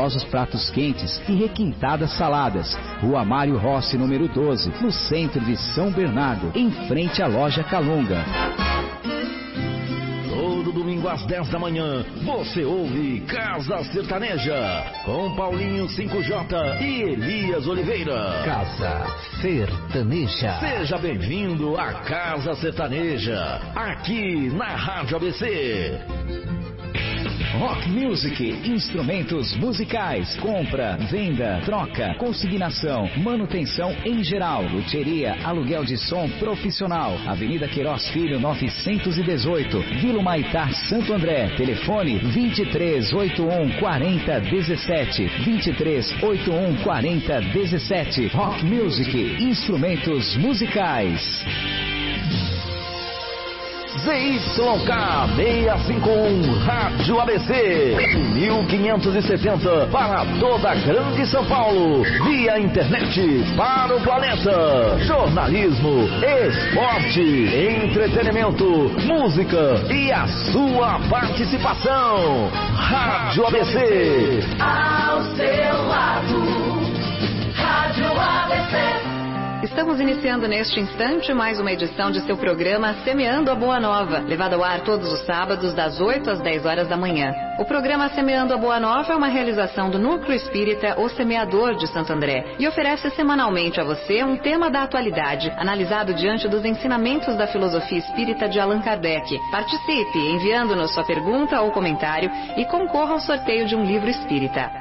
saborosos pratos quentes e requintadas saladas. Rua Mário Rossi, número 12, no centro de São Bernardo, em frente à loja Calunga. Todo domingo às 10 da manhã, você ouve Casa Sertaneja, com Paulinho 5J e Elias Oliveira. Casa Sertaneja. Seja bem-vindo à Casa Sertaneja, aqui na Rádio ABC. Rock Music, instrumentos musicais, compra, venda, troca, consignação, manutenção em geral, luthieria, aluguel de som profissional. Avenida Queiroz Filho 918, Vila Humaitá, Santo André. Telefone 2381 4017, 2381 4017. Rock Music, instrumentos musicais. ZYK 651 Rádio ABC 1570 para toda a Grande São Paulo, via internet para o planeta. Jornalismo, esporte, entretenimento, música e a sua participação. Rádio ABC. Ao seu lado, Rádio ABC. Estamos iniciando neste instante mais uma edição de seu programa Semeando a Boa Nova, levado ao ar todos os sábados das 8 às 10 horas da manhã. O programa Semeando a Boa Nova é uma realização do Núcleo Espírita O Semeador de Santo André e oferece semanalmente a você um tema da atualidade, analisado diante dos ensinamentos da filosofia espírita de Allan Kardec. Participe enviando-nos sua pergunta ou comentário e concorra ao sorteio de um livro espírita.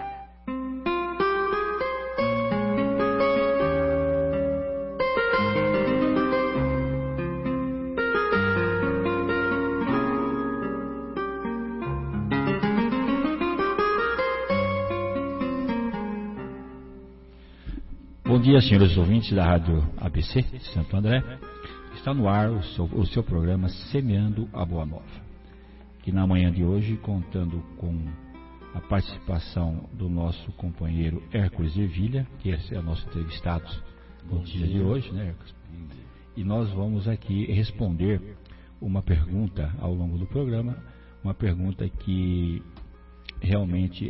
Bom dia, senhores ouvintes da Rádio ABC de Santo André. Está no ar o seu programa Semeando a Boa Nova. Que na manhã de hoje, contando com a participação do nosso companheiro Hércules Ervilha, que é o nosso entrevistado no dia de hoje, né, Hércules? E nós vamos aqui responder uma pergunta ao longo do programa, uma pergunta que realmente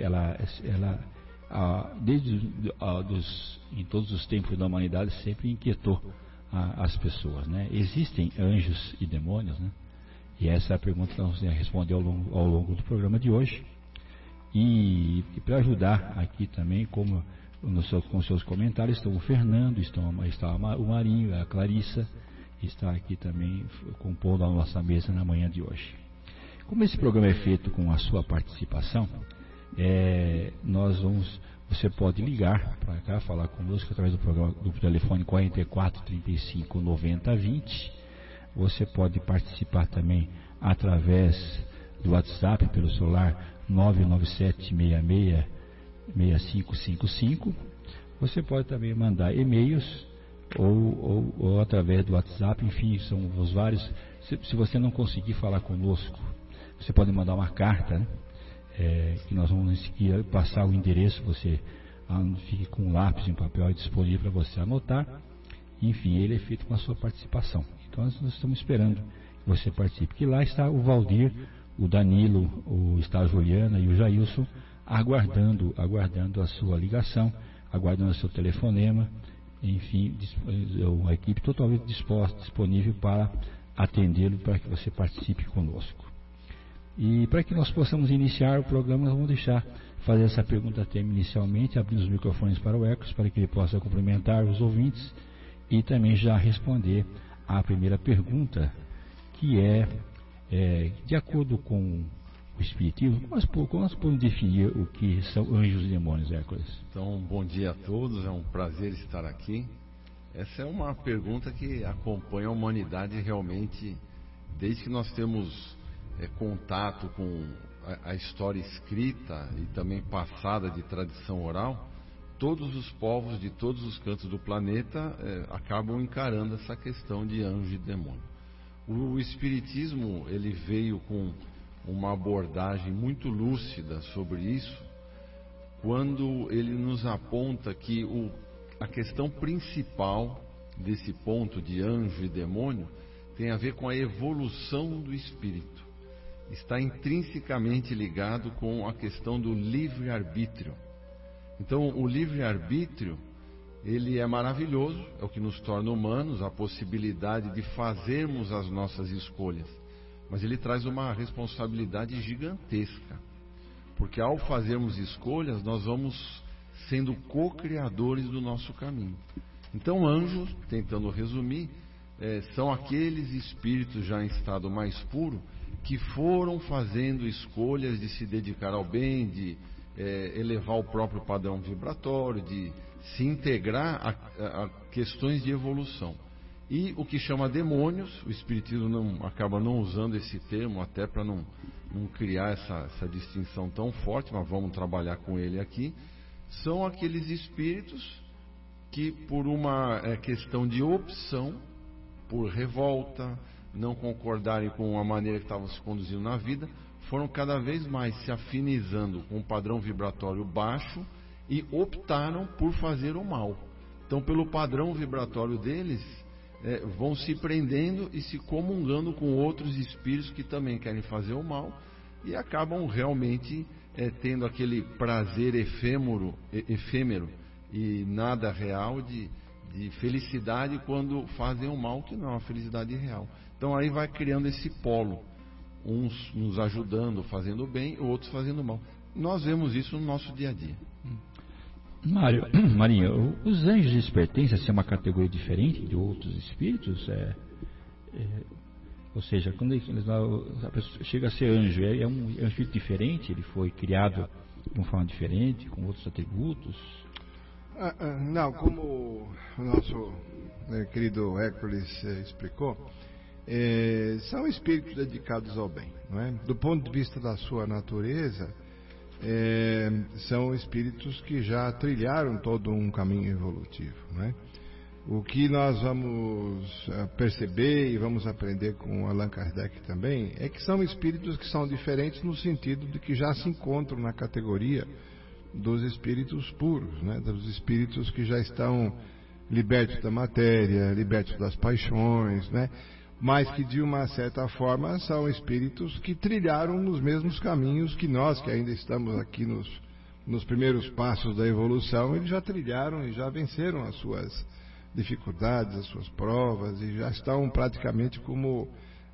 em todos os tempos da humanidade sempre inquietou as pessoas, né? Existem anjos e demônios, né? E essa é a pergunta que nós vamos responder ao longo do programa de hoje. E para ajudar aqui também, com seus comentários, estão o Fernando, está o Marinho, a Clarissa, está aqui também compondo a nossa mesa na manhã de hoje. Como esse programa é feito com a sua participação, você pode ligar para cá, falar conosco através do telefone 44 35 90 20. Você pode participar também através do WhatsApp pelo celular 997 66 6555. Você pode também mandar e-mails ou através do WhatsApp, enfim, são os vários. Se você não conseguir falar conosco, você pode mandar uma carta, né? Que nós vamos passar o endereço, você fique com um lápis em papel disponível para você anotar. Enfim, ele é feito com a sua participação. Então nós estamos esperando que você participe. Que lá está o Valdir, o Danilo, está a Juliana e o Jailson aguardando a sua ligação, aguardando o seu telefonema. Enfim, uma equipe totalmente disponível para atendê-lo, para que você participe conosco. E para que nós possamos iniciar o programa, nós vamos fazer essa pergunta tema inicialmente, abrindo os microfones para o Hércules, para que ele possa cumprimentar os ouvintes e também já responder à primeira pergunta, que de acordo com o Espiritismo, como nós podemos definir o que são anjos e demônios, Hércules? Então, bom dia a todos, é um prazer estar aqui. Essa é uma pergunta que acompanha a humanidade realmente, desde que nós temos contato com a história escrita e também passada de tradição oral. Todos os povos de todos os cantos do planeta acabam encarando essa questão de anjo e demônio. O Espiritismo, ele veio com uma abordagem muito lúcida sobre isso, quando ele nos aponta que a questão principal desse ponto de anjo e demônio tem a ver com a evolução do espírito. Está intrinsecamente ligado com a questão do livre-arbítrio. Então, o livre-arbítrio, ele é maravilhoso, é o que nos torna humanos, a possibilidade de fazermos as nossas escolhas. Mas ele traz uma responsabilidade gigantesca, porque ao fazermos escolhas, nós vamos sendo co-criadores do nosso caminho. Então, anjos, tentando resumir, são aqueles espíritos já em estado mais puro, que foram fazendo escolhas de se dedicar ao bem, de elevar o próprio padrão vibratório, de se integrar a questões de evolução. E o que chama demônios, o Espiritismo acaba não usando esse termo, até para não criar essa distinção tão forte, mas vamos trabalhar com ele aqui, são aqueles espíritos que, por uma questão de opção, por revolta, não concordarem com a maneira que estavam se conduzindo na vida, foram cada vez mais se afinizando com um padrão vibratório baixo e optaram por fazer o mal. Então, pelo padrão vibratório deles, vão se prendendo e se comungando com outros espíritos que também querem fazer o mal e acabam realmente tendo aquele prazer efêmero e nada real de felicidade quando fazem o mal, que não é uma felicidade real. Então aí vai criando esse polo, uns nos ajudando, fazendo o bem, outros fazendo o mal. Nós vemos isso no nosso dia a dia. Marinho, os anjos eles pertencem a ser uma categoria diferente de outros espíritos? Ou seja, quando a pessoa chega a ser anjo, é um espírito diferente? Ele foi criado de uma forma diferente, com outros atributos? Não, como o nosso querido Hércules explicou, são espíritos dedicados ao bem, não é? Do ponto de vista da sua natureza, são espíritos que já trilharam todo um caminho evolutivo, não é? O que nós vamos perceber e vamos aprender com Allan Kardec também é que são espíritos que são diferentes no sentido de que já se encontram na categoria dos espíritos puros, né? Dos espíritos que já estão libertos da matéria, libertos das paixões, né? Mas que de uma certa forma são espíritos que trilharam nos mesmos caminhos que nós, que ainda estamos aqui nos primeiros passos da evolução, eles já trilharam e já venceram as suas dificuldades, as suas provas, e já estão praticamente como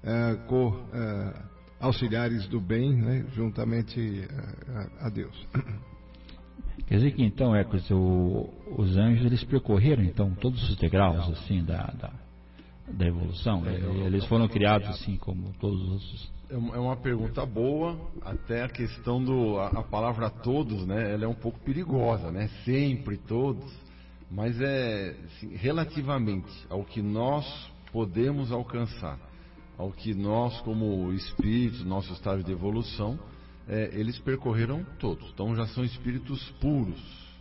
auxiliares do bem, né? Juntamente a Deus. Quer dizer que então, os anjos eles percorreram então todos os degraus assim da evolução? Eles foram criados assim como todos os outros? É uma pergunta boa, até a questão a palavra todos, né? Ela é um pouco perigosa, né? Sempre todos, mas assim, relativamente ao que nós podemos alcançar, ao que nós como espíritos, nosso estágio de evolução, eles percorreram todos, então já são espíritos puros.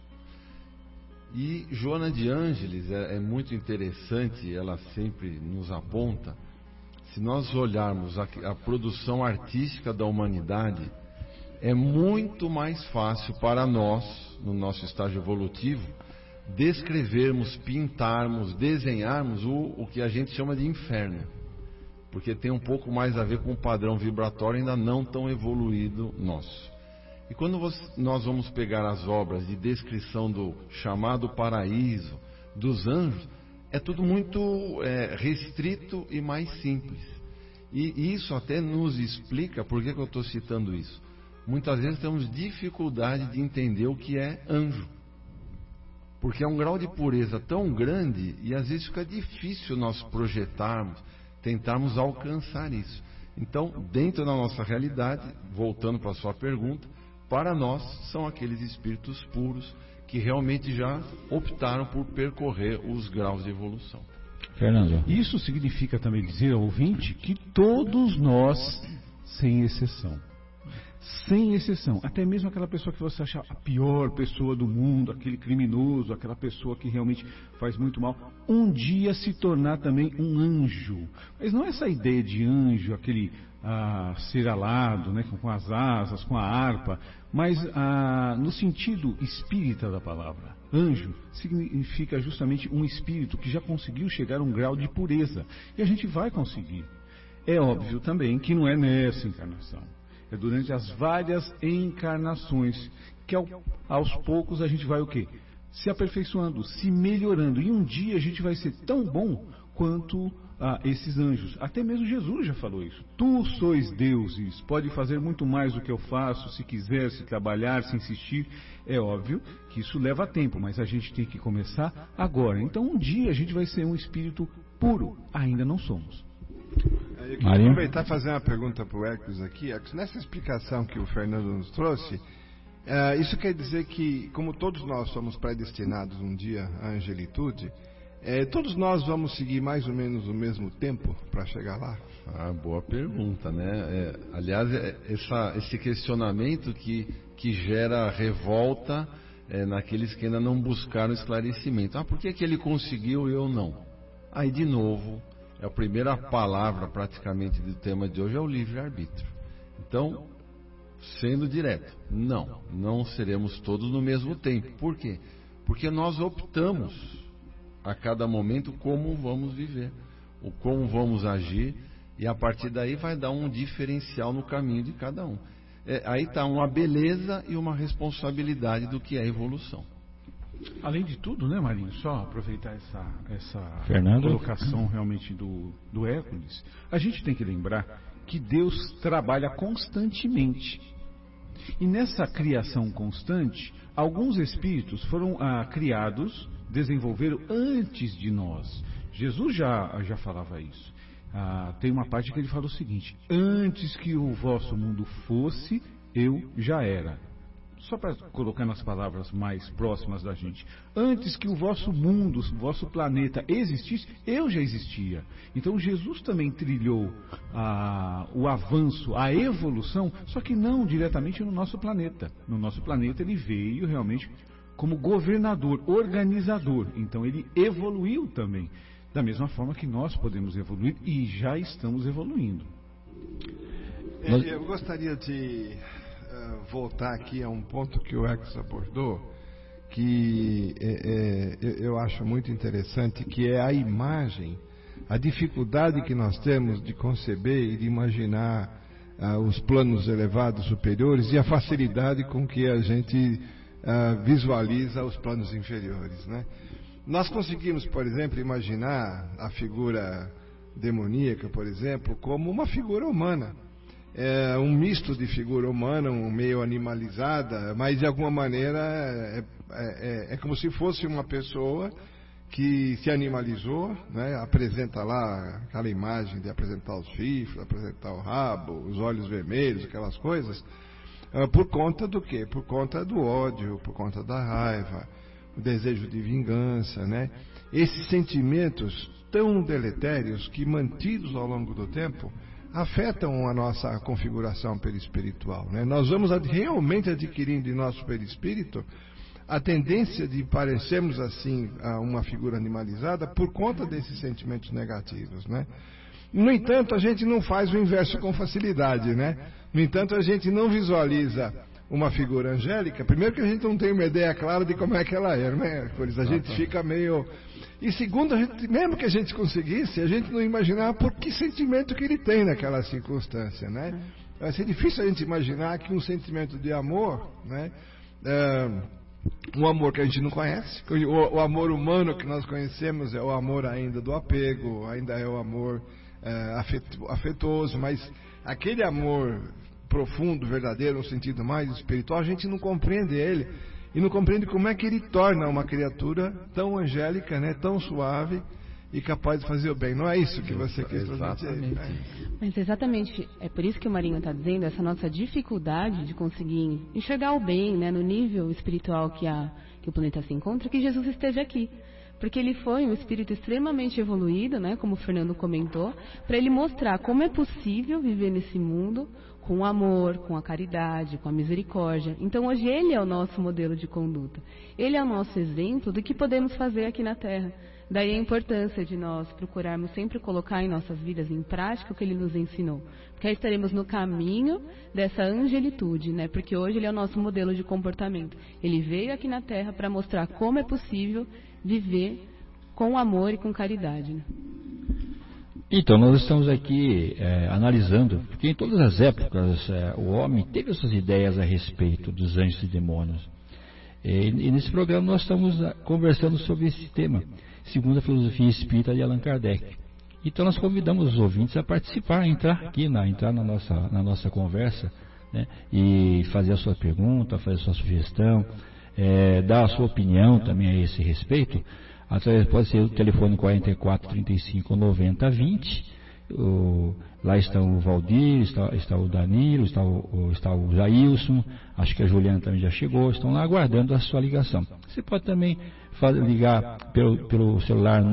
E Joana de Ângeles é muito interessante, ela sempre nos aponta, se nós olharmos a produção artística da humanidade, é muito mais fácil para nós, no nosso estágio evolutivo, descrevermos, pintarmos, desenharmos o que a gente chama de inferno, porque tem um pouco mais a ver com o padrão vibratório ainda não tão evoluído nosso. E quando nós vamos pegar as obras de descrição do chamado paraíso, dos anjos, é tudo muito restrito e mais simples. E isso até nos explica, por que eu estou citando isso? Muitas vezes temos dificuldade de entender o que é anjo, porque é um grau de pureza tão grande e às vezes fica difícil nós projetarmos, tentarmos alcançar isso. Então, dentro da nossa realidade, voltando para a sua pergunta, para nós são aqueles espíritos puros que realmente já optaram por percorrer os graus de evolução. Fernando. Isso significa também dizer ao ouvinte que todos nós, sem exceção, até mesmo aquela pessoa que você acha a pior pessoa do mundo, aquele criminoso, aquela pessoa que realmente faz muito mal, um dia se tornar também um anjo. Mas não é essa ideia de anjo, aquele ser alado, né, com as asas, com a harpa, mas no sentido espírita da palavra. Anjo significa justamente um espírito que já conseguiu chegar a um grau de pureza. E a gente vai conseguir. É óbvio também que não é nessa encarnação. É durante as várias encarnações que aos poucos a gente vai o quê? Se aperfeiçoando, se melhorando. E um dia a gente vai ser tão bom quanto esses anjos. Até mesmo Jesus já falou isso. Tu sois deuses, pode fazer muito mais do que eu faço, se quiser, se trabalhar, se insistir. É óbvio que isso leva tempo, mas a gente tem que começar agora. Então um dia a gente vai ser um espírito puro. Ainda não somos. Eu queria aproveitar e fazer uma pergunta para o Hércules aqui. Nessa explicação que o Fernando nos trouxe, isso quer dizer que, como todos nós somos predestinados um dia à angelitude, todos nós vamos seguir mais ou menos o mesmo tempo para chegar lá? Boa pergunta, né? Aliás, esse questionamento que gera revolta naqueles que ainda não buscaram esclarecimento. Por que ele conseguiu e eu não? Aí, de novo, a primeira palavra praticamente do tema de hoje é o livre-arbítrio. Então, sendo direto, não seremos todos no mesmo tempo. Por quê? Porque nós optamos a cada momento como vamos viver, ou como vamos agir, e a partir daí vai dar um diferencial no caminho de cada um. Aí está uma beleza e uma responsabilidade do que é evolução. Além de tudo, né, Marinho, só aproveitar essa colocação realmente do Hércules, a gente tem que lembrar que Deus trabalha constantemente. E nessa criação constante, alguns espíritos foram criados, desenvolveram antes de nós. Jesus já falava isso. Tem uma parte que ele fala o seguinte: antes que o vosso mundo fosse, eu já era. Só para colocar nas palavras mais próximas da gente. Antes que o vosso mundo, o vosso planeta existisse, eu já existia. Então Jesus também trilhou o avanço, a evolução, só que não diretamente no nosso planeta. No nosso planeta ele veio realmente como governador, organizador. Então ele evoluiu também. Da mesma forma que nós podemos evoluir e já estamos evoluindo. Eu gostaria de voltar aqui a um ponto que o Hércules abordou, que eu acho muito interessante, que é a imagem, a dificuldade que nós temos de conceber e de imaginar os planos elevados superiores e a facilidade com que a gente visualiza os planos inferiores, né? Nós conseguimos, por exemplo, imaginar a figura demoníaca, por exemplo, como uma figura humana. Um misto de figura humana, meio animalizada, mas de alguma maneira é como se fosse uma pessoa que se animalizou, né? Apresenta lá aquela imagem de apresentar os chifres, apresentar o rabo, os olhos vermelhos, aquelas coisas, por conta do quê? Por conta do ódio, por conta da raiva, o desejo de vingança, né? Esses sentimentos tão deletérios que, mantidos ao longo do tempo, afetam a nossa configuração perispiritual, né? Nós vamos realmente adquirindo em nosso perispírito a tendência de parecermos assim uma figura animalizada por conta desses sentimentos negativos, né? No entanto, a gente não faz o inverso com facilidade, né? No entanto, a gente não visualiza uma figura angélica. Primeiro que a gente não tem uma ideia clara de como é que ela é, né? Por isso a gente fica meio... E segundo, mesmo que a gente conseguisse, a gente não imaginava por que sentimento que ele tem naquela circunstância, né? Vai ser difícil a gente imaginar que um sentimento de amor, né? Um amor que a gente não conhece, o amor humano que nós conhecemos é o amor ainda do apego, ainda é o amor afetuoso, mas aquele amor profundo, verdadeiro, no sentido mais espiritual, a gente não compreende ele. E não compreende como é que ele torna uma criatura tão angélica, né, tão suave e capaz de fazer o bem. Não é isso que você quis transmitir? Né? Mas exatamente, é por isso que o Marinho está dizendo, essa nossa dificuldade de conseguir enxergar o bem, né, no nível espiritual que o planeta se encontra, que Jesus esteve aqui. Porque ele foi um espírito extremamente evoluído, né, como o Fernando comentou, para ele mostrar como é possível viver nesse mundo com o amor, com a caridade, com a misericórdia. Então hoje ele é o nosso modelo de conduta. Ele é o nosso exemplo do que podemos fazer aqui na Terra. Daí a importância de nós procurarmos sempre colocar em nossas vidas em prática o que ele nos ensinou. Porque aí estaremos no caminho dessa angelitude, né? Porque hoje ele é o nosso modelo de comportamento. Ele veio aqui na Terra para mostrar como é possível viver com amor e com caridade, né? Então, nós estamos aqui analisando, porque em todas as épocas o homem teve essas ideias a respeito dos anjos e demônios. E nesse programa nós estamos conversando sobre esse tema, segundo a filosofia espírita de Allan Kardec. Então nós convidamos os ouvintes a participar, a entrar aqui, entrar na nossa conversa, né, e fazer a sua pergunta, fazer a sua sugestão, dar a sua opinião também a esse respeito. Pode ser o telefone 44 35 90 20. Lá está o Valdir, está o Danilo, está o Jailson, acho que a Juliana também já chegou, estão lá aguardando a sua ligação. Você pode também ligar pelo celular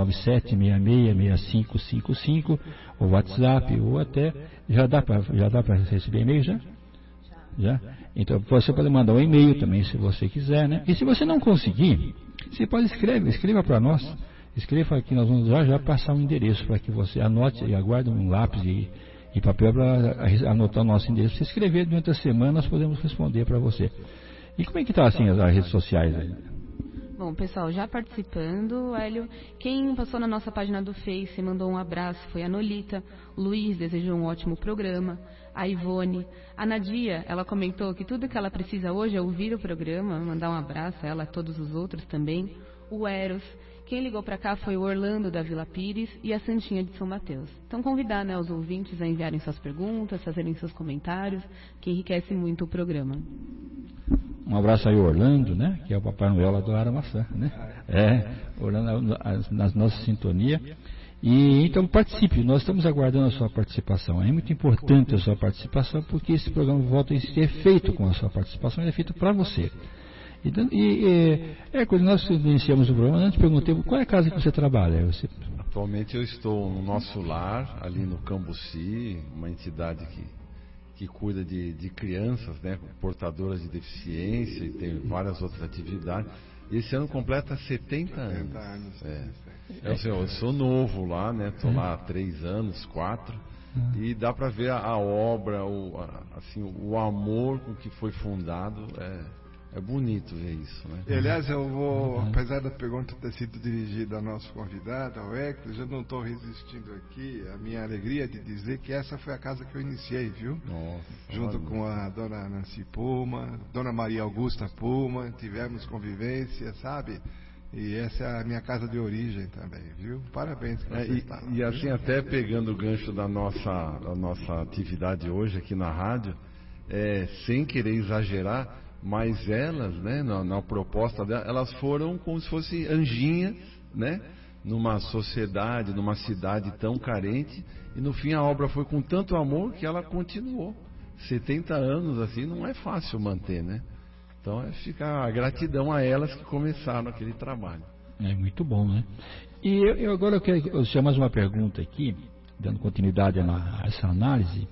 997-66-6555, ou WhatsApp, ou até, já dá para receber e-mail já? Já? Então você pode mandar um e-mail também, se você quiser, né? E se você não conseguir, você pode escreva para nós. Escreva aqui, nós vamos já passar um endereço para que você anote e aguarde um lápis e papel para anotar o nosso endereço. Se escrever durante a semana, nós podemos responder para você. E como é que está assim as redes sociais aí? Bom, pessoal, já participando, Hélio, quem passou na nossa página do Face mandou um abraço foi a Nolita, o Luiz desejou um ótimo programa, a Ivone, a Nadia, ela comentou que tudo que ela precisa hoje é ouvir o programa, mandar um abraço a ela, a todos os outros também, o Eros. Quem ligou para cá foi o Orlando da Vila Pires e a Santinha de São Mateus. Então convidar, né, os ouvintes a enviarem suas perguntas, fazerem seus comentários, que enriquece muito o programa. Um abraço aí ao Orlando, né, que é o Papai Noel lá do Aramaçã, né? Orlando na nossa sintonia. E então participe, nós estamos aguardando a sua participação. É muito importante a sua participação, porque esse programa volta a ser feito com a sua participação, ele é feito para você. Quando nós iniciamos o programa, eu te perguntei qual é a casa que você trabalha. Atualmente eu estou no nosso lar, ali no Cambuci, uma entidade que cuida de crianças, né, portadoras de deficiência, e tem várias outras atividades. Esse ano completa 70 anos. Eu sou novo lá, né? Estou lá há 3 anos, 4. E dá para ver a obra, o amor com que foi fundado. É bonito ver isso, né? E, aliás, eu vou, apesar da pergunta ter sido dirigida ao nosso convidado, ao Hércules, eu não estou resistindo aqui à minha alegria de dizer que essa foi a casa que eu iniciei, viu? Nossa, junto com a dona Nancy Puma, dona Maria Augusta Puma, tivemos convivência, sabe? E essa é a minha casa de origem também, viu? Parabéns que você está lá. E assim, até pegando o gancho da nossa atividade hoje aqui na rádio, sem querer exagerar, mas elas, né, na proposta dela, elas foram como se fossem anjinhas, né, numa sociedade, numa cidade tão carente, e no fim a obra foi com tanto amor que ela continuou. 70 anos assim não é fácil manter, né? Então fica a gratidão a elas que começaram aquele trabalho. É muito bom, né? E eu agora quero deixar mais uma pergunta aqui, dando continuidade a essa análise.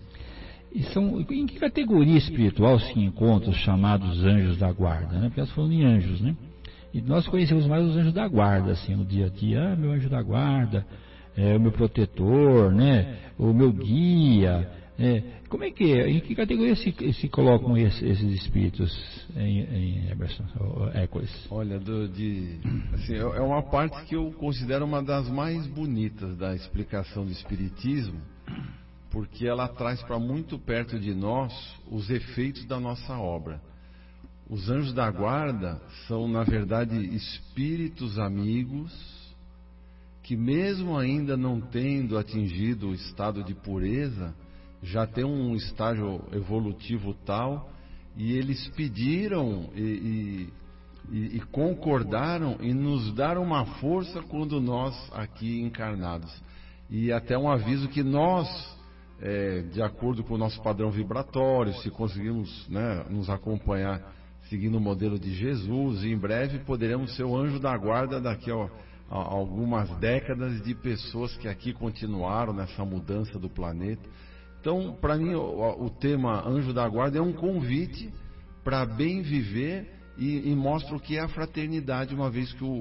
Em que categoria espiritual se encontram os chamados anjos da guarda, né? Porque nós falamos em anjos, né? E nós conhecemos mais os anjos da guarda, assim, no dia a dia. Meu anjo da guarda, o meu protetor, né? O meu guia. Como é que é? Em que categoria se colocam esses espíritos em Hércules? Olha, assim, é uma parte que eu considero uma das mais bonitas da explicação do Espiritismo, porque ela traz para muito perto de nós os efeitos da nossa obra. Os anjos da guarda são, na verdade, espíritos amigos que, mesmo ainda não tendo atingido o estado de pureza, já tem um estágio evolutivo tal, e eles pediram e concordaram em nos dar uma força quando nós aqui encarnados. E até um aviso que nós, de acordo com o nosso padrão vibratório, se conseguirmos, né, nos acompanhar seguindo o modelo de Jesus, em breve poderemos ser o anjo da guarda daqui a algumas décadas de pessoas que aqui continuaram nessa mudança do planeta. Então, para mim, o tema anjo da guarda é um convite para bem viver e mostra o que é a fraternidade, uma vez que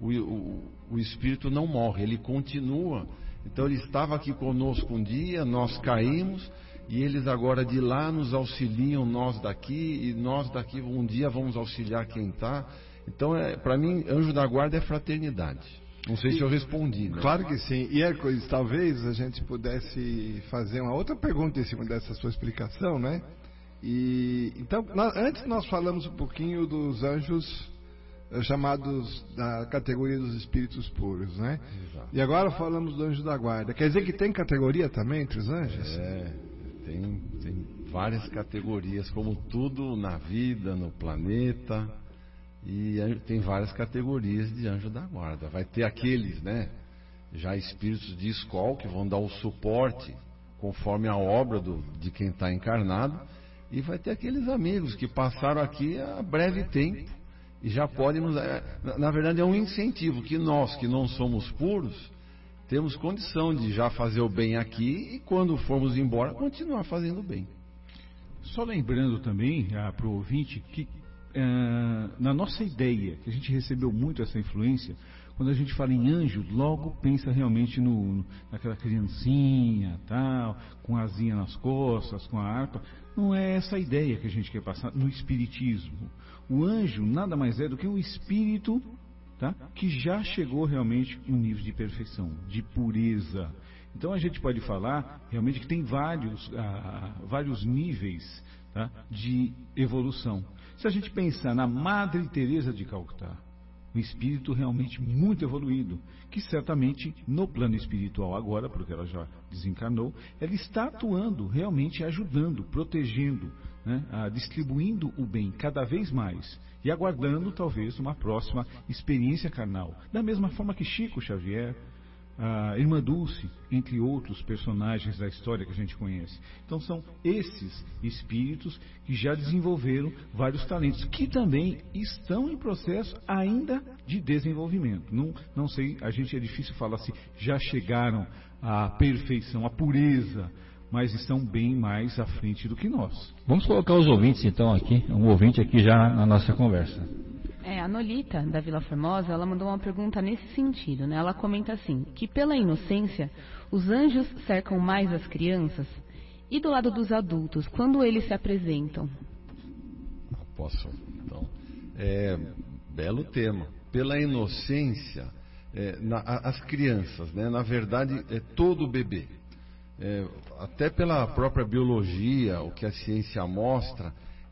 o espírito não morre, ele continua. Então ele estava aqui conosco um dia, nós caímos, e eles agora de lá nos auxiliam, nós daqui, e nós daqui um dia vamos auxiliar quem está. Então, para mim, anjo da guarda é fraternidade. Não sei se eu respondi, né? Claro que sim. E Hércules, talvez a gente pudesse fazer uma outra pergunta em cima dessa sua explicação, né? Então, antes nós falamos um pouquinho dos anjos chamados da categoria dos espíritos puros, né? Exato. E agora falamos do anjo da guarda. Quer dizer que tem categoria também entre os anjos? Tem várias categorias, como tudo na vida, no planeta. E tem várias categorias de anjo da guarda. Vai ter aqueles, né, já espíritos de escola que vão dar o suporte conforme a obra de quem está encarnado. E vai ter aqueles amigos que passaram aqui há breve tempo e já podem nos... Na verdade é um incentivo que nós, que não somos puros, temos condição de já fazer o bem aqui e quando formos embora continuar fazendo o bem. Só lembrando também para o ouvinte que na nossa ideia, que a gente recebeu muito essa influência, quando a gente fala em anjo, logo pensa realmente naquela criancinha, tal, com a asinha nas costas, com a harpa. Não é essa a ideia que a gente quer passar no espiritismo. O anjo nada mais é do que um espírito, tá, que já chegou realmente em um nível de perfeição, de pureza. Então a gente pode falar realmente que tem vários níveis, tá, de evolução. Se a gente pensar na Madre Teresa de Calcutá, um espírito realmente muito evoluído, que certamente no plano espiritual agora, porque ela já desencarnou, ela está atuando, realmente ajudando, protegendo, né, distribuindo o bem cada vez mais e aguardando talvez uma próxima experiência carnal. Da mesma forma que Chico Xavier, a Irmã Dulce, entre outros personagens da história que a gente conhece. Então são esses espíritos que já desenvolveram vários talentos, que também estão em processo ainda de desenvolvimento. Não sei, a gente é difícil falar se já chegaram à perfeição, à pureza, mas estão bem mais à frente do que nós. Vamos colocar os ouvintes então aqui, um ouvinte aqui já na nossa conversa. A Nolita, da Vila Formosa, ela mandou uma pergunta nesse sentido, né? Ela comenta assim, que pela inocência, os anjos cercam mais as crianças e do lado dos adultos, quando eles se apresentam? Posso, então. Belo tema. Pela inocência, as crianças, né? Na verdade, é todo bebê. Até pela própria biologia, o que a ciência mostra,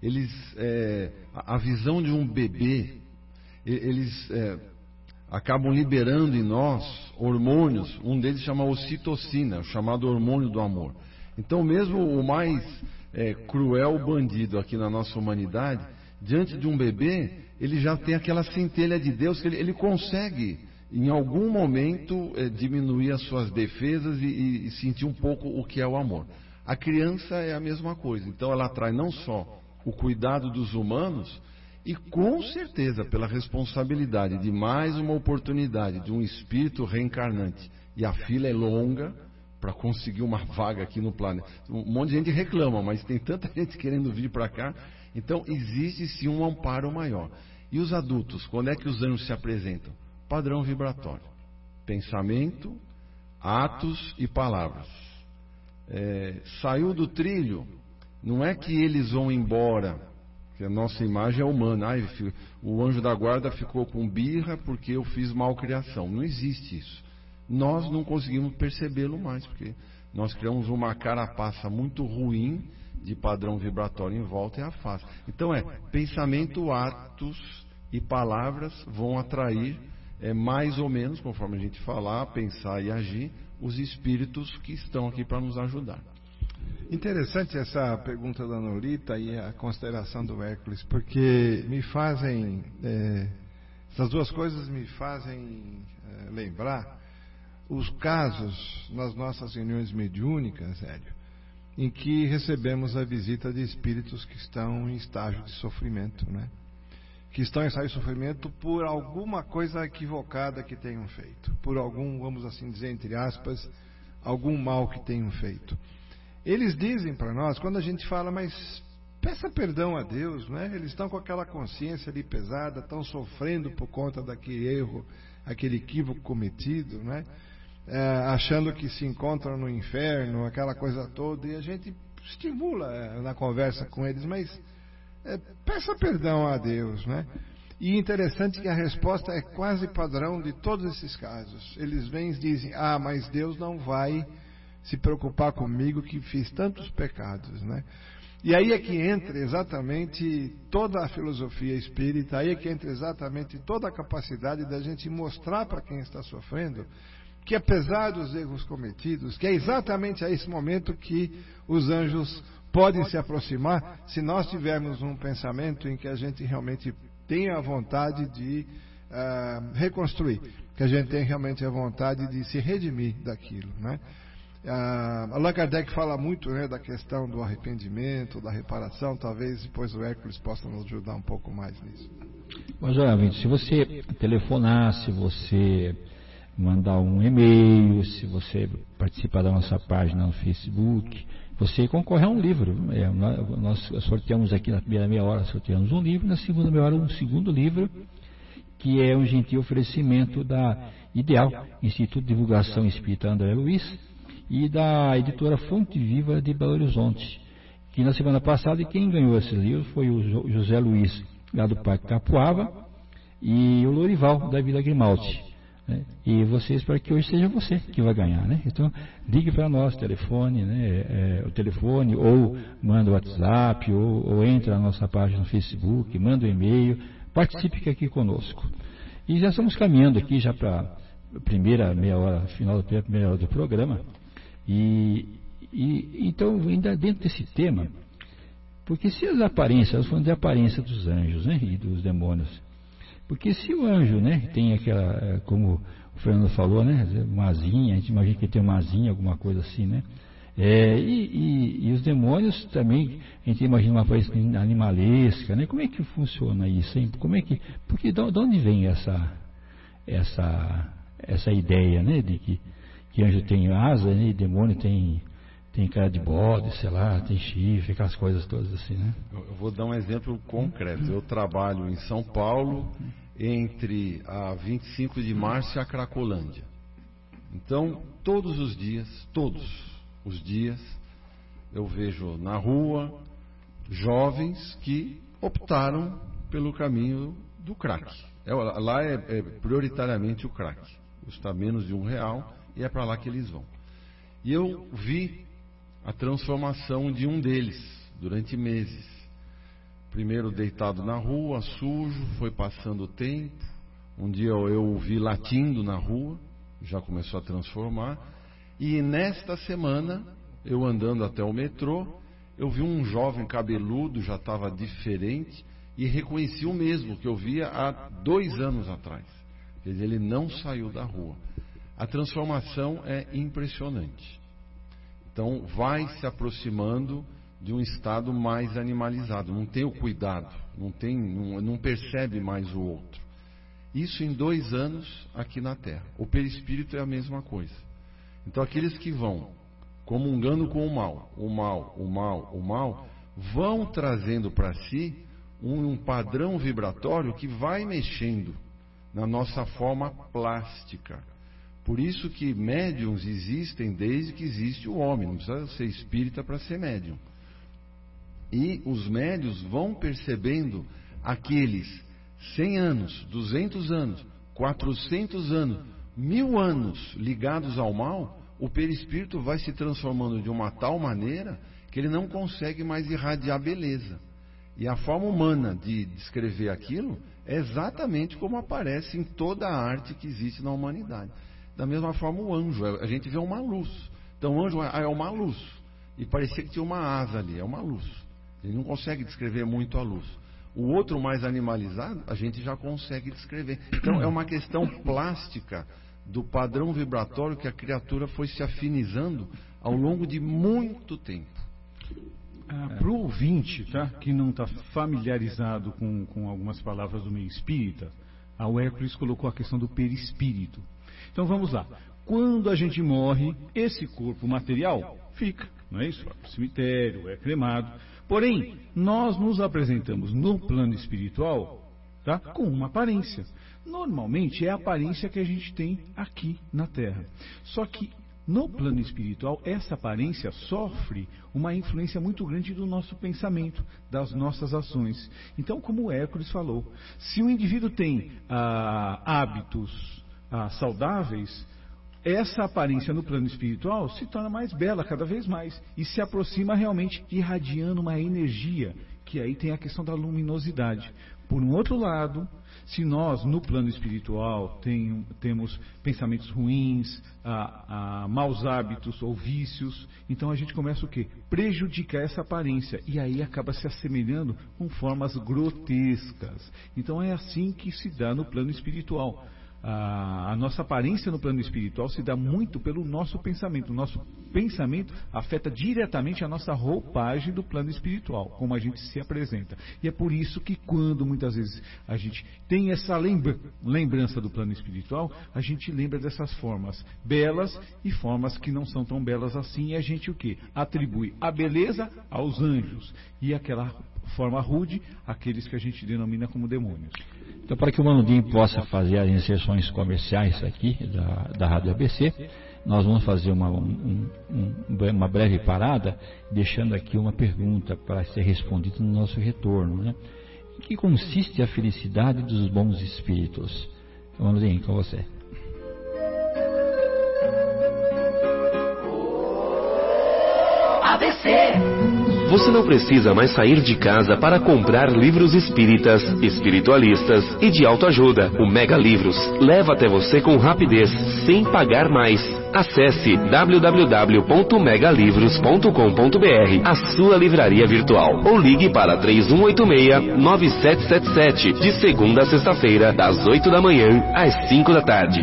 a visão de um bebê, eles acabam liberando em nós hormônios, um deles chama ocitocina, o chamado hormônio do amor. Então mesmo o mais cruel bandido aqui na nossa humanidade, diante de um bebê, ele já tem aquela centelha de Deus, que ele consegue em algum momento diminuir as suas defesas e sentir um pouco o que é o amor. A criança é a mesma coisa, então ela atrai não só o cuidado dos humanos e com certeza pela responsabilidade de mais uma oportunidade de um espírito reencarnante. E a fila é longa para conseguir uma vaga aqui no planeta. Um monte de gente reclama, mas tem tanta gente querendo vir para cá. Então existe sim um amparo maior. E os adultos, quando é que os anjos se apresentam? Padrão vibratório. Pensamento, atos e palavras. Saiu do trilho, não é que eles vão embora, que a nossa imagem é humana. O anjo da guarda ficou com birra porque eu fiz malcriação. Não existe isso. Nós não conseguimos percebê-lo mais, porque nós criamos uma carapaça muito ruim de padrão vibratório em volta e afasta. Então pensamento, atos e palavras vão atrair, mais ou menos, conforme a gente falar, pensar e agir, os espíritos que estão aqui para nos ajudar. Interessante essa pergunta da Nolita e a consideração do Hércules, porque essas duas coisas me fazem lembrar os casos nas nossas reuniões mediúnicas, Hélio, em que recebemos a visita de espíritos que estão em estágio de sofrimento, né? Que estão em estágio de sofrimento por alguma coisa equivocada que tenham feito, por algum, vamos assim dizer, entre aspas, algum mal que tenham feito. Eles dizem para nós, quando a gente fala, mas peça perdão a Deus, né? Eles estão com aquela consciência ali pesada, estão sofrendo por conta daquele erro, aquele equívoco cometido, né? Achando que se encontram no inferno, aquela coisa toda, e a gente estimula na conversa com eles, mas peça perdão a Deus, né? E interessante que a resposta é quase padrão de todos esses casos. Eles vêm e dizem, mas Deus não vai se preocupar comigo que fiz tantos pecados, né? E aí é que entra exatamente toda a filosofia espírita, aí é que entra exatamente toda a capacidade da gente mostrar para quem está sofrendo que apesar dos erros cometidos, que é exatamente a esse momento que os anjos podem se aproximar, se nós tivermos um pensamento em que a gente realmente tenha a vontade de reconstruir, que a gente tenha realmente a vontade de se redimir daquilo, né? Allan Kardec fala muito, né, da questão do arrependimento, da reparação. Talvez depois o Hércules possa nos ajudar um pouco mais nisso. Mas olha, se você telefonar, se você mandar um e-mail, se você participar da nossa página no Facebook, você concorre a um livro. Nós sorteamos aqui na primeira meia hora, sorteamos um livro, na segunda meia hora um segundo livro, que é um gentil oferecimento da Ideal, Instituto de Divulgação Espírita André Luiz, e da editora Fonte Viva de Belo Horizonte, que na semana passada quem ganhou esse livro foi o José Luiz, lá do Parque Capuava, e o Lorival, da Vila Grimaldi, né? E você, espero que hoje seja você que vai ganhar, né? Então ligue para nós, telefone, né? O telefone, ou manda o WhatsApp, ou entra na nossa página no Facebook, manda um e-mail, participe aqui conosco. E já estamos caminhando aqui já para a primeira meia hora, final da primeira meia hora do programa. Então, ainda dentro desse tema, porque se as aparências, nós falamos de aparência dos anjos, né, e dos demônios, porque se o anjo, né, tem aquela, como o Fernando falou, né, uma asinha, a gente imagina que tem uma asinha, alguma coisa assim, né, e os demônios também, a gente imagina uma aparência animalesca, né, como é que funciona isso, hein? Porque de onde vem essa ideia, né, de que anjo tem asa, né, e demônio tem cara de bode, sei lá, tem chifre, aquelas coisas todas assim, né? Eu vou dar um exemplo concreto. Eu trabalho em São Paulo, entre a 25 de março e a Cracolândia. Então, todos os dias, eu vejo na rua jovens que optaram pelo caminho do crack. Lá é prioritariamente o crack. Custa menos de R$1 e é para lá que eles vão. E eu vi a transformação de um deles durante meses. Primeiro deitado na rua, sujo, foi passando o tempo. Um dia eu o vi latindo na rua, já começou a transformar. E nesta semana, eu andando até o metrô, eu vi um jovem cabeludo, já estava diferente, e reconheci o mesmo que eu via há 2 anos atrás. Quer dizer, ele não saiu da rua. A transformação é impressionante. Então, vai se aproximando de um estado mais animalizado. Não tem o cuidado, não percebe mais o outro. Isso em 2 anos aqui na Terra. O perispírito é a mesma coisa. Então, aqueles que vão comungando com o mal, vão trazendo para si um padrão vibratório que vai mexendo na nossa forma plástica. Por isso que médiums existem desde que existe o homem, não precisa ser espírita para ser médium. E os médiuns vão percebendo aqueles 100 anos, 200 anos, 400 anos, 1000 anos ligados ao mal, o perispírito vai se transformando de uma tal maneira que ele não consegue mais irradiar beleza. E a forma humana de descrever aquilo é exatamente como aparece em toda a arte que existe na humanidade. Da mesma forma o anjo, a gente vê uma luz. Então o anjo é uma luz. E parecia que tinha uma asa ali, é uma luz. Ele não consegue descrever muito a luz. O outro mais animalizado, a gente já consegue descrever. Então é uma questão plástica do padrão vibratório que a criatura foi se afinizando ao longo de muito tempo. Para o ouvinte, tá, que não está familiarizado com algumas palavras do meio espírita, a Hércules colocou a questão do perispírito. Então vamos lá. Quando a gente morre, esse corpo material fica, não é isso? Vai para o cemitério, é cremado. Porém, nós nos apresentamos no plano espiritual, tá, com uma aparência. Normalmente é a aparência que a gente tem aqui na Terra. Só que No plano espiritual, essa aparência sofre uma influência muito grande do nosso pensamento, das nossas ações. Então, como o Hércules falou, se o indivíduo tem hábitos saudáveis, essa aparência no plano espiritual se torna mais bela cada vez mais e se aproxima realmente irradiando uma energia, que aí tem a questão da luminosidade. Por um outro lado, se nós no plano espiritual temos pensamentos ruins, maus hábitos ou vícios, então a gente começa o quê? Prejudicar essa aparência e aí acaba se assemelhando com formas grotescas. Então é assim que se dá no plano espiritual. A nossa aparência no plano espiritual se dá muito pelo nosso pensamento. O nosso pensamento afeta diretamente a nossa roupagem do plano espiritual, como a gente se apresenta. E é por isso que quando muitas vezes a gente tem essa lembrança do plano espiritual, a gente lembra dessas formas belas e formas que não são tão belas assim, e a gente o quê? Atribui a beleza aos anjos e aquela forma rude àqueles que a gente denomina como demônios. Então, para que o Manudinho possa fazer as inserções comerciais aqui da Rádio ABC, nós vamos fazer uma breve parada, deixando aqui uma pergunta para ser respondida no nosso retorno, né? Em que consiste a felicidade dos bons espíritos? Então, Manudinho, com você. ABC. Você não precisa mais sair de casa para comprar livros espíritas, espiritualistas e de autoajuda. O Mega Livros leva até você com rapidez, sem pagar mais. Acesse www.megalivros.com.br, a sua livraria virtual, ou ligue para 3186-9777, de segunda a sexta-feira, das 8 da manhã às 5 da tarde.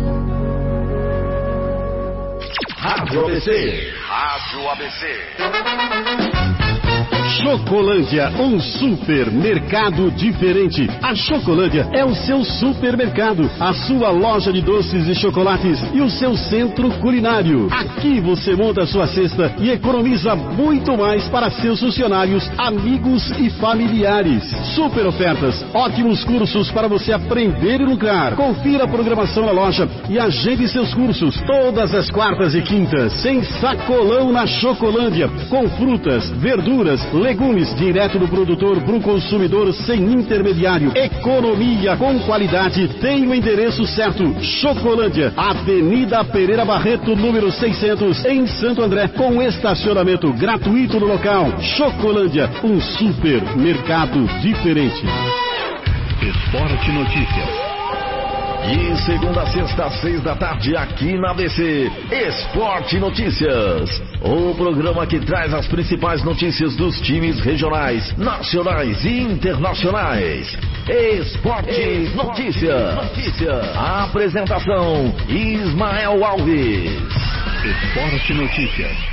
Rádio ABC. Rádio ABC. Chocolândia, um supermercado diferente. A Chocolândia é o seu supermercado, a sua loja de doces e chocolates e o seu centro culinário. Aqui você monta a sua cesta e economiza muito mais para seus funcionários, amigos e familiares. Super ofertas, ótimos cursos para você aprender e lucrar. Confira a programação na loja e agende seus cursos todas as quartas e quintas. Sem sacolão na Chocolândia, com frutas, verduras, legumes direto do produtor para o consumidor sem intermediário. Economia com qualidade tem o endereço certo. Chocolândia, Avenida Pereira Barreto, número 600, em Santo André, com estacionamento gratuito no local. Chocolândia, um supermercado diferente. Esporte Notícias. E segunda a sexta, às 6 da tarde, aqui na ABC, Esporte Notícias. O programa que traz as principais notícias dos times regionais, nacionais e internacionais. Esporte Notícias. A apresentação, Ismael Alves. Esporte Notícias.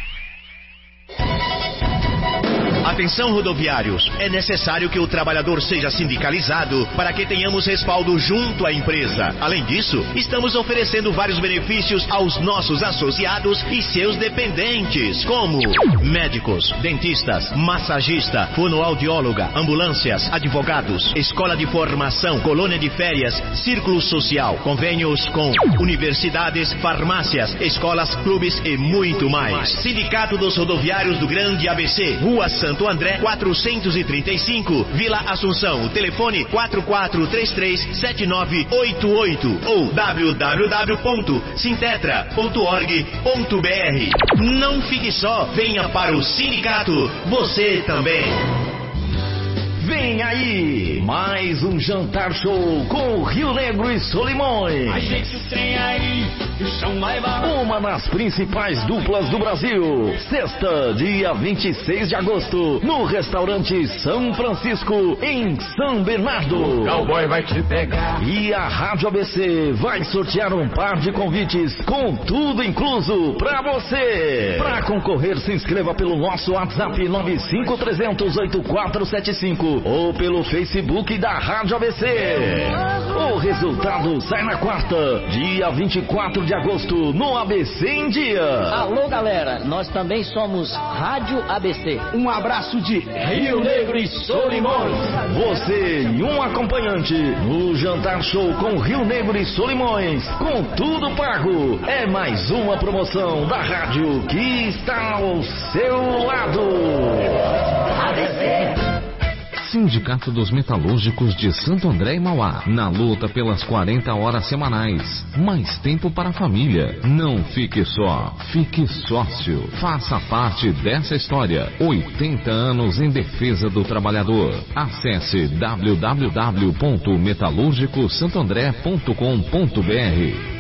Atenção, rodoviários, é necessário que o trabalhador seja sindicalizado para que tenhamos respaldo junto à empresa. Além disso, estamos oferecendo vários benefícios aos nossos associados e seus dependentes, como médicos, dentistas, massagista, fonoaudióloga, ambulâncias, advogados, escola de formação, colônia de férias, círculo social, convênios com universidades, farmácias, escolas, clubes e muito mais. Sindicato dos Rodoviários do Grande ABC, Rua Santo André, 435, Vila Assunção. O telefone 4433-7988 ou www.sintetra.org.br. Não fique só, venha para o sindicato, você também. Vem aí, mais um jantar show com o Rio Negro e Solimões. Uma das principais duplas do Brasil. Sexta, dia 26 de agosto, no restaurante São Francisco, em São Bernardo. O cowboy vai te pegar. E a Rádio ABC vai sortear um par de convites com tudo incluso pra você. Pra concorrer, se inscreva pelo nosso WhatsApp 953008475 ou pelo Facebook da Rádio ABC. O resultado sai na quarta, dia 24 de agosto, no ABC em Dia. Alô, galera, nós também somos Rádio ABC. Um abraço de Rio Negro e Solimões. Você e um acompanhante no Jantar Show com Rio Negro e Solimões, com tudo pago. É mais uma promoção da rádio que está ao seu lado. ABC. Sindicato dos Metalúrgicos de Santo André e Mauá, na luta pelas 40 horas semanais. Mais tempo para a família. Não fique só, fique sócio. Faça parte dessa história. 80 anos em defesa do trabalhador. Acesse www.metalurgicosantoandré.com.br.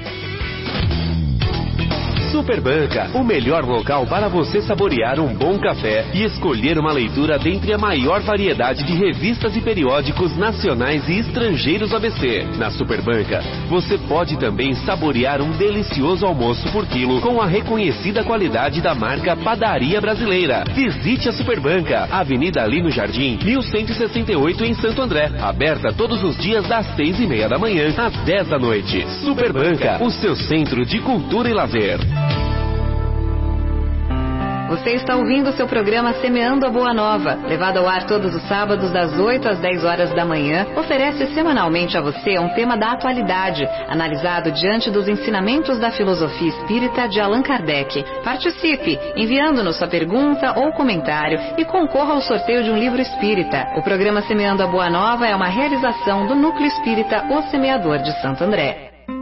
Superbanca, o melhor local para você saborear um bom café e escolher uma leitura dentre a maior variedade de revistas e periódicos nacionais e estrangeiros ABC. Na Superbanca, você pode também saborear um delicioso almoço por quilo com a reconhecida qualidade da marca Padaria Brasileira. Visite a Superbanca, Avenida Lino Jardim, 1168 em Santo André. Aberta todos os dias das 6:30 da manhã às 10 da noite. Superbanca, o seu centro de cultura e lazer. Você está ouvindo o seu programa Semeando a Boa Nova, levado ao ar todos os sábados das 8 às 10 horas da manhã, oferece semanalmente a você um tema da atualidade, analisado diante dos ensinamentos da filosofia espírita de Allan Kardec. Participe, enviando-nos sua pergunta ou comentário e concorra ao sorteio de um livro espírita. O programa Semeando a Boa Nova é uma realização do Núcleo Espírita O Semeador de Santo André.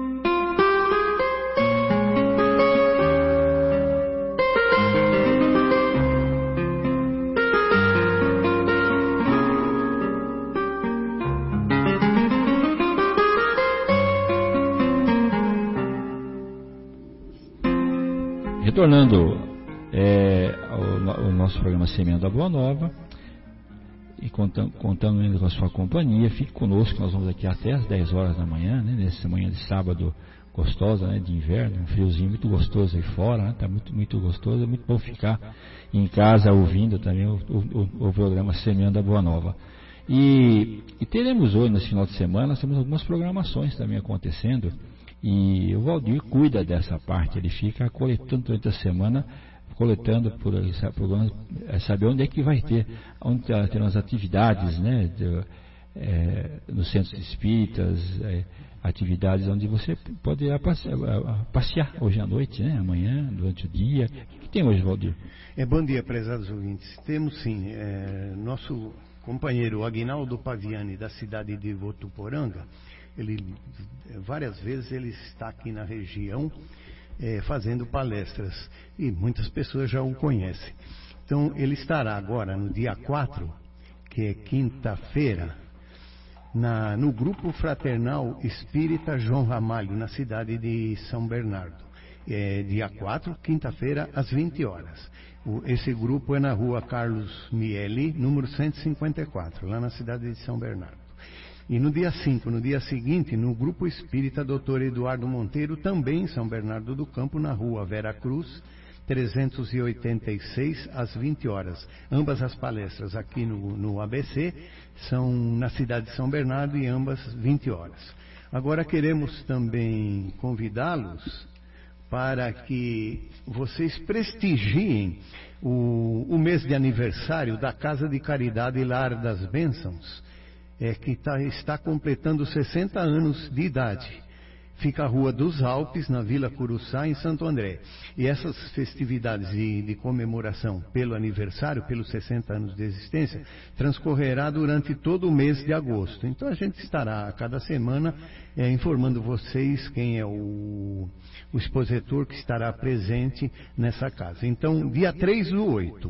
Retornando ao nosso programa Semeando a Boa Nova e contando ainda com a sua companhia, fique conosco, nós vamos aqui até às 10 horas da manhã, né, nessa manhã de sábado gostosa, né, de inverno, um friozinho muito gostoso aí fora, né, tá muito gostoso, é muito bom ficar em casa ouvindo também o programa Semeando a Boa Nova. E teremos hoje, nesse final de semana, nós temos algumas programações também acontecendo. E o Valdir cuida dessa parte, ele fica coletando durante a semana, coletando por saber onde é que vai ter, onde tem as atividades, né, nos centros espíritas, atividades onde você pode passear hoje à noite, né, amanhã, durante o dia. O que tem hoje, Valdir? Bom dia, prezados ouvintes. Temos sim, nosso companheiro Aguinaldo Paviani, da cidade de Votuporanga. Várias vezes ele está aqui na região fazendo palestras e muitas pessoas já o conhecem. Então ele estará agora no dia 4, que é quinta-feira, no Grupo Fraternal Espírita João Ramalho, na cidade de São Bernardo. Dia 4, quinta-feira, às 20 horas. Esse grupo é na rua Carlos Miele, número 154, lá na cidade de São Bernardo. E no dia 5, no dia seguinte, no Grupo Espírita Dr. Eduardo Monteiro, também em São Bernardo do Campo, na rua Vera Cruz, 386, às 20 horas. Ambas as palestras aqui no ABC são na cidade de São Bernardo e ambas 20 horas. Agora queremos também convidá-los para que vocês prestigiem o mês de aniversário da Casa de Caridade e Lar das Bênçãos, que está completando 60 anos de idade. Fica a Rua dos Alpes, na Vila Curuçá, em Santo André. E essas festividades de comemoração pelo aniversário, pelos 60 anos de existência, transcorrerá durante todo o mês de agosto. Então a gente estará a cada semana informando vocês quem é o expositor que estará presente nessa casa. Então, dia 3/8,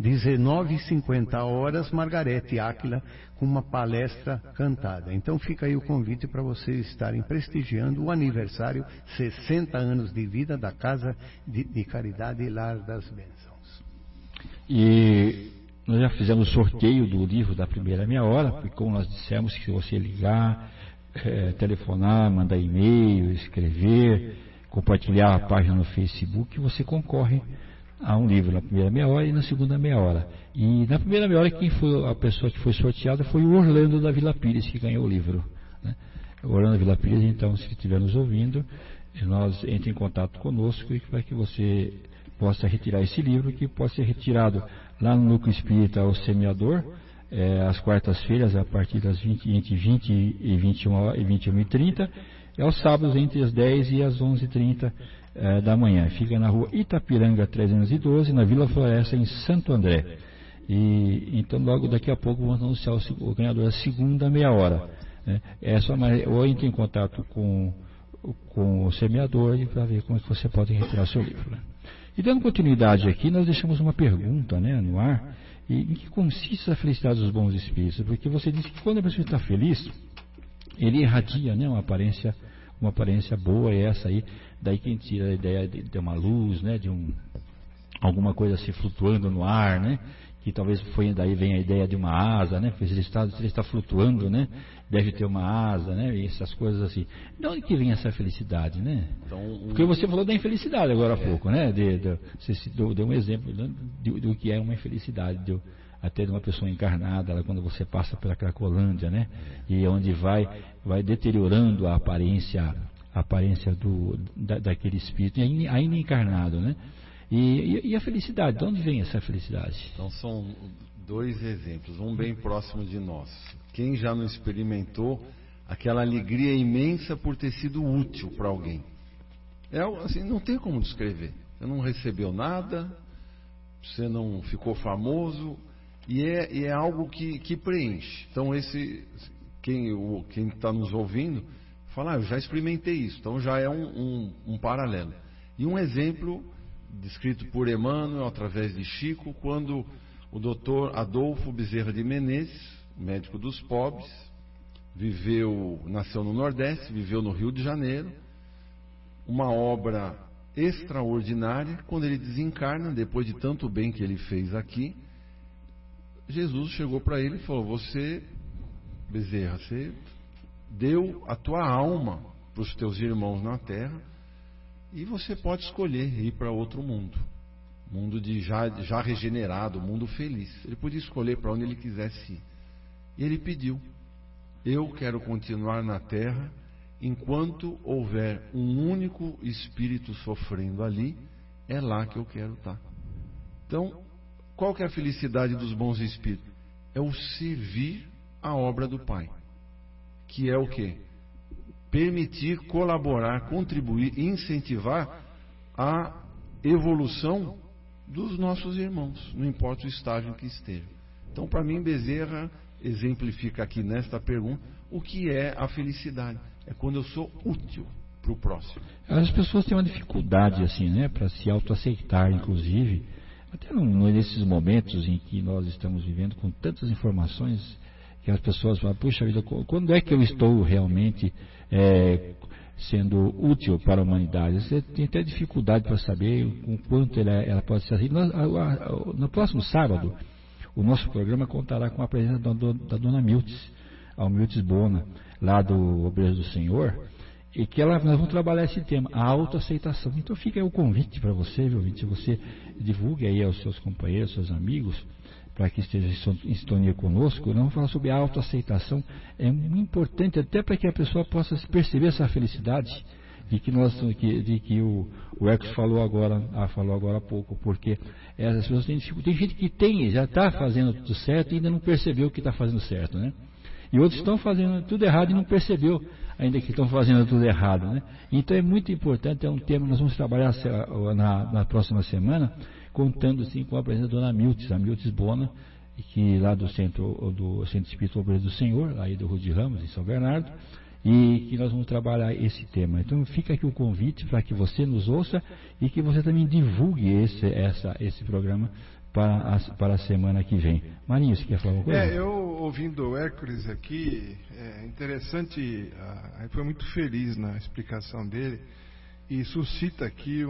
19h50, Margarete Áquila, com uma palestra cantada. Então fica aí o convite para vocês estarem prestigiando o aniversário, 60 anos de vida da Casa de Caridade e Lar das Bênçãos. E nós já fizemos o sorteio do livro da primeira meia hora, porque como nós dissemos, que se você ligar, telefonar, mandar e-mail, escrever, compartilhar a página no Facebook, você concorre há um livro na primeira meia hora e na segunda meia hora. E na primeira meia hora, quem foi a pessoa que foi sorteada foi o Orlando da Vila Pires, que ganhou o livro, né? O Orlando da Vila Pires, então, se estiver nos ouvindo, nós entre em contato conosco para que você possa retirar esse livro, que pode ser retirado lá no Núcleo Espírita O Semeador, às quartas-feiras, a partir das entre 20 e 21h30, e aos sábados entre as 10 e as 11h30 da manhã. Fica na rua Itapiranga 312, na Vila Floresta, em Santo André. E então logo daqui a pouco vamos anunciar o ganhador da segunda meia hora, né? Ou entre em contato com o semeador para ver como é que você pode retirar seu livro, né? E dando continuidade aqui, nós deixamos uma pergunta, né, no ar, em que consiste a felicidade dos bons espíritos, porque você disse que quando a pessoa está feliz, ele irradia, né, uma aparência boa, é essa aí, daí quem tira a ideia de uma luz, né, de alguma coisa assim flutuando no ar, né, que talvez daí vem a ideia de uma asa, né, porque se ele está flutuando, né, deve ter uma asa, né, e essas coisas assim. De onde que vem essa felicidade, né? Porque você falou da infelicidade agora há pouco, né, você deu um exemplo do que é uma infelicidade, até de uma pessoa encarnada, quando você passa pela Cracolândia, né, e onde vai deteriorando a aparência daquele espírito ainda encarnado, né? E a felicidade, de onde vem essa felicidade? Então são dois exemplos, um bem próximo de nós. Quem já não experimentou aquela alegria imensa por ter sido útil para alguém? Assim, não tem como descrever. Você não recebeu nada, você não ficou famoso, e é algo que preenche. Então quem está nos ouvindo fala, eu já experimentei isso. Então já é um paralelo. E um exemplo descrito por Emmanuel através de Chico, quando o doutor Adolfo Bezerra de Menezes, médico dos pobres, nasceu no Nordeste, viveu no Rio de Janeiro, uma obra extraordinária. Quando ele desencarna, depois de tanto bem que ele fez aqui, Jesus chegou para ele e falou, você, Bezerra, você deu a tua alma para os teus irmãos na Terra, e você pode escolher ir para outro mundo de já regenerado, mundo feliz. Ele podia escolher para onde ele quisesse ir. E ele pediu, eu quero continuar na Terra enquanto houver um único espírito sofrendo ali, é lá que eu quero estar. Então, qual que é a felicidade dos bons espíritos? É o servir a obra do Pai, que é o quê? Permitir, colaborar, contribuir, incentivar a evolução dos nossos irmãos, não importa o estágio em que estejam. Então, para mim, Bezerra exemplifica aqui nesta pergunta o que é a felicidade. É quando eu sou útil para o próximo. As pessoas têm uma dificuldade assim, né, para se autoaceitar, inclusive, até nesses momentos em que nós estamos vivendo com tantas informações, que as pessoas falam, puxa vida, quando é que eu estou realmente sendo útil para a humanidade? Você tem até dificuldade para saber o quanto ela pode ser assim. No próximo sábado, o nosso programa contará com a presença da dona Miltz, a Miltz Bona, lá do Obreiros do Senhor, e que nós vamos trabalhar esse tema, a autoaceitação. Então fica aí o convite para você, viu, ouvinte? Você divulgue aí aos seus companheiros, seus amigos, para que esteja em sintonia conosco. Nós vamos falar sobre a autoaceitação. É muito importante até para que a pessoa possa perceber essa felicidade de que o Hércules falou agora há pouco, porque as pessoas têm gente que já está fazendo tudo certo e ainda não percebeu que está fazendo certo, né? E outros estão fazendo tudo errado e não percebeu ainda que estão fazendo tudo errado, né? Então é muito importante, é um tema que nós vamos trabalhar na próxima semana, contando assim com a presença da dona Miltz, a Miltz Bona, que lá do Centro Espírita Obreiros do Senhor, aí do Rua de Ramos, em São Bernardo, e que nós vamos trabalhar esse tema. Então fica aqui o convite para que você nos ouça e que você também divulgue esse programa para a semana que vem. Marinho, você quer falar alguma coisa? Eu ouvindo o Hércules aqui, é interessante, foi muito feliz na explicação dele e suscita aqui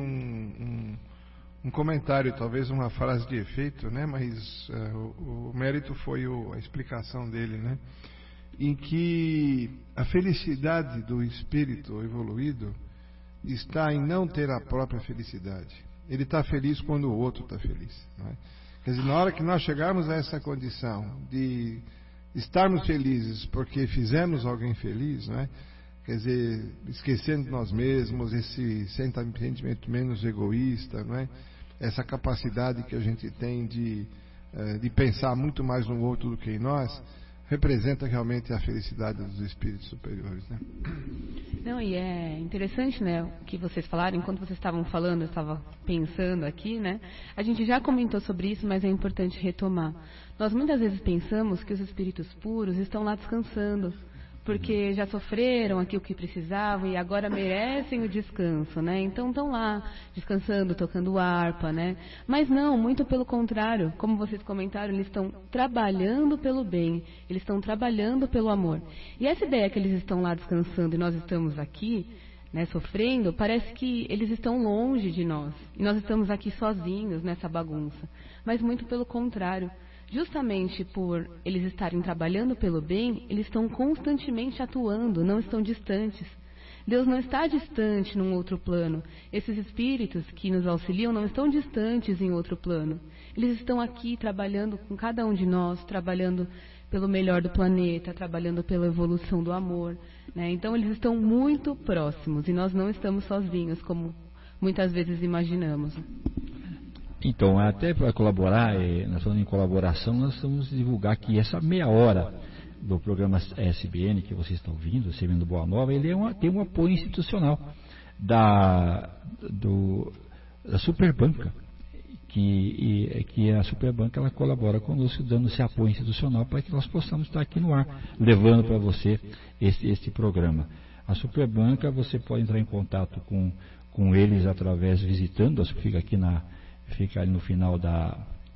um comentário, talvez uma frase de efeito, né? Mas o mérito foi a explicação dele, né? Em que a felicidade do espírito evoluído está em não ter a própria felicidade. Ele está feliz quando o outro está feliz. Não é? Quer dizer, na hora que nós chegarmos a essa condição de estarmos felizes porque fizemos alguém feliz, não é? Quer dizer, esquecendo de nós mesmos, esse sentimento menos egoísta, não é? Essa capacidade que a gente tem de pensar muito mais no outro do que em nós, representa realmente a felicidade dos espíritos superiores, né? Não, e é interessante, né, o que vocês falaram. Enquanto vocês estavam falando, eu estava pensando aqui, né? A gente já comentou sobre isso, mas é importante retomar. Nós muitas vezes pensamos que os espíritos puros estão lá descansando, porque já sofreram aqui o que precisavam e agora merecem o descanso, né? Então estão lá descansando, tocando harpa, né? Mas não, muito pelo contrário, como vocês comentaram, eles estão trabalhando pelo bem, eles estão trabalhando pelo amor. E essa ideia que eles estão lá descansando e nós estamos aqui, né, sofrendo, parece que eles estão longe de nós e nós estamos aqui sozinhos nessa bagunça. Mas muito pelo contrário. Justamente por eles estarem trabalhando pelo bem, eles estão constantemente atuando, não estão distantes. Deus não está distante num outro plano. Esses espíritos que nos auxiliam não estão distantes em outro plano. Eles estão aqui trabalhando com cada um de nós, trabalhando pelo melhor do planeta, trabalhando pela evolução do amor, né? Então eles estão muito próximos e nós não estamos sozinhos, como muitas vezes imaginamos. Então, até para colaborar, nós falando em colaboração, nós vamos divulgar que essa meia hora do programa SBN que vocês estão ouvindo, Semendo Boa Nova, ele tem um apoio institucional da Superbanca, que a Superbanca ela colabora conosco, dando esse apoio institucional para que nós possamos estar aqui no ar, levando para você este programa. A Superbanca, você pode entrar em contato com eles através, visitando, fica ali no final da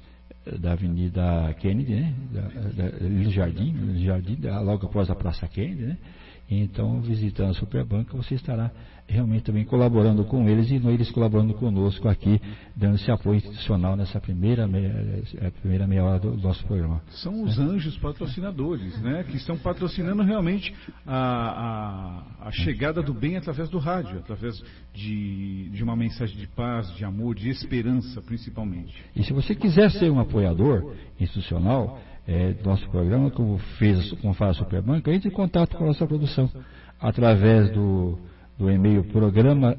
Avenida Kennedy, né? Lilo Jardim, logo após a Praça Kennedy, né? Então, visitando a Superbanca, você estará realmente também colaborando com eles e eles colaborando conosco aqui, dando esse apoio institucional nessa primeira meia hora do nosso programa. São os anjos patrocinadores, né? Que estão patrocinando realmente a chegada do bem através do rádio, através de uma mensagem de paz, de amor, de esperança, principalmente. E se você quiser ser um apoiador institucional do nosso programa, como faz a Superbanca, entre em contato com a nossa produção através do e-mail programa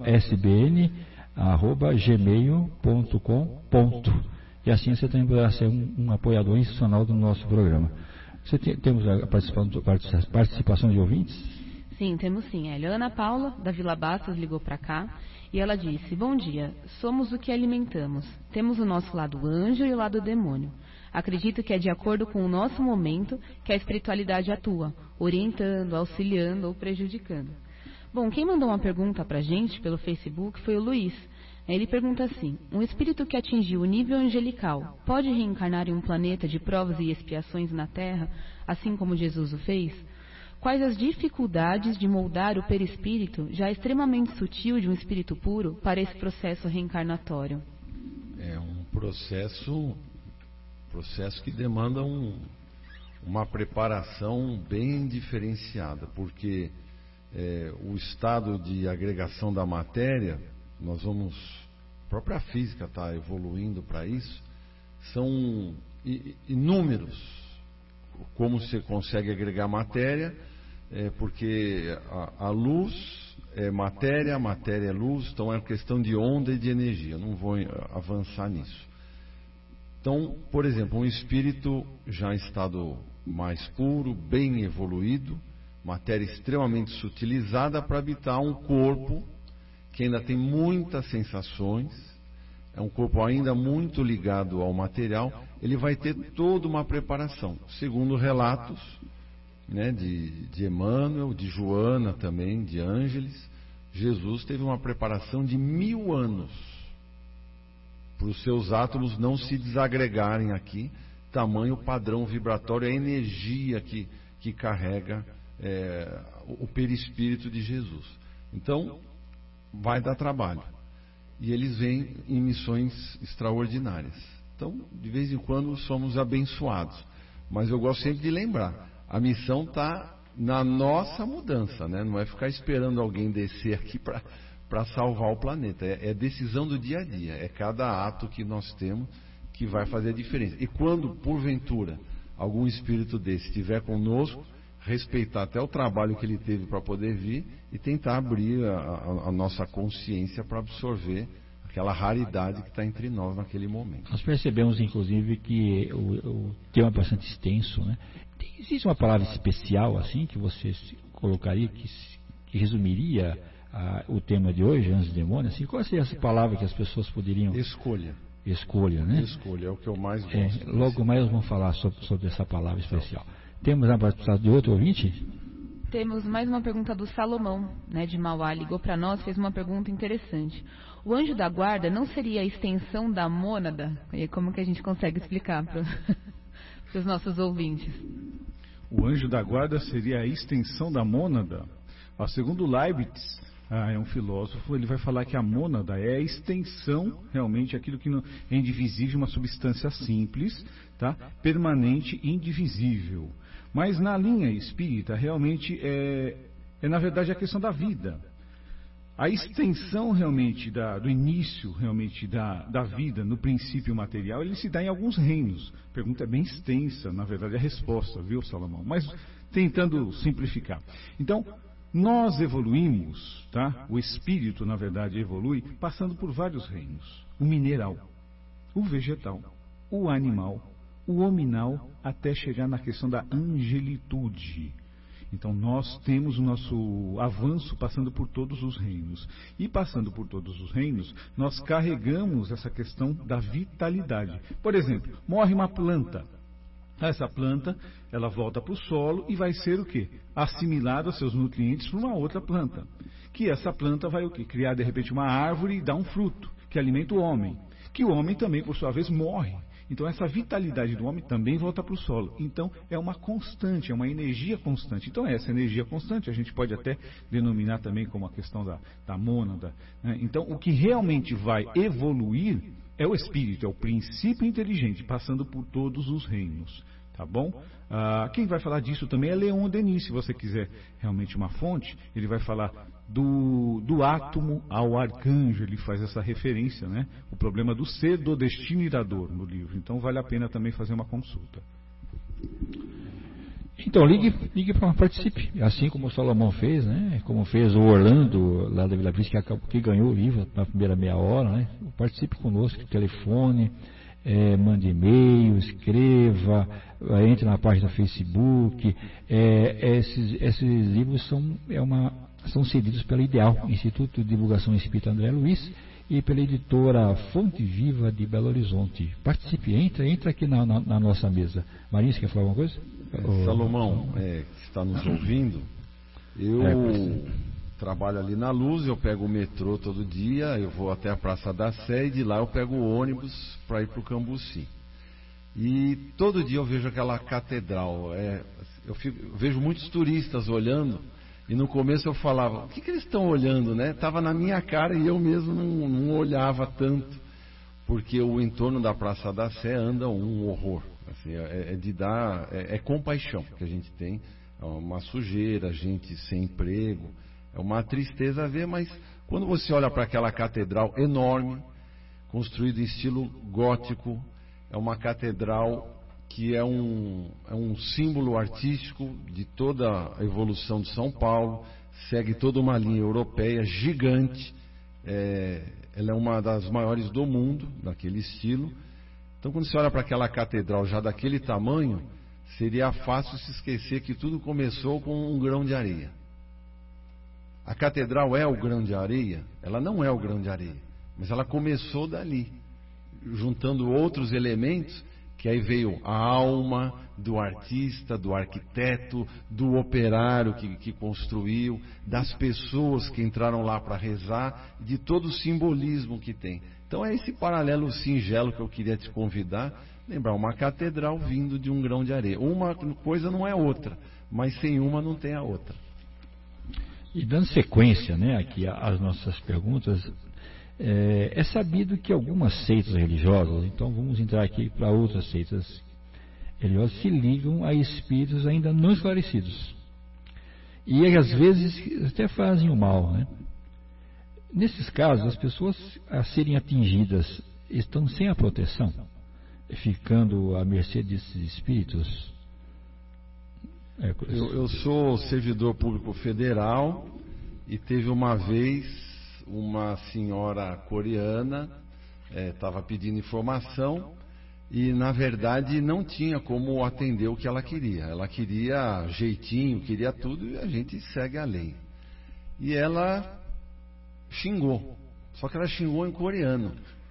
sbn@gmail.com. E assim você também poderá ser um apoiador institucional do nosso programa. Temos a participação de ouvintes? Sim, temos sim. A Ana Paula, da Vila Bastos, ligou para cá e ela disse: bom dia, somos o que alimentamos. Temos o nosso lado anjo e o lado demônio. Acredito que é de acordo com o nosso momento que a espiritualidade atua, orientando, auxiliando ou prejudicando. Bom, quem mandou uma pergunta para a gente pelo Facebook foi o Luiz. Ele pergunta assim: um espírito que atingiu o nível angelical pode reencarnar em um planeta de provas e expiações na Terra, assim como Jesus o fez? Quais as dificuldades de moldar o perispírito, já extremamente sutil de um espírito puro, para esse processo reencarnatório? É um processo que demanda uma preparação bem diferenciada, porque o estado de agregação da matéria, a própria física está evoluindo para isso, são inúmeros como você consegue agregar matéria, porque a luz é matéria, a matéria é luz, então é uma questão de onda e de energia. Eu não vou avançar nisso. Então, por exemplo, um espírito já em estado mais puro, bem evoluído, matéria extremamente sutilizada para habitar um corpo que ainda tem muitas sensações, é um corpo ainda muito ligado ao material, ele vai ter toda uma preparação. Segundo relatos, né, de Emmanuel, de Joana também, de Ângeles, Jesus teve uma preparação de 1000 anos para os seus átomos não se desagregarem aqui, tamanho padrão vibratório, a energia que carrega o perispírito de Jesus. Então, vai dar trabalho. E eles vêm em missões extraordinárias. Então, de vez em quando, somos abençoados. Mas eu gosto sempre de lembrar, a missão está na nossa mudança, né? Não é ficar esperando alguém descer aqui para salvar o planeta. É decisão do dia a dia, é cada ato que nós temos que vai fazer a diferença. E quando, porventura, algum espírito desse estiver conosco, respeitar até o trabalho que ele teve para poder vir e tentar abrir a nossa consciência para absorver aquela raridade que está entre nós naquele momento. Nós percebemos, inclusive, que o tema é bastante extenso, né? Existe uma palavra especial, assim, que você colocaria, que resumiria o tema de hoje, anjos e demônios? Assim, qual seria essa palavra que as pessoas poderiam... Escolha. Escolha, né? Escolha, é o que eu mais gosto. Logo mais vamos falar sobre essa palavra especial. Temos a participação de outro ouvinte? Temos mais uma pergunta do Salomão, né, de Mauá. Ligou para nós, fez uma pergunta interessante. O anjo da guarda não seria a extensão da mônada? E como que a gente consegue explicar para os nossos ouvintes? O anjo da guarda seria a extensão da mônada? Segundo Leibniz, é um filósofo, ele vai falar que a mônada é a extensão, realmente, aquilo que não é indivisível, uma substância simples, tá? Permanente, indivisível. Mas na linha espírita, realmente, na verdade, a questão da vida. A extensão, realmente, do início, realmente, da vida, no princípio material, ele se dá em alguns reinos. A pergunta é bem extensa, na verdade, a resposta, viu, Salomão? Mas tentando simplificar. Então, nós evoluímos, tá? O espírito, na verdade, evolui passando por vários reinos. O mineral, o vegetal, o animal, o hominal, até chegar na questão da angelitude. Então nós temos o nosso avanço passando por todos os reinos. E passando por todos os reinos, nós carregamos essa questão da vitalidade. Por exemplo, morre uma planta. Essa planta, ela volta para o solo e vai ser o quê? Assimilada seus nutrientes para uma outra planta. Que essa planta vai o quê? Criar de repente uma árvore e dar um fruto, que alimenta o homem. Que o homem também, por sua vez, morre. Então essa vitalidade do homem também volta para o solo. Então é uma constante, é uma energia constante. Então essa energia constante a gente pode até denominar também como a questão da mônada, né? Então o que realmente vai evoluir é o espírito, é o princípio inteligente, passando por todos os reinos, tá bom? Quem vai falar disso também é Leon Denis. Se você quiser realmente uma fonte, ele vai falar do átomo ao arcanjo, ele faz essa referência, né? O problema do ser, do destino e da dor no livro. Então vale a pena também fazer uma consulta. Então ligue para participe, assim como o Salomão fez, né? Como fez o Orlando lá da Vila Vista, que ganhou o livro na primeira meia hora, né? Participe conosco, telefone, mande e-mail, escreva, entre na página do Facebook. Esses livros são cedidos pela Ideal, Instituto de Divulgação Espírita André Luiz, e pela editora Fonte Viva de Belo Horizonte. Participe, entra aqui na nossa mesa. Marinho, você quer falar alguma coisa? Salomão, que está nos ouvindo, eu trabalho ali na Luz, eu pego o metrô todo dia, eu vou até a Praça da Sé e de lá eu pego o ônibus para ir para o Cambuci. E todo dia eu vejo aquela catedral, eu vejo muitos turistas olhando, e no começo eu falava, o que eles estão olhando, né? Estava na minha cara e eu mesmo não olhava tanto, porque o entorno da Praça da Sé anda um horror. Assim, é compaixão que a gente tem, é uma sujeira, gente sem emprego, é uma tristeza a ver, mas quando você olha para aquela catedral enorme, construída em estilo gótico, é uma catedral que é um símbolo artístico de toda a evolução de São Paulo, segue toda uma linha europeia gigante, ela é uma das maiores do mundo, daquele estilo. Então, quando você olha para aquela catedral já daquele tamanho, seria fácil se esquecer que tudo começou com um grão de areia. A catedral é o grão de areia? Ela não é o grão de areia, mas ela começou dali, juntando outros elementos, que aí veio a alma do artista, do arquiteto, do operário que construiu, das pessoas que entraram lá para rezar, de todo o simbolismo que tem. Então é esse paralelo singelo que eu queria te convidar, lembrar, uma catedral vindo de um grão de areia. Uma coisa não é outra, mas sem uma não tem a outra. E dando sequência, né, aqui às nossas perguntas, é sabido que algumas seitas religiosas, então vamos entrar aqui para outras seitas religiosas, se ligam a espíritos ainda não esclarecidos. E às vezes até fazem o mal, né? Nesses casos, as pessoas a serem atingidas estão sem a proteção, ficando à mercê desses espíritos. Eu sou servidor público federal e teve uma vez uma senhora coreana estava pedindo informação e na verdade não tinha como atender o que ela queria. Ela queria jeitinho, queria tudo e a gente segue a lei. E ela xingou, só que ela xingou em coreano.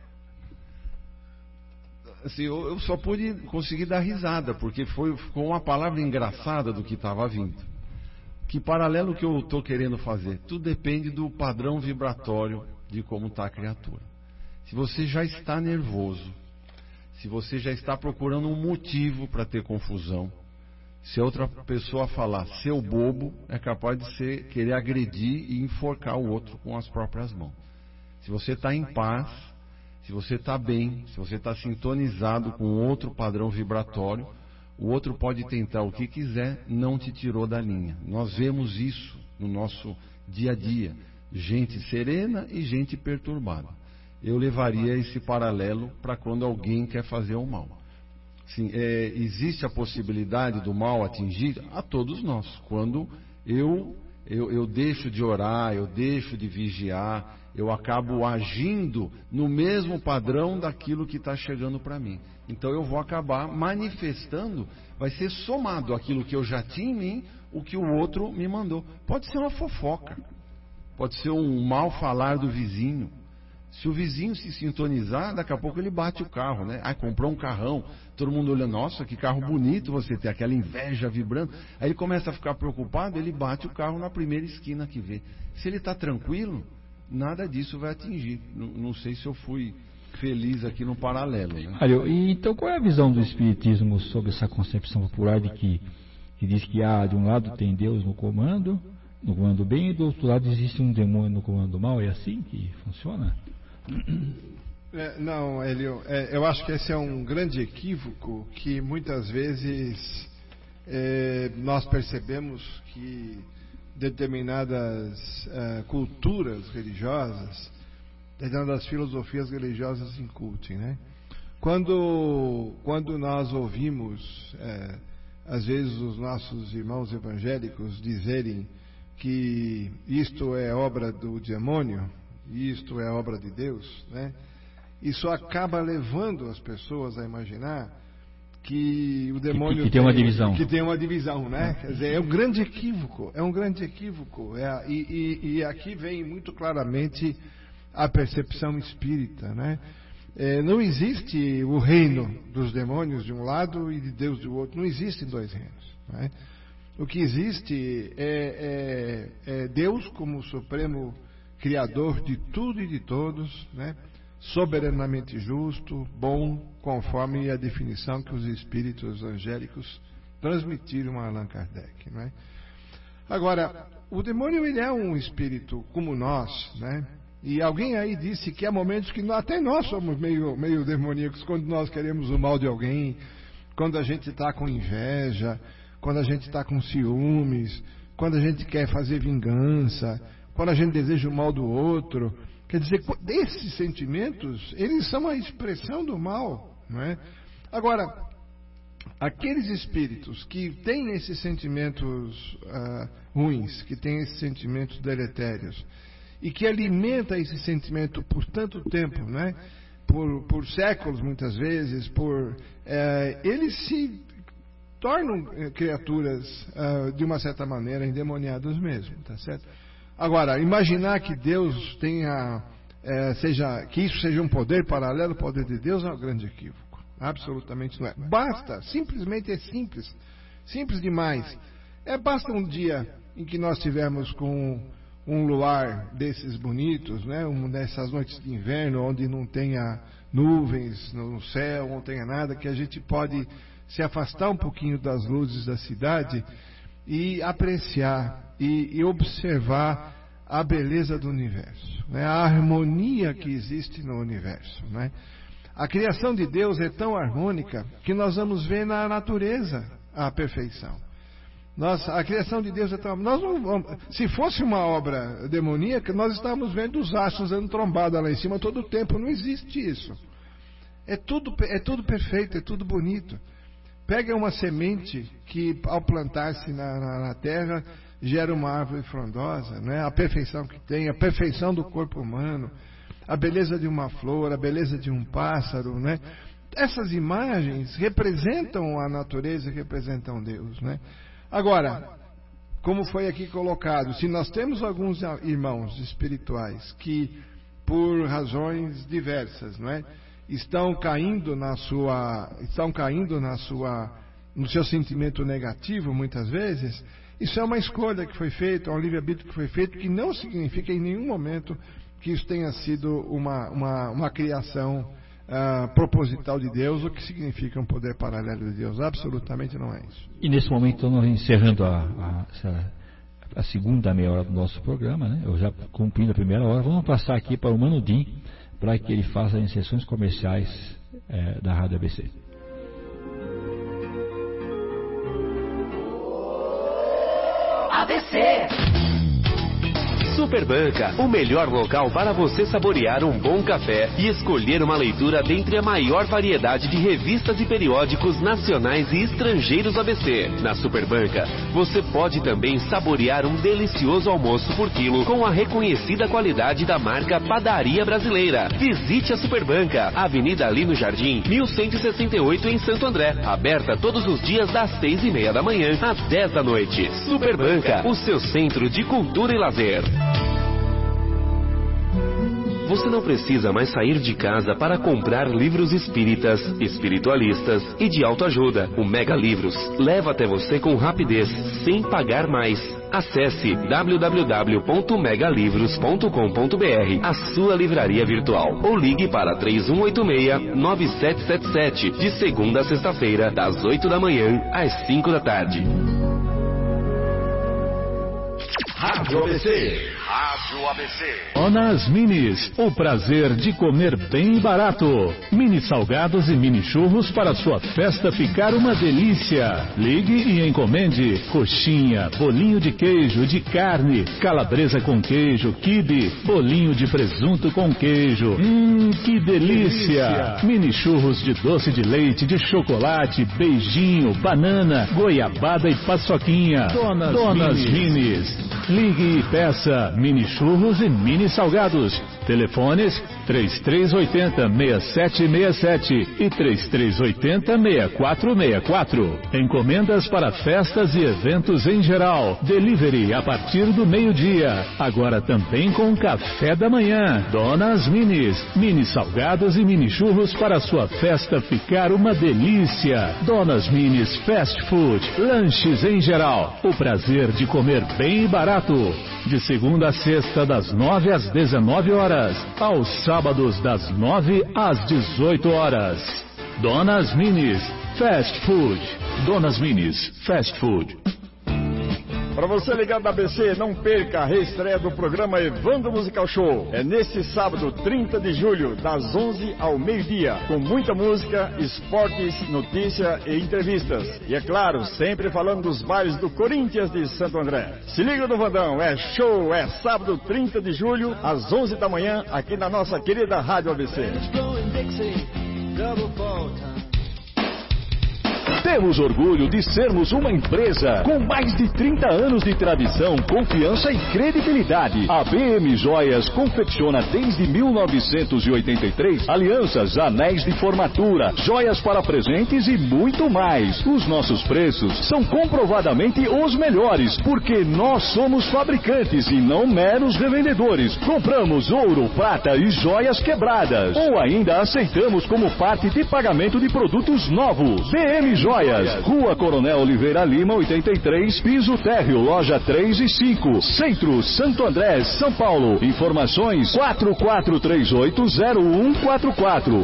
Assim, eu só pude conseguir dar risada, porque ficou uma palavra engraçada do que estava vindo. Que paralelo que eu estou querendo fazer? Tudo depende do padrão vibratório de como está a criatura. Se você já está nervoso, se você já está procurando um motivo para ter confusão, se outra pessoa falar seu bobo, é capaz de querer agredir e enforcar o outro com as próprias mãos. Se você está em paz, se você está bem, se você está sintonizado com outro padrão vibratório, o outro pode tentar o que quiser, não te tirou da linha. Nós vemos isso no nosso dia a dia. Gente serena e gente perturbada. Eu levaria esse paralelo para quando alguém quer fazer o mal. Sim, existe a possibilidade do mal atingir a todos nós. Quando eu deixo de orar, eu deixo de vigiar, eu acabo agindo no mesmo padrão daquilo que está chegando para mim. Então eu vou acabar manifestando, vai ser somado aquilo que eu já tinha em mim, o que o outro me mandou. Pode ser uma fofoca, pode ser um mal falar do vizinho. Se o vizinho se sintonizar, daqui a pouco ele bate o carro, né? Comprou um carrão, todo mundo olha, nossa, que carro bonito você tem, aquela inveja vibrando. Aí ele começa a ficar preocupado, ele bate o carro na primeira esquina que vê. Se ele está tranquilo, nada disso vai atingir. Não sei se eu fui feliz aqui no paralelo, né? Então qual é a visão do Espiritismo sobre essa concepção popular de que diz que de um lado tem Deus no comando bem, e do outro lado existe um demônio no comando do mal? É assim que funciona? Não, Hélio, eu acho que esse é um grande equívoco que muitas vezes nós percebemos que determinadas culturas religiosas, determinadas filosofias religiosas incutem, né? Quando nós ouvimos às vezes os nossos irmãos evangélicos dizerem que isto é obra do demônio, isto é obra de Deus, né? Isso acaba levando as pessoas a imaginar que o demônio que tem uma divisão. Que tem uma divisão, né? Quer dizer, é um grande equívoco. E aqui vem muito claramente a percepção espírita, né? Não existe o reino dos demônios de um lado e de Deus do outro. Não existem dois reinos, né? O que existe é Deus como supremo Criador de tudo e de todos, né? Soberanamente justo, bom, conforme a definição que os espíritos angélicos transmitiram a Allan Kardec, né? Agora, o demônio ele é um espírito como nós, né? E alguém aí disse que há momentos que até nós somos meio demoníacos quando nós queremos o mal de alguém, quando a gente está com inveja, quando a gente está com ciúmes, quando a gente quer fazer vingança, quando a gente deseja o mal do outro. Quer dizer, esses sentimentos, eles são a expressão do mal, não é? Agora, aqueles espíritos que têm esses sentimentos ruins, que têm esses sentimentos deletérios, e que alimentam esse sentimento por tanto tempo, né? Por séculos muitas vezes, eles se tornam criaturas de uma certa maneira endemoniadas mesmo, tá certo? Agora, imaginar que Deus tenha, que isso seja um poder paralelo ao poder de Deus é um grande equívoco. Absolutamente não é. Basta, simplesmente é simples. Simples demais. Basta um dia em que nós tivermos com um luar desses bonitos, né? Dessas noites de inverno, onde não tenha nuvens no céu, não tenha nada, que a gente pode se afastar um pouquinho das luzes da cidade e apreciar e observar a beleza do universo, né? A harmonia que existe no universo, né? A criação de Deus é tão harmônica que nós vamos ver na natureza a perfeição. A criação de Deus é tão... Se fosse uma obra demoníaca, nós estávamos vendo os astros dando trombada lá em cima todo o tempo. Não existe isso. É tudo perfeito, é tudo bonito. Pega uma semente que, ao plantar-se na terra, gera uma árvore frondosa, né? A perfeição que tem, a perfeição do corpo humano, a beleza de uma flor, a beleza de um pássaro, né? Essas imagens representam a natureza, representam Deus, né? Agora, como foi aqui colocado, se nós temos alguns irmãos espirituais que, por razões diversas, não é, estão caindo no seu sentimento negativo, muitas vezes, isso é uma escolha que foi feita, um livre-arbítrio que foi feito, que não significa em nenhum momento que isso tenha sido uma criação proposital de Deus, o que significa um poder paralelo de Deus. Absolutamente não é isso. E nesse momento, nós encerrando a segunda meia hora do nosso programa, né? Eu já cumprindo a primeira hora, vamos passar aqui para o Mano Dim, para que ele faça as inserções comerciais da Rádio ABC. ABC Superbanca, o melhor local para você saborear um bom café e escolher uma leitura dentre a maior variedade de revistas e periódicos nacionais e estrangeiros ABC. Na Superbanca, você pode também saborear um delicioso almoço por quilo com a reconhecida qualidade da marca Padaria Brasileira. Visite a Superbanca, Avenida Lino Jardim, 1168 em Santo André. Aberta todos os dias das 6:30 da manhã às 10 da noite. Superbanca, o seu centro de cultura e lazer. Você não precisa mais sair de casa para comprar livros espíritas, espiritualistas e de autoajuda. O Mega Livros leva até você com rapidez, sem pagar mais. Acesse www.megalivros.com.br, a sua livraria virtual, ou ligue para 3186-9777, de segunda a sexta-feira, das 8 da manhã às 5 da tarde. Rádio ABC. Rádio ABC. Donas Minis, o prazer de comer bem barato. Mini salgados e mini churros para sua festa ficar uma delícia. Ligue e encomende coxinha, bolinho de queijo, de carne, calabresa com queijo, quibe, bolinho de presunto com queijo. Que delícia! Mini churros de doce de leite, de chocolate, beijinho, banana, goiabada e paçoquinha. Donas Minis. Ligue e peça mini churros e mini salgados. Telefones 3380-6767 e 3380-6464. Encomendas para festas e eventos em geral. Delivery a partir do meio-dia. Agora também com café da manhã. Donas Minis. Mini salgados e mini churros para sua festa ficar uma delícia. Donas Minis Fast Food. Lanches em geral. O prazer de comer bem e barato. De segunda a sexta, das 9 às 19 horas. Aos sábados, das 9 às 18 horas. Donas Minis Fast Food. Donas Minis Fast Food. Para você ligado na ABC, não perca a reestreia do programa Evandro Musical Show. É neste sábado, 30 de julho, das 11 ao meio-dia, com muita música, esportes, notícia e entrevistas. E é claro, sempre falando dos bailes do Corinthians de Santo André. Se liga no Vandão, é show, é sábado, 30 de julho, às 11 da manhã, aqui na nossa querida Rádio ABC. Temos orgulho de sermos uma empresa com mais de 30 anos de tradição, confiança e credibilidade. A BM Joias confecciona desde 1983 alianças, anéis de formatura, joias para presentes e muito mais. Os nossos preços são comprovadamente os melhores, porque nós somos fabricantes e não meros revendedores. Compramos ouro, prata e joias quebradas. Ou ainda aceitamos como parte de pagamento de produtos novos. BM Joias, Rua Coronel Oliveira Lima, 83, piso térreo, loja 3 e 5, Centro, Santo André, São Paulo. Informações 44380144,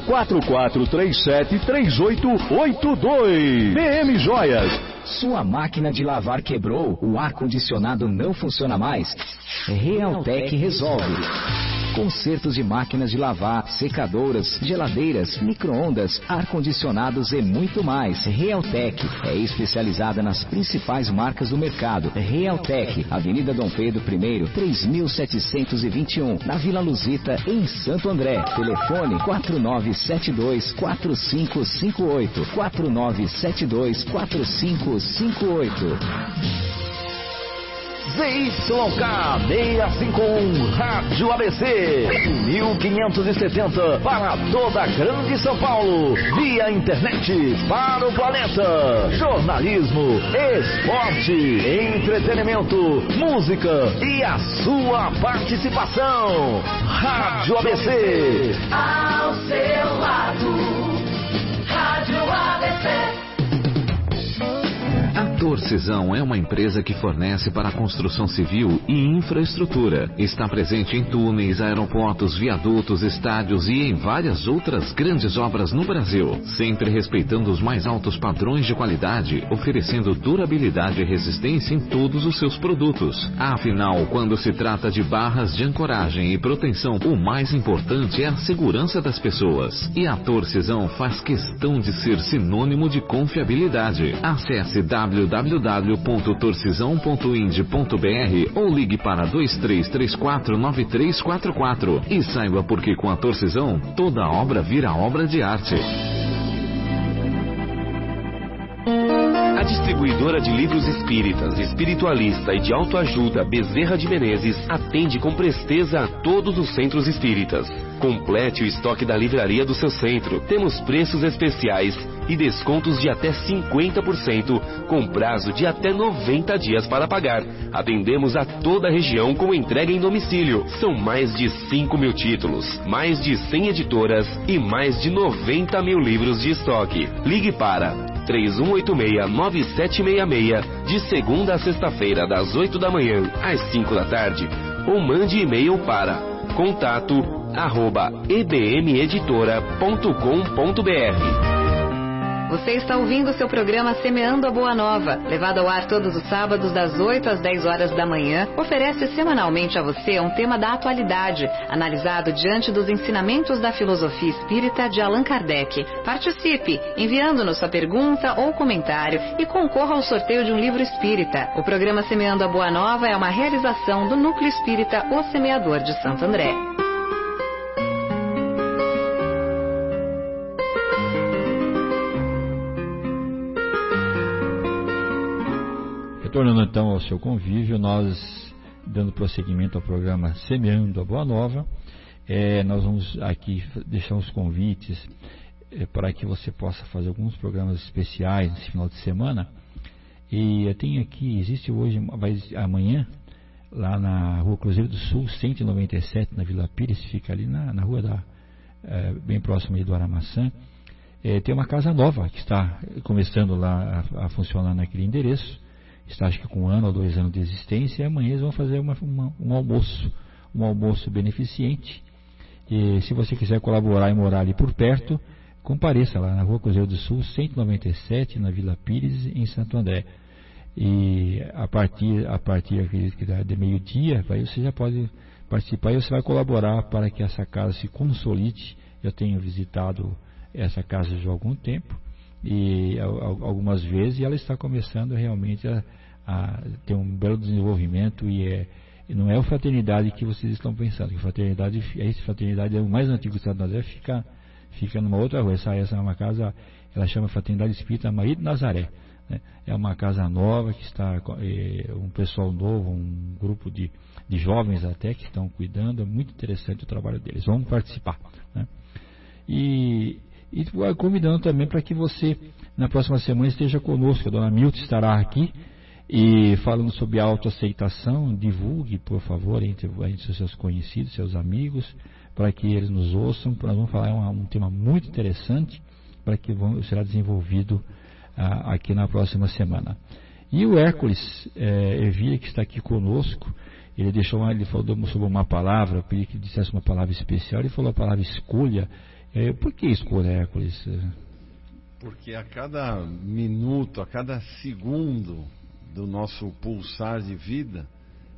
44373882. BM Joias. Sua máquina de lavar quebrou, o ar-condicionado não funciona mais? Realtec resolve. consertos de máquinas de lavar, secadoras, geladeiras, micro-ondas, ar-condicionados e muito mais. Realtec é especializada nas principais marcas do mercado. Realtec, Avenida Dom Pedro I, 3721, na Vila Luzita, em Santo André. Telefone 4972-4558, 4972-4558. ZYK651 Rádio ABC 1570 para toda a Grande São Paulo, via internet para o planeta. Jornalismo, esporte, entretenimento, música e a sua participação. Rádio ABC. Ao seu lado, Rádio ABC. A Torcisão é uma empresa que fornece para a construção civil e infraestrutura. Está presente em túneis, aeroportos, viadutos, estádios e em várias outras grandes obras no Brasil, sempre respeitando os mais altos padrões de qualidade, oferecendo durabilidade e resistência em todos os seus produtos. Afinal, quando se trata de barras de ancoragem e proteção, o mais importante é a segurança das pessoas. E a Torcisão faz questão de ser sinônimo de confiabilidade. Acesse www.torcisão.ind.br ou ligue para 2334-9344 e saiba porque com a Torcisão toda obra vira obra de arte. A distribuidora de livros espíritas, espiritualista e de autoajuda Bezerra de Menezes atende com presteza a todos os centros espíritas. Complete o estoque da livraria do seu centro. Temos preços especiais e descontos de até 50% com prazo de até 90 dias para pagar. Atendemos a toda a região com entrega em domicílio. São mais de 5 mil títulos, mais de 100 editoras e mais de 90 mil livros de estoque. Ligue para 3186-9766 de segunda a sexta-feira das 8 da manhã às 5 da tarde ou mande e-mail para contato@ebmeditora.com.br. Você está ouvindo o seu programa Semeando a Boa Nova, levado ao ar todos os sábados das 8 às 10 horas da manhã, oferece semanalmente a você um tema da atualidade, analisado diante dos ensinamentos da filosofia espírita de Allan Kardec. Participe, enviando-nos sua pergunta ou comentário e concorra ao sorteio de um livro espírita. O programa Semeando a Boa Nova é uma realização do Núcleo Espírita O Semeador de Santo André. Retornando então ao seu convívio, nós dando prosseguimento ao programa Semeando a Boa Nova, nós vamos aqui deixar os convites para que você possa fazer alguns programas especiais nesse final de semana. E eu tenho aqui, existe hoje, amanhã, lá na Rua Cruzeiro do Sul, 197, na Vila Pires, fica ali na rua bem próximo aí do Aramaçã. Tem uma casa nova que está começando lá a funcionar naquele endereço. Está acho que com 1 ano ou 2 anos de existência, e amanhã eles vão fazer um almoço beneficente. E se você quiser colaborar e morar ali por perto, compareça lá na Rua Cruzeiro do Sul, 197, na Vila Pires, em Santo André. E a partir acredito, de meio-dia, aí você já pode participar e você vai colaborar para que essa casa se consolide. Eu tenho visitado essa casa já há algum tempo, e algumas vezes, e ela está começando realmente a ter um belo desenvolvimento, e não é a fraternidade que vocês estão pensando, que fraternidade é o mais antigo do estado do André, fica numa outra rua. Essa é uma casa, ela chama Fraternidade Espírita Maria de Nazaré, né? É uma casa nova que está um pessoal novo, um grupo de jovens até que estão cuidando. É muito interessante o trabalho deles, vamos participar, né? E convidando também para que você na próxima semana esteja conosco. A dona Milton estará aqui e falando sobre autoaceitação. Divulgue, por favor, entre os seus conhecidos, seus amigos, para que eles nos ouçam. Nós vamos falar um tema muito interessante para que será desenvolvido aqui na próxima semana. E o Hércules Evia, que está aqui conosco, ele falou sobre uma palavra, eu pedi que ele dissesse uma palavra especial. Ele falou a palavra escolha. Por que escolha, Hércules? Porque a cada minuto, a cada segundo do nosso pulsar de vida,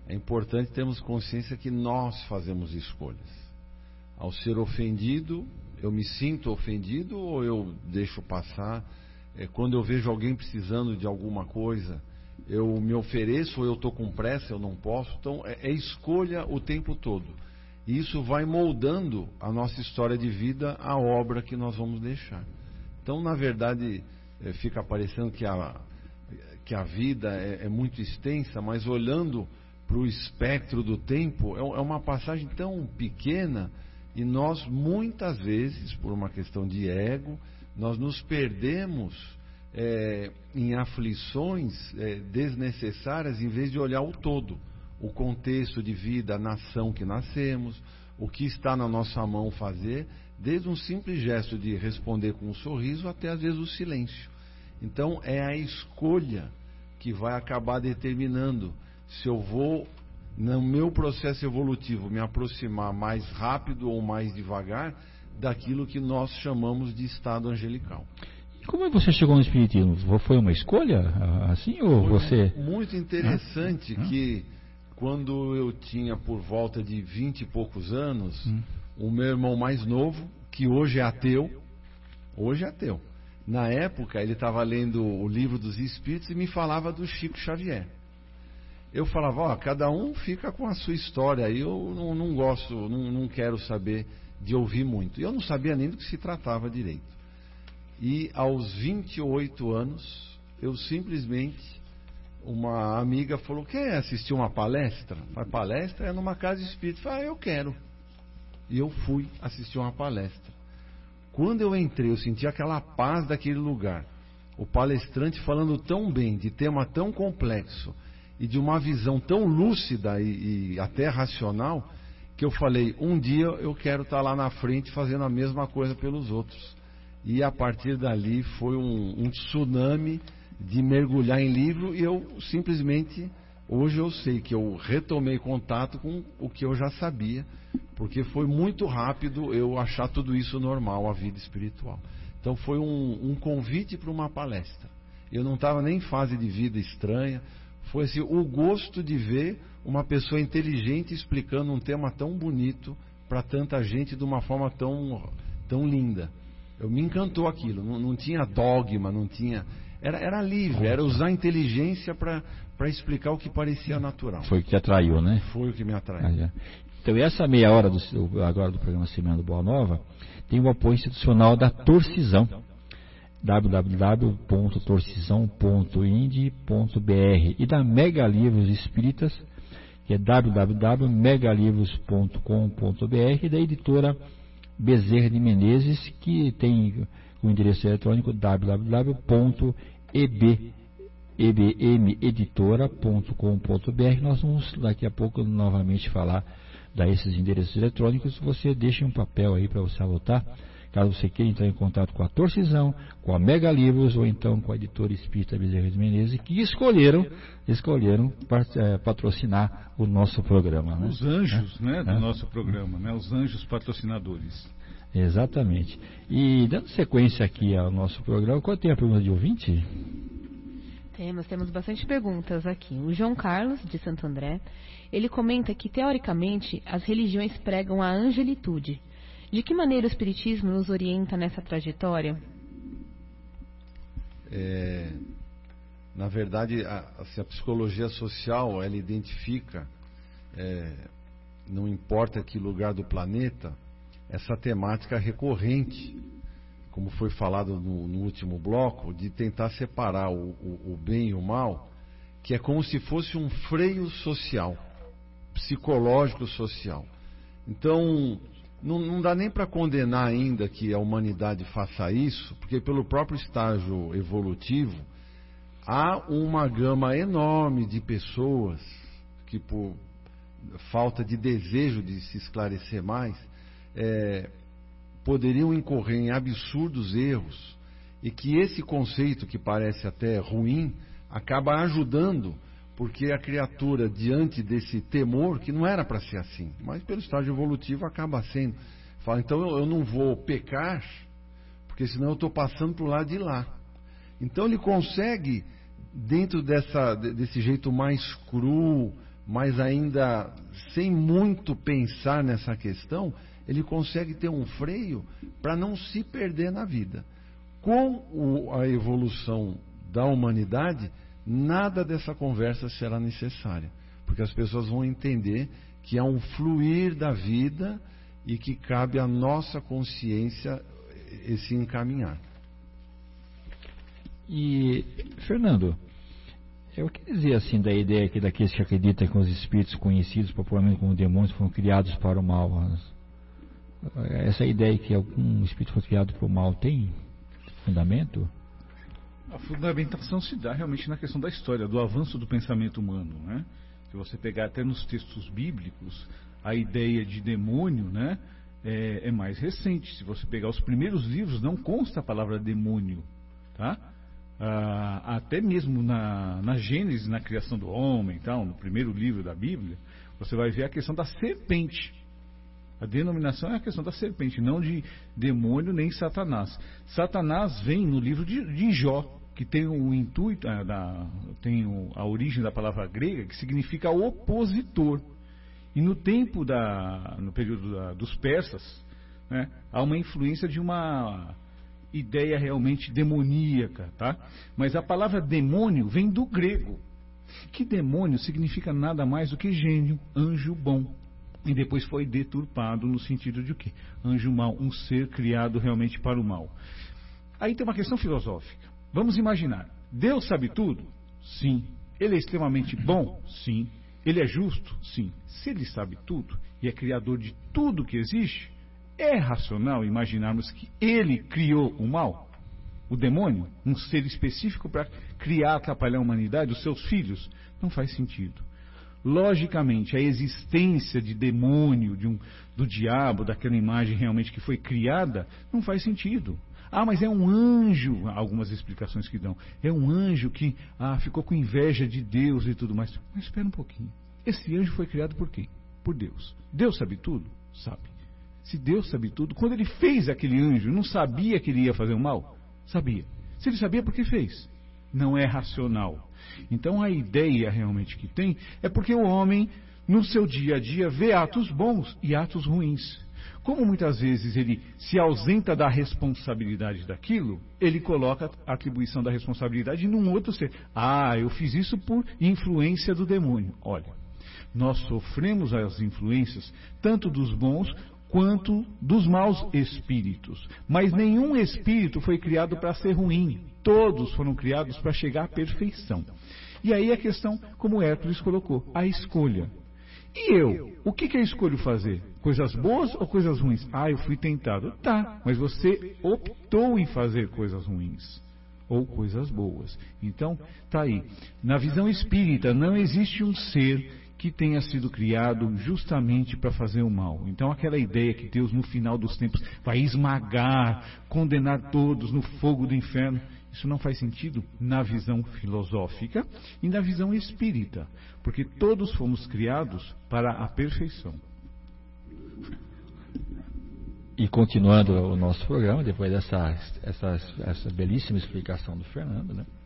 É importante termos consciência que nós fazemos escolhas. Ao ser ofendido, eu me sinto ofendido ou eu deixo passar? Quando eu vejo alguém precisando de alguma coisa, eu me ofereço ou eu estou com pressa, eu não posso? Então, é escolha o tempo todo. E isso vai moldando a nossa história de vida, a obra que nós vamos deixar. Então, na verdade, fica parecendo que a vida é muito extensa, mas olhando para o espectro do tempo, é uma passagem tão pequena, e nós muitas vezes, por uma questão de ego, nós nos perdemos em aflições desnecessárias, em vez de olhar o todo, o contexto de vida, a nação que nascemos, o que está na nossa mão fazer, desde um simples gesto de responder com um sorriso até às vezes o silêncio. Então é a escolha que vai acabar determinando se eu vou, no meu processo evolutivo, me aproximar mais rápido ou mais devagar daquilo que nós chamamos de estado angelical. E como você chegou no Espiritismo? Foi uma escolha assim ou você... Muito interessante que quando eu tinha por volta de 20 e poucos anos, o meu irmão mais novo, que hoje é ateu, na época ele estava lendo o Livro dos Espíritos e me falava do Chico Xavier. Eu falava, cada um fica com a sua história, aí eu não gosto, não quero saber de ouvir muito. E eu não sabia nem do que se tratava direito. E aos 28 anos, eu simplesmente, uma amiga falou, quer assistir uma palestra? A palestra é numa casa espírita. Eu falei, eu quero. E eu fui assistir uma palestra. Quando eu entrei, eu senti aquela paz daquele lugar. O palestrante falando tão bem, de tema tão complexo, e de uma visão tão lúcida e até racional, que eu falei, um dia eu quero estar lá na frente fazendo a mesma coisa pelos outros. E a partir dali foi um tsunami de mergulhar em livro, e eu simplesmente, hoje eu sei que eu retomei contato com o que eu já sabia, porque foi muito rápido eu achar tudo isso normal, a vida espiritual. Então foi um convite para uma palestra. Eu não estava nem em fase de vida estranha, foi assim, o gosto de ver uma pessoa inteligente explicando um tema tão bonito para tanta gente de uma forma tão linda. Me encantou aquilo, não tinha dogma, não tinha... Era livre, era usar a inteligência para explicar o que parecia natural. Foi o que te atraiu, né? Foi o que me atraiu. Então, essa meia hora agora do programa Semeando Boa Nova tem o apoio institucional da Torcisão, www.torcisão.ind.br, e da Mega Livros Espíritas, que é www.megalivros.com.br, e da editora Bezerra de Menezes, que tem o endereço eletrônico www.ebmeditora.com.br. Nós vamos daqui a pouco novamente falar desses endereços eletrônicos. Você deixa um papel aí para você anotar, caso você queira entrar em contato com a Torcisão, com a Mega Livros ou então com a editora Espírita Bezerra de Menezes, que escolheram patrocinar o nosso programa, né? Os anjos, do nosso programa, né? Os anjos patrocinadores. Exatamente. E dando sequência aqui ao nosso programa, qual tem a pergunta de ouvinte? Temos bastante perguntas aqui. O João Carlos, de Santo André, ele comenta que, teoricamente, as religiões pregam a angelitude. De que maneira o Espiritismo nos orienta nessa trajetória? Na verdade, a psicologia social, ela identifica, não importa que lugar do planeta, essa temática recorrente, como foi falado no último bloco, de tentar separar o bem e o mal, que é como se fosse um freio social, psicológico social. Então, não dá nem para condenar ainda que a humanidade faça isso, porque pelo próprio estágio evolutivo, há uma gama enorme de pessoas que, por falta de desejo de se esclarecer mais, poderiam incorrer em absurdos erros, e que esse conceito, que parece até ruim, acaba ajudando, porque a criatura, diante desse temor, que não era para ser assim, mas pelo estágio evolutivo acaba sendo, fala, então eu não vou pecar, porque senão eu estou passando para o lado de lá. Então ele consegue, dentro desse jeito mais cru, mas ainda sem muito pensar nessa questão, ele consegue ter um freio para não se perder na vida. Com a evolução da humanidade, nada dessa conversa será necessária, porque as pessoas vão entender que há um fluir da vida e que cabe à nossa consciência esse encaminhar. E, Fernando, eu queria dizer assim da ideia que daqueles que acreditam que os espíritos conhecidos popularmente como demônios foram criados para o mal. Essa ideia que algum espírito foi criado para o mal tem fundamento? A fundamentação se dá realmente na questão da história, do avanço do pensamento humano, né? Se você pegar até nos textos bíblicos, a ideia de demônio, né, é mais recente. Se você pegar os primeiros livros, não consta a palavra demônio, tá? Até mesmo na Gênesis, na criação do homem, então, no primeiro livro da Bíblia, você vai ver a questão da serpente. A denominação é a questão da serpente, não de demônio nem Satanás. Satanás vem no livro de Jó, que tem o intuito, tem a origem da palavra grega, que significa opositor. E no tempo no período dos persas, né, há uma influência de uma ideia realmente demoníaca, tá? Mas a palavra demônio vem do grego, que demônio significa nada mais do que gênio, anjo bom. E depois foi deturpado no sentido de o quê? Anjo mau, um ser criado realmente para o mal. Aí tem uma questão filosófica. Vamos imaginar, Deus sabe tudo? Sim. Ele é extremamente bom? Sim. Ele é justo? Sim. Se ele sabe tudo e é criador de tudo que existe, é racional imaginarmos que ele criou o mal? O demônio? Um ser específico para criar, atrapalhar a humanidade, os seus filhos? Não faz sentido. Logicamente, a existência de demônio, do diabo, daquela imagem realmente que foi criada, não faz sentido. Ah, mas é um anjo, algumas explicações que dão. É um anjo que ficou com inveja de Deus e tudo mais. Mas espera um pouquinho. Esse anjo foi criado por quem? Por Deus. Deus sabe tudo? Sabe. Se Deus sabe tudo, quando ele fez aquele anjo, não sabia que ele ia fazer o mal? Sabia. Se ele sabia, por que fez? Não é racional. Então a ideia realmente que tem é porque o homem, no seu dia a dia, vê atos bons e atos ruins. Como muitas vezes ele se ausenta da responsabilidade daquilo, ele coloca a atribuição da responsabilidade num outro ser. Eu fiz isso por influência do demônio. Olha, nós sofremos as influências tanto dos bons quanto dos maus espíritos. Mas nenhum espírito foi criado para ser ruim. Todos foram criados para chegar à perfeição. E aí a questão, como Hércules colocou, a escolha. E eu? O que eu escolho fazer? Coisas boas ou coisas ruins? Eu fui tentado. Tá, mas você optou em fazer coisas ruins ou coisas boas. Então, tá aí. Na visão espírita, não existe um ser que tenha sido criado justamente para fazer o mal. Então aquela ideia que Deus no final dos tempos vai esmagar, condenar todos no fogo do inferno, isso não faz sentido na visão filosófica e na visão espírita, porque todos fomos criados para a perfeição. E continuando o nosso programa, depois essa belíssima explicação do Fernando, né?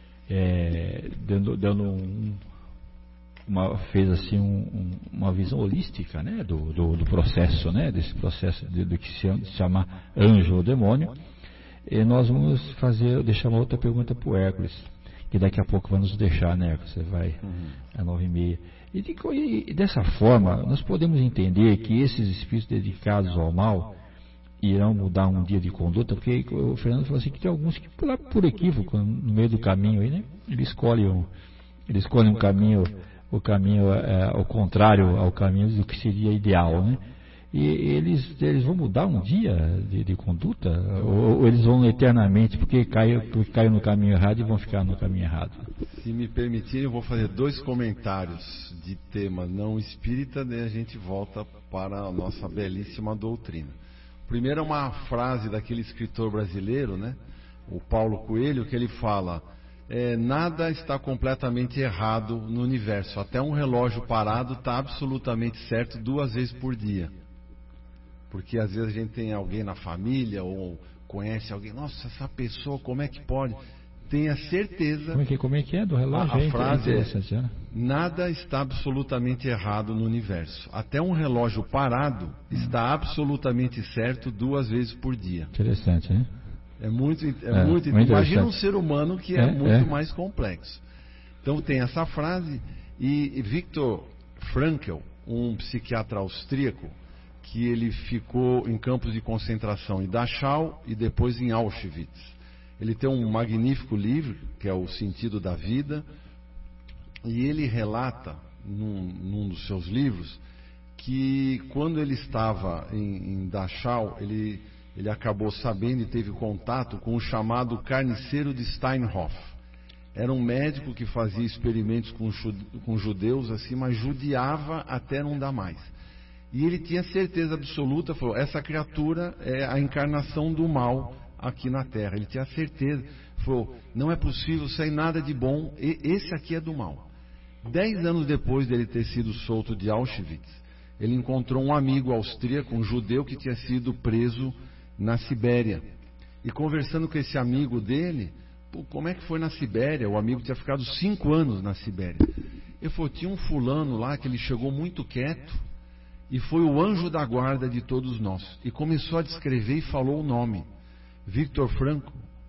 Dando fez assim uma visão holística, né, do processo, né, desse processo do que se chama anjo ou demônio. E nós vamos deixar uma outra pergunta para o Hércules, que daqui a pouco vai nos deixar, né, Hércules? Você vai às 9h30. E dessa forma, nós podemos entender que esses espíritos dedicados ao mal irão mudar um dia de conduta, porque o Fernando falou assim que tem alguns que por equívoco no meio do caminho aí, né, ele escolhe um caminho, o caminho ao contrário ao caminho do que seria ideal, né? E eles vão mudar um dia de conduta? Ou eles vão eternamente, porque caiu no caminho errado e vão ficar no caminho errado? Se me permitirem, eu vou fazer 2 comentários de tema não espírita, daí a gente volta para a nossa belíssima doutrina. Primeiro é uma frase daquele escritor brasileiro, né? O Paulo Coelho, que ele fala: nada está completamente errado no universo, até um relógio parado está absolutamente certo 2 vezes por dia. Porque às vezes a gente tem alguém na família ou conhece alguém, nossa, essa pessoa, como é que pode? tenha certeza... Como é que é do relógio? A frase é: nada está absolutamente errado no universo. Até um relógio parado está absolutamente certo 2 vezes por dia. Interessante, hein? É muito imagina um ser humano que é muito mais complexo. Então tem essa frase, e Viktor Frankl, um psiquiatra austríaco, que ele ficou em campos de concentração em Dachau e depois em Auschwitz. Ele tem um magnífico livro, que é O Sentido da Vida, e ele relata, num dos seus livros, que quando ele estava em Dachau, ele acabou sabendo e teve contato com o chamado carniceiro de Steinhoff. Era um médico que fazia experimentos com judeus, assim, mas judiava até não dar mais. E ele tinha certeza absoluta, falou, essa criatura é a encarnação do mal aqui na Terra. Ele tinha certeza, falou, não é possível sair nada de bom, esse aqui é do mal. 10 anos depois dele ter sido solto de Auschwitz, ele encontrou um amigo austríaco, um judeu que tinha sido preso na Sibéria. E conversando com esse amigo dele, como é que foi na Sibéria? O amigo tinha ficado 5 anos na Sibéria. Ele falou, tinha um fulano lá que ele chegou muito quieto e foi o anjo da guarda de todos nós. E começou a descrever e falou o nome. Viktor Frankl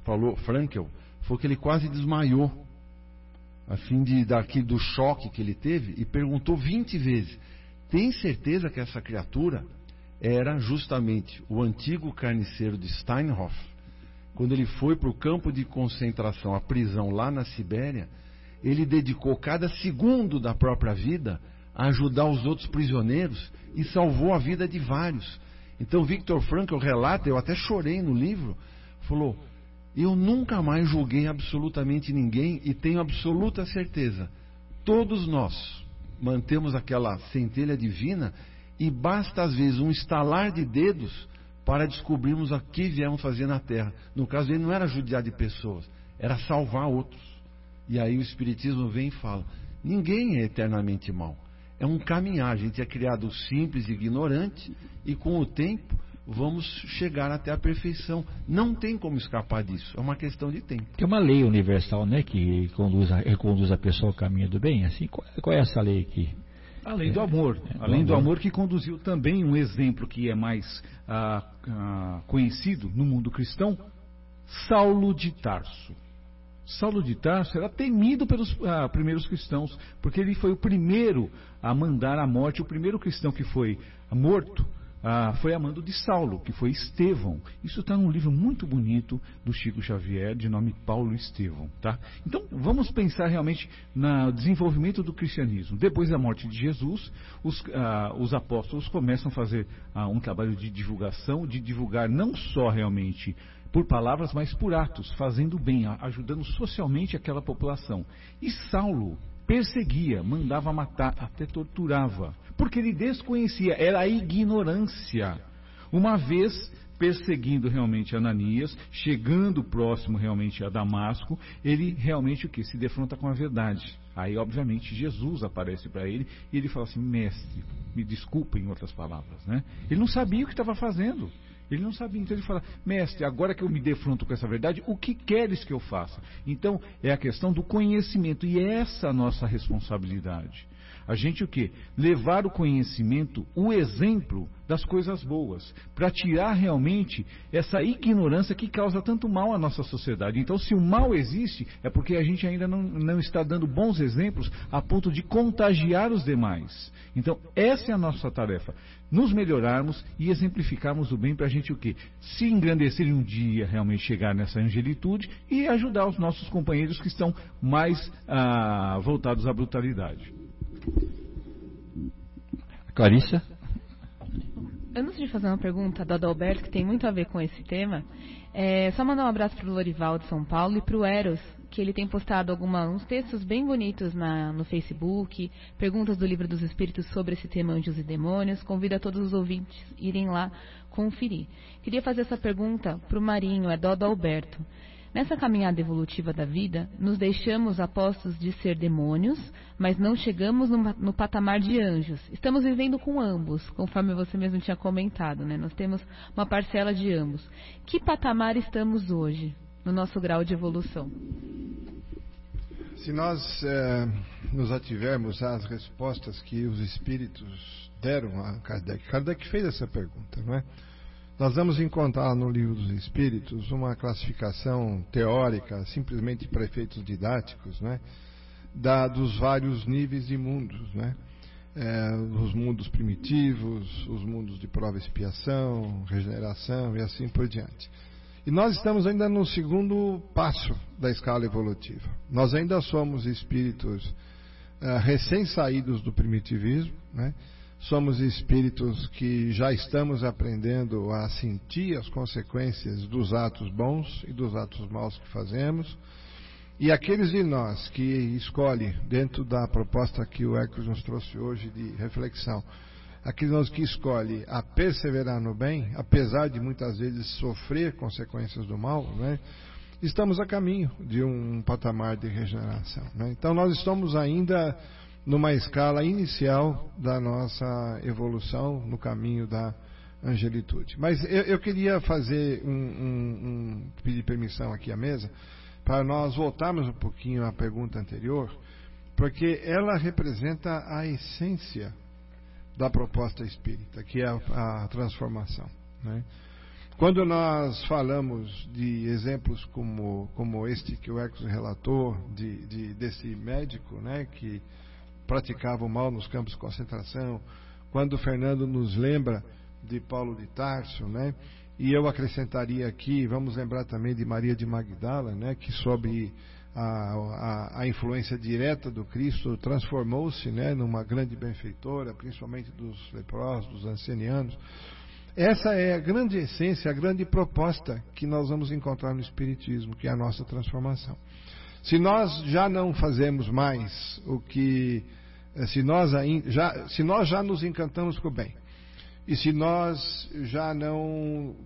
falou que ele quase desmaiou, assim, do choque que ele teve, e perguntou 20 vezes, tem certeza que essa criatura era justamente o antigo carniceiro de Steinhoff? Quando ele foi para o campo de concentração, a prisão lá na Sibéria, ele dedicou cada segundo da própria vida a ajudar os outros prisioneiros e salvou a vida de vários. Então Viktor Frankl relata, eu até chorei no livro, falou, eu nunca mais julguei absolutamente ninguém e tenho absoluta certeza, todos nós mantemos aquela centelha divina e basta às vezes um estalar de dedos para descobrirmos o que viemos fazer na Terra. No caso dele não era judiar de pessoas, era salvar outros. E aí o Espiritismo vem e fala, ninguém é eternamente mau. É um caminhar, a gente é criado simples e ignorante e com o tempo vamos chegar até a perfeição. Não tem como escapar disso, é uma questão de tempo. Tem uma lei universal, né, que conduz a pessoa ao caminho do bem, assim, qual é essa lei aqui? A lei do amor. A lei do amor que conduziu também um exemplo que é mais conhecido no mundo cristão, Saulo de Tarso. Saulo de Tarso era temido pelos primeiros cristãos, porque ele foi o primeiro a mandar a morte, o primeiro cristão que foi morto foi a mando de Saulo, que foi Estevão. Isso está num livro muito bonito do Chico Xavier, de nome Paulo Estevão. Tá? Então, vamos pensar realmente no desenvolvimento do cristianismo. Depois da morte de Jesus, os apóstolos começam a fazer um trabalho de divulgação, de divulgar não só realmente por palavras, mas por atos, fazendo bem, ajudando socialmente aquela população. E Saulo perseguia, mandava matar, até torturava, porque ele desconhecia, era a ignorância. Uma vez perseguindo realmente Ananias, chegando próximo realmente a Damasco, ele realmente se defronta com a verdade. Aí obviamente Jesus aparece para ele e ele fala assim, mestre, me desculpa, em outras palavras, né? Ele não sabia o que estava fazendo. Ele não sabia, então ele fala, mestre, agora que eu me defronto com essa verdade, o que queres que eu faça? Então, é a questão do conhecimento, e essa é a nossa responsabilidade. A gente levar o conhecimento, o exemplo das coisas boas, para tirar realmente essa ignorância que causa tanto mal à nossa sociedade. Então, se o mal existe, é porque a gente ainda não está dando bons exemplos a ponto de contagiar os demais. Então, essa é a nossa tarefa, nos melhorarmos e exemplificarmos o bem para a gente se engrandecer um dia, realmente chegar nessa angelitude e ajudar os nossos companheiros que estão mais voltados à brutalidade. Clarissa? Antes de fazer uma pergunta do Adalberto, que tem muito a ver com esse tema, só mandar um abraço para o Lorival de São Paulo e para o Eros, que ele tem postado uns textos bem bonitos no Facebook, perguntas do Livro dos Espíritos sobre esse tema Anjos e Demônios. Convido a todos os ouvintes a irem lá conferir. Queria fazer essa pergunta para o Marinho, do Adalberto. Nessa caminhada evolutiva da vida, nos deixamos apostos de ser demônios, mas não chegamos no patamar de anjos. Estamos vivendo com ambos, conforme você mesmo tinha comentado, né? Nós temos uma parcela de ambos. Que patamar estamos hoje? no nosso grau de evolução. Se nós nos ativermos às respostas que os espíritos deram a Kardec, Kardec fez essa pergunta, não é? Nós vamos encontrar no Livro dos Espíritos uma classificação teórica, simplesmente para efeitos didáticos, não é? Dos vários níveis de mundos, não é? Os mundos primitivos, os mundos de prova e expiação, regeneração e assim por diante. E nós estamos ainda no segundo passo da escala evolutiva. Nós ainda somos espíritos recém-saídos do primitivismo, né? Somos espíritos que já estamos aprendendo a sentir as consequências dos atos bons e dos atos maus que fazemos. E aqueles de nós que escolhem, dentro da proposta que o Hércules nos trouxe hoje de reflexão, aqueles de nós que escolhem a perseverar no bem, apesar de muitas vezes sofrer consequências do mal, né, estamos a caminho de um patamar de regeneração, né? Então nós estamos ainda numa escala inicial da nossa evolução no caminho da angelitude. Mas eu queria fazer pedir permissão aqui à mesa para nós voltarmos um pouquinho à pergunta anterior, porque ela representa a essência da proposta espírita, que é a transformação, né? Quando nós falamos de exemplos como este que o Hércules relatou, desse médico, né, que praticava o mal nos campos de concentração, quando o Fernando nos lembra de Paulo de Tarso, né? E eu acrescentaria aqui, vamos lembrar também de Maria de Magdala, né? Que sob a influência direta do Cristo transformou-se, né, numa grande benfeitora, principalmente dos leprosos, dos ancianianos. Essa é a grande essência, a grande proposta que nós vamos encontrar no Espiritismo, que é a nossa transformação. Se nós já não fazemos mais o que... Se nós já nos encantamos com o bem, e se nós já não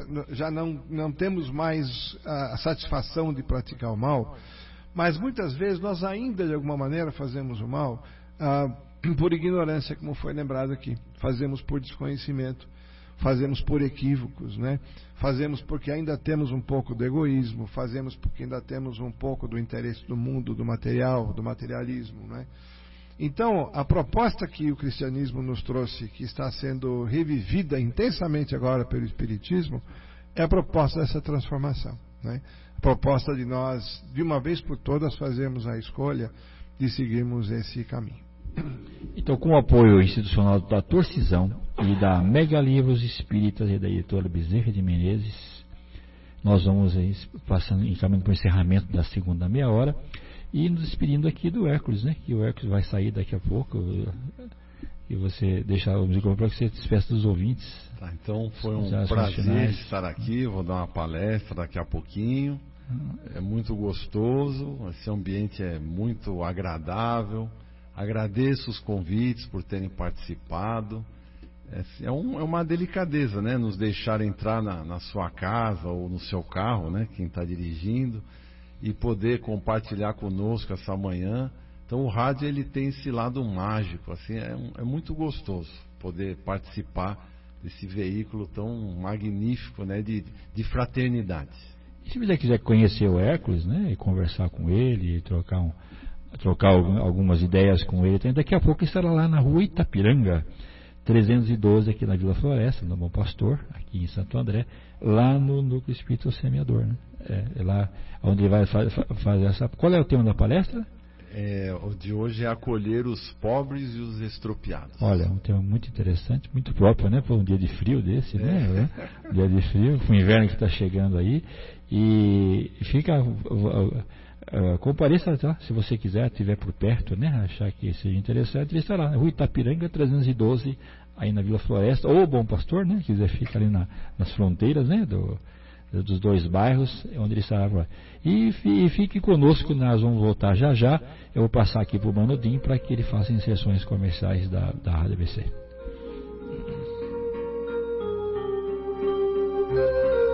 temos mais a satisfação de praticar o mal, mas muitas vezes nós ainda de alguma maneira fazemos o mal por ignorância, como foi lembrado aqui. Fazemos por desconhecimento, fazemos por equívocos, né? Fazemos porque ainda temos um pouco do egoísmo, fazemos porque ainda temos um pouco do interesse do mundo, do material, do materialismo, né? Então, a proposta que o cristianismo nos trouxe, que está sendo revivida intensamente agora pelo Espiritismo, é a proposta dessa transformação, né? A proposta de nós, de uma vez por todas, fazermos a escolha de seguirmos esse caminho. Então, com o apoio institucional da Torcisão e da Mega Livros Espíritas e da editora Bezerra de Menezes, nós vamos encaminhando para o encerramento da segunda meia hora e nos despedindo aqui do Hércules, né? Que o Hércules vai sair daqui a pouco e você deixar o microfone para que você despeça dos ouvintes. Tá, então foi um prazer estar aqui, vou dar uma palestra daqui a pouquinho. É muito gostoso, esse ambiente é muito agradável. Agradeço os convites por terem participado. É uma delicadeza, né? Nos deixar entrar na sua casa ou no seu carro, né? Quem está dirigindo, e poder compartilhar conosco essa manhã. Então o rádio ele tem esse lado mágico, assim, é muito gostoso poder participar desse veículo tão magnífico, né? De fraternidade. E se você quiser conhecer o Hércules, né? E conversar com ele, e trocar algumas ideias com ele, daqui a pouco estará lá na rua Itapiranga 312, aqui na Vila Floresta, no Bom Pastor, aqui em Santo André, lá no Núcleo Espírita Semeador, né? É lá onde ele vai fazer essa... Qual é o tema da palestra? O de hoje é acolher os pobres e os estropiados. Olha, um tema muito interessante, muito próprio, né? Para um dia de frio desse, né? Dia de frio, para o inverno que está chegando aí. E fica... compareça lá, se você quiser, estiver por perto, né? Achar que seja interessante, ele estará na rua Itapiranga 312, aí na Vila Floresta, ou Bom Pastor, né? Quiser, fica ali nas fronteiras, né? Dos dois bairros, onde ele estará agora. E fique conosco, nós vamos voltar já. Eu vou passar aqui para o Manudinho para que ele faça inserções comerciais da Rádio ABC.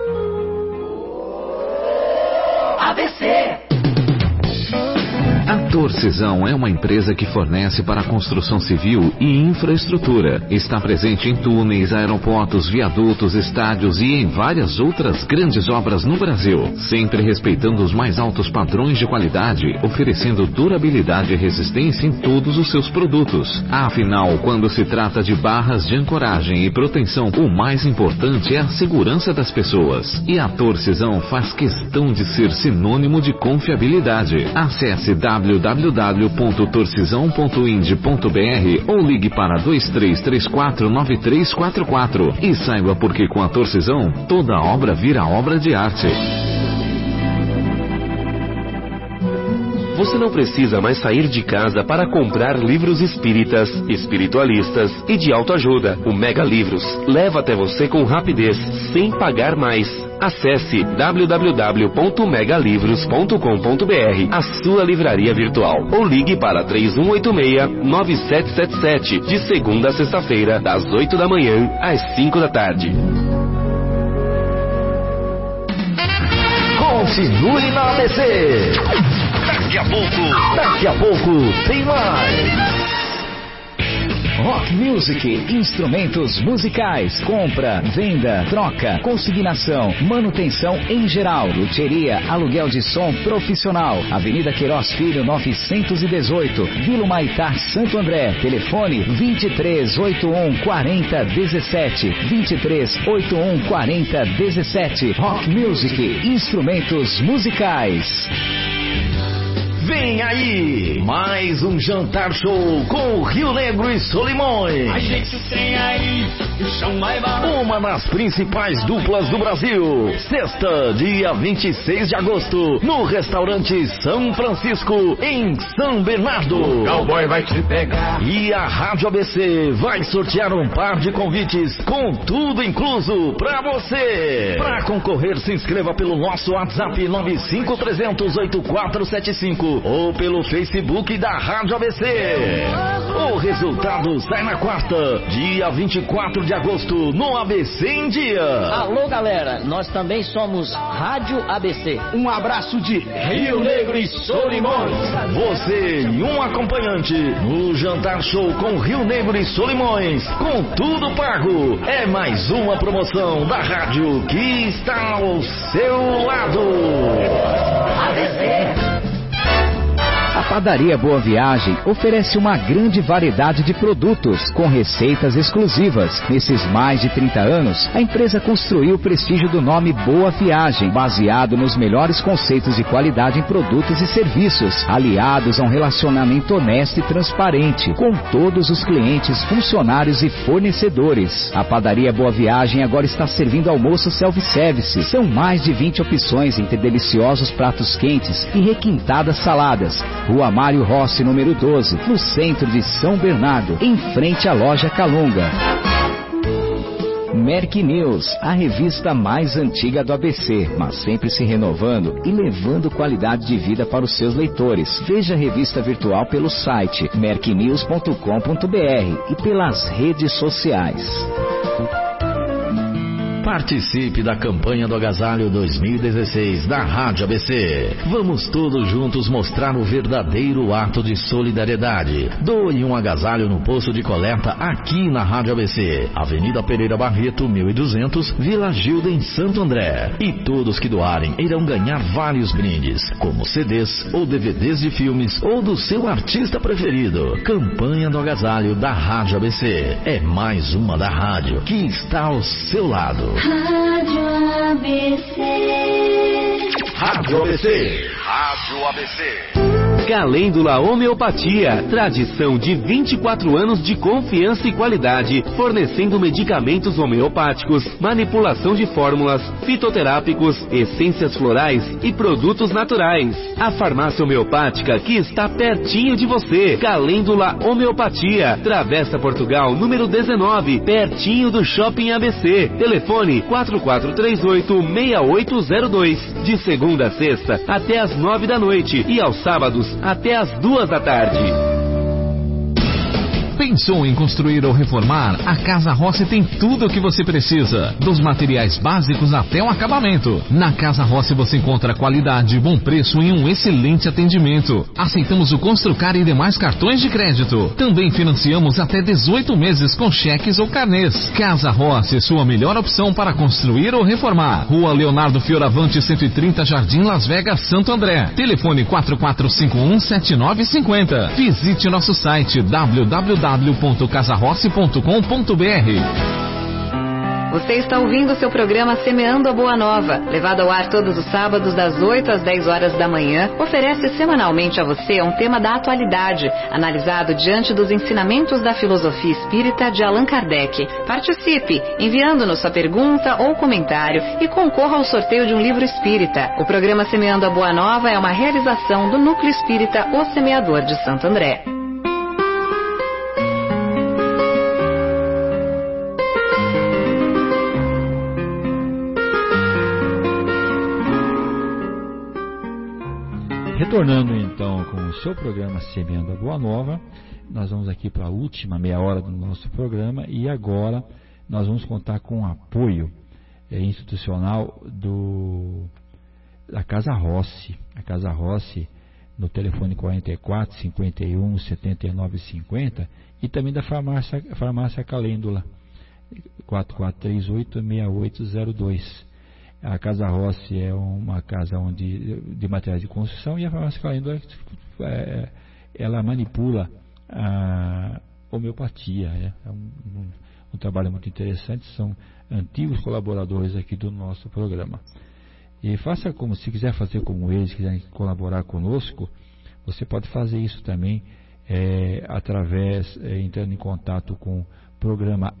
ABC. Torcisão é uma empresa que fornece para a construção civil e infraestrutura. Está presente em túneis, aeroportos, viadutos, estádios e em várias outras grandes obras no Brasil, sempre respeitando os mais altos padrões de qualidade, oferecendo durabilidade e resistência em todos os seus produtos. Afinal, quando se trata de barras de ancoragem e proteção, o mais importante é a segurança das pessoas. E a Torcisão faz questão de ser sinônimo de confiabilidade. Acesse www.torcisão.ind.br ou ligue para 2334-9344 e saiba porque com a Torcisão toda obra vira obra de arte. Você não precisa mais sair de casa para comprar livros espíritas, espiritualistas e de autoajuda. O Mega Livros leva até você com rapidez, sem pagar mais. Acesse www.megalivros.com.br, a sua livraria virtual, ou ligue para 3186-9777, de segunda a sexta-feira, das 8 da manhã às 5 da tarde. Continue na ABC. Daqui a pouco tem mais. Rock Music, instrumentos musicais, compra, venda, troca, consignação, manutenção em geral, luthieria, aluguel de som profissional. Avenida Queiroz Filho 918, Vila Humaitá, Santo André. Telefone 2381 4017, 2381 4017. Rock Music, instrumentos musicais. Vem aí, mais um jantar show com o Rio Negro e Solimões. A gente tem aí, o chão vai baixo. Uma das principais duplas do Brasil. Sexta, dia 26 de agosto, no restaurante São Francisco, em São Bernardo. O cowboy vai te pegar. E a Rádio ABC vai sortear um par de convites com tudo incluso pra você. Pra concorrer, se inscreva pelo nosso WhatsApp 953008475 ou pelo Facebook da Rádio ABC. O resultado sai na quarta, dia 24 de agosto, no ABC em Dia. Alô, galera, nós também somos Rádio ABC. Um abraço de Rio Negro e Solimões. Você e um acompanhante no Jantar Show com Rio Negro e Solimões, com tudo pago. É mais uma promoção da rádio que está ao seu lado. ABC. A Padaria Boa Viagem oferece uma grande variedade de produtos com receitas exclusivas. Nesses mais de 30 anos, a empresa construiu o prestígio do nome Boa Viagem, baseado nos melhores conceitos de qualidade em produtos e serviços, aliados a um relacionamento honesto e transparente com todos os clientes, funcionários e fornecedores. A Padaria Boa Viagem agora está servindo almoço self-service. São mais de 20 opções entre deliciosos pratos quentes e requintadas saladas. Rua Mário Rossi, número 12, no centro de São Bernardo, em frente à loja Calunga. Merck News, a revista mais antiga do ABC, mas sempre se renovando e levando qualidade de vida para os seus leitores. Veja a revista virtual pelo site mercknews.com.br e pelas redes sociais. Participe da campanha do Agasalho 2016 da Rádio ABC. Vamos todos juntos mostrar o verdadeiro ato de solidariedade. Doe um agasalho no posto de coleta aqui na Rádio ABC, Avenida Pereira Barreto, 1200, Vila Gilda, em Santo André. E todos que doarem irão ganhar vários brindes, como CDs ou DVDs de filmes ou do seu artista preferido. Campanha do Agasalho da Rádio ABC. É mais uma da rádio que está ao seu lado. Rádio ABC. Rádio ABC. Rádio ABC. Calêndula Homeopatia, tradição de 24 anos de confiança e qualidade, fornecendo medicamentos homeopáticos, manipulação de fórmulas, fitoterápicos, essências florais e produtos naturais. A farmácia homeopática que está pertinho de você. Calêndula Homeopatia, Travessa Portugal, número 19, pertinho do Shopping ABC. Telefone 4438-6802, de segunda a sexta até às 9 da noite e aos sábados até às 2 da tarde. Pensou em construir ou reformar? A Casa Rossi tem tudo o que você precisa, dos materiais básicos até o acabamento. Na Casa Rossi você encontra qualidade, bom preço e um excelente atendimento. Aceitamos o Construcar e demais cartões de crédito. Também financiamos até 18 meses com cheques ou carnês. Casa Rossi, sua melhor opção para construir ou reformar. Rua Leonardo Fioravante 130, Jardim Las Vegas, Santo André. Telefone 4451-7950. Visite nosso site www.casarossi.com.br. Você está ouvindo o seu programa Semeando a Boa Nova, levado ao ar todos os sábados das 8 às 10 horas da manhã, oferece semanalmente a você um tema da atualidade, analisado diante dos ensinamentos da filosofia espírita de Allan Kardec. Participe, enviando-nos sua pergunta ou comentário e concorra ao sorteio de um livro espírita. O programa Semeando a Boa Nova é uma realização do Núcleo Espírita O Semeador de Santo André. Retornando então com o seu programa Semeando a Boa Nova, nós vamos aqui para a última meia hora do nosso programa e agora nós vamos contar com o apoio institucional da Casa Rossi. A Casa Rossi no telefone 44 51 79 50 e também da farmácia Calêndula 4438 6802. A Casa Rossi é uma casa de materiais de construção e a farmácia Calêndula ela manipula a homeopatia. É um trabalho muito interessante, são antigos colaboradores aqui do nosso programa. E faça como, se quiser fazer como eles, quiserem colaborar conosco, você pode fazer isso também através, entrando em contato com o programa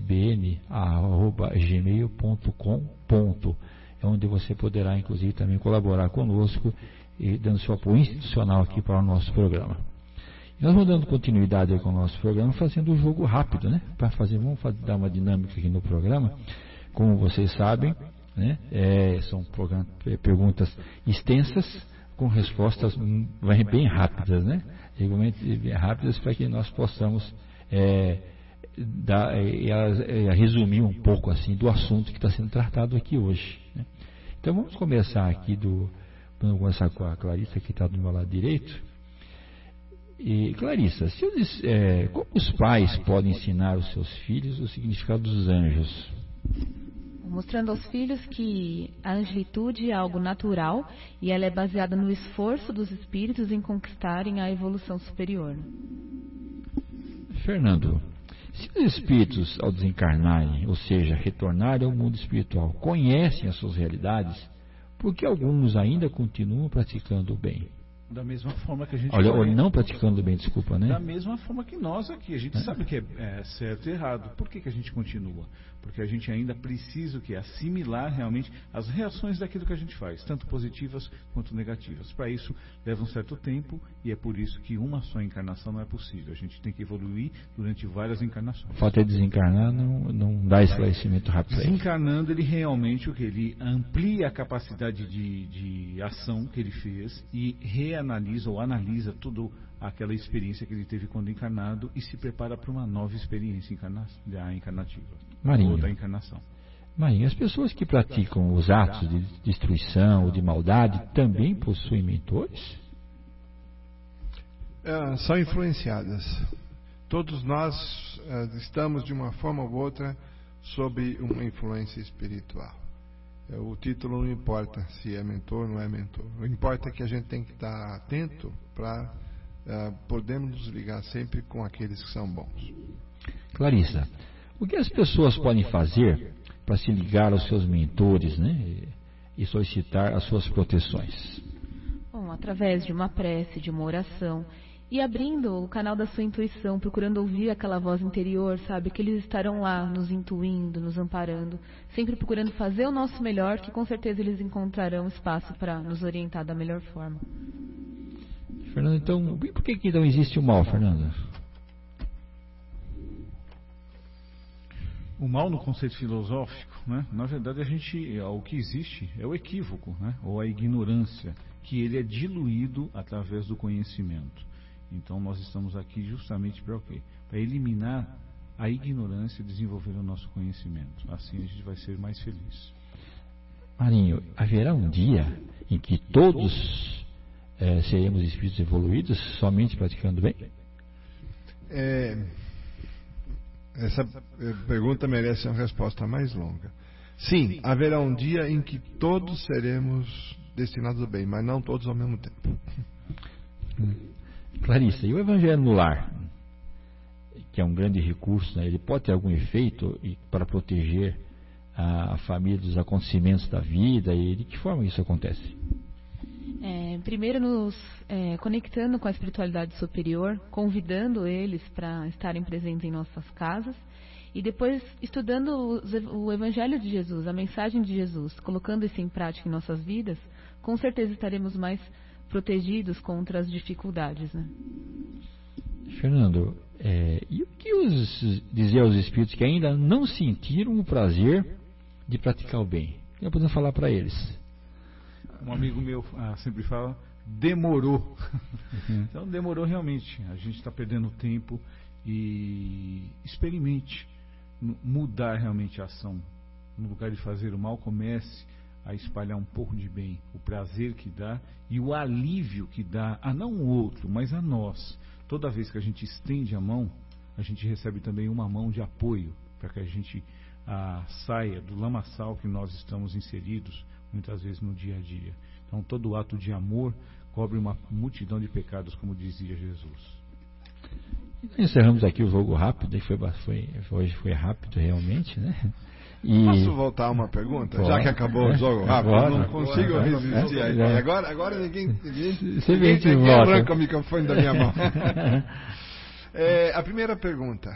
sbn@gmail.com. É onde você poderá, inclusive, também colaborar conosco e dando seu apoio institucional aqui para o nosso programa. E nós vamos dando continuidade com o nosso programa, fazendo um jogo rápido, né? Vamos dar uma dinâmica aqui no programa. Como vocês sabem, né? São perguntas extensas com respostas bem rápidas, né? Bem rápidas para que nós possamos resumir um pouco assim do assunto que está sendo tratado aqui hoje, né? Então vamos começar aqui vamos começar com a Clarissa, que está do meu lado direito. E Clarissa, como os pais podem ensinar os seus filhos o significado dos anjos? Mostrando aos filhos que a angelitude é algo natural e ela é baseada no esforço dos espíritos em conquistarem a evolução superior. Fernando, se os espíritos, ao desencarnarem, ou seja, retornarem ao mundo espiritual, conhecem as suas realidades, por que alguns ainda continuam praticando o bem? Da mesma forma que a gente... Ou não praticando o bem, desculpa, né? Da mesma forma que nós aqui. A gente sabe que é certo e errado. Por que a gente continua? Porque a gente ainda precisa assimilar realmente as reações daquilo que a gente faz, tanto positivas quanto negativas. Para isso, leva um certo tempo e é por isso que uma só encarnação não é possível. A gente tem que evoluir durante várias encarnações. O fato de desencarnar não dá esclarecimento rápido. Desencarnando, ele realmente ele amplia a capacidade de ação que ele fez e reanalisa ou analisa tudo aquela experiência que ele teve quando encarnado e se prepara para uma nova experiência encarnativa. Marinho, ou da encarnação. Marinho, as pessoas que praticam os atos de destruição ou de maldade também possuem mentores? São influenciadas. Todos nós estamos de uma forma ou outra sob uma influência espiritual. O título não importa se é mentor ou não é mentor. O que importa é que a gente tem que estar atento para podermos nos ligar sempre com aqueles que são bons. Clarissa, o que as pessoas podem fazer para se ligar aos seus mentores, né, e solicitar as suas proteções? Bom, através de uma prece, de uma oração, e abrindo o canal da sua intuição, procurando ouvir aquela voz interior, sabe? Que eles estarão lá nos intuindo, nos amparando, sempre procurando fazer o nosso melhor, que com certeza eles encontrarão espaço para nos orientar da melhor forma. Fernando, então, por que não existe o mal, Fernando? O mal no conceito filosófico, né? Na verdade o que existe é o equívoco, né? Ou a ignorância, que ele é diluído através do conhecimento. Então nós estamos aqui justamente para o quê? Para eliminar a ignorância e desenvolver o nosso conhecimento. Assim a gente vai ser mais feliz. Marinho, haverá um dia em que todos seremos espíritos evoluídos somente praticando bem? Essa pergunta merece uma resposta mais longa. Sim, haverá um dia em que todos seremos destinados ao bem, mas não todos ao mesmo tempo. Clarissa, e o Evangelho no lar, que é um grande recurso, né? Ele pode ter algum efeito para proteger a família dos acontecimentos da vida, e de que forma isso acontece? Primeiro nos conectando com a espiritualidade superior, convidando eles para estarem presentes em nossas casas, e depois estudando o Evangelho de Jesus, a mensagem de Jesus, colocando isso em prática em nossas vidas, com certeza estaremos mais protegidos contra as dificuldades, né? Fernando, e o que dizer aos espíritos que ainda não sentiram o prazer de praticar o bem? O que podemos falar para eles? Um amigo meu sempre fala, demorou. Então demorou realmente. A gente está perdendo tempo e experimente mudar realmente a ação. No lugar de fazer o mal, comece a espalhar um pouco de bem. O prazer que dá e o alívio que dá a não o outro, mas a nós. Toda vez que a gente estende a mão, a gente recebe também uma mão de apoio para que a gente saia do lamaçal que nós estamos inseridos muitas vezes no dia a dia. Então todo ato de amor cobre uma multidão de pecados, como dizia Jesus. Encerramos aqui o jogo rápido, e hoje foi rápido realmente, né? Posso voltar a uma pergunta? Pode, já que acabou o jogo rápido, eu não consigo resistir aí. Agora ninguém arranca o microfone da minha mão. A primeira pergunta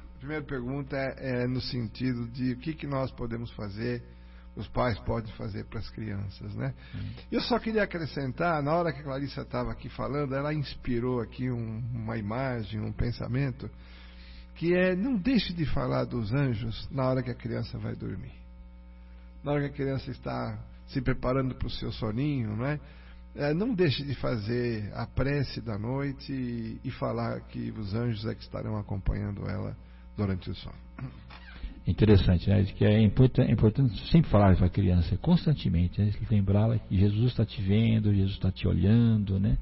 é no sentido de o que nós podemos fazer, os pais podem fazer para as crianças, né? Eu só queria acrescentar, na hora que a Clarissa estava aqui falando, ela inspirou aqui uma imagem, um pensamento, que não deixe de falar dos anjos na hora que a criança vai dormir. Na hora que a criança está se preparando para o seu soninho, não é? Não deixe de fazer a prece da noite e falar que os anjos é que estarão acompanhando ela durante o sono. Interessante, né? Que é importante sempre falar para a criança constantemente, né? Lembrá-la que Jesus está te vendo, Jesus está te olhando, né?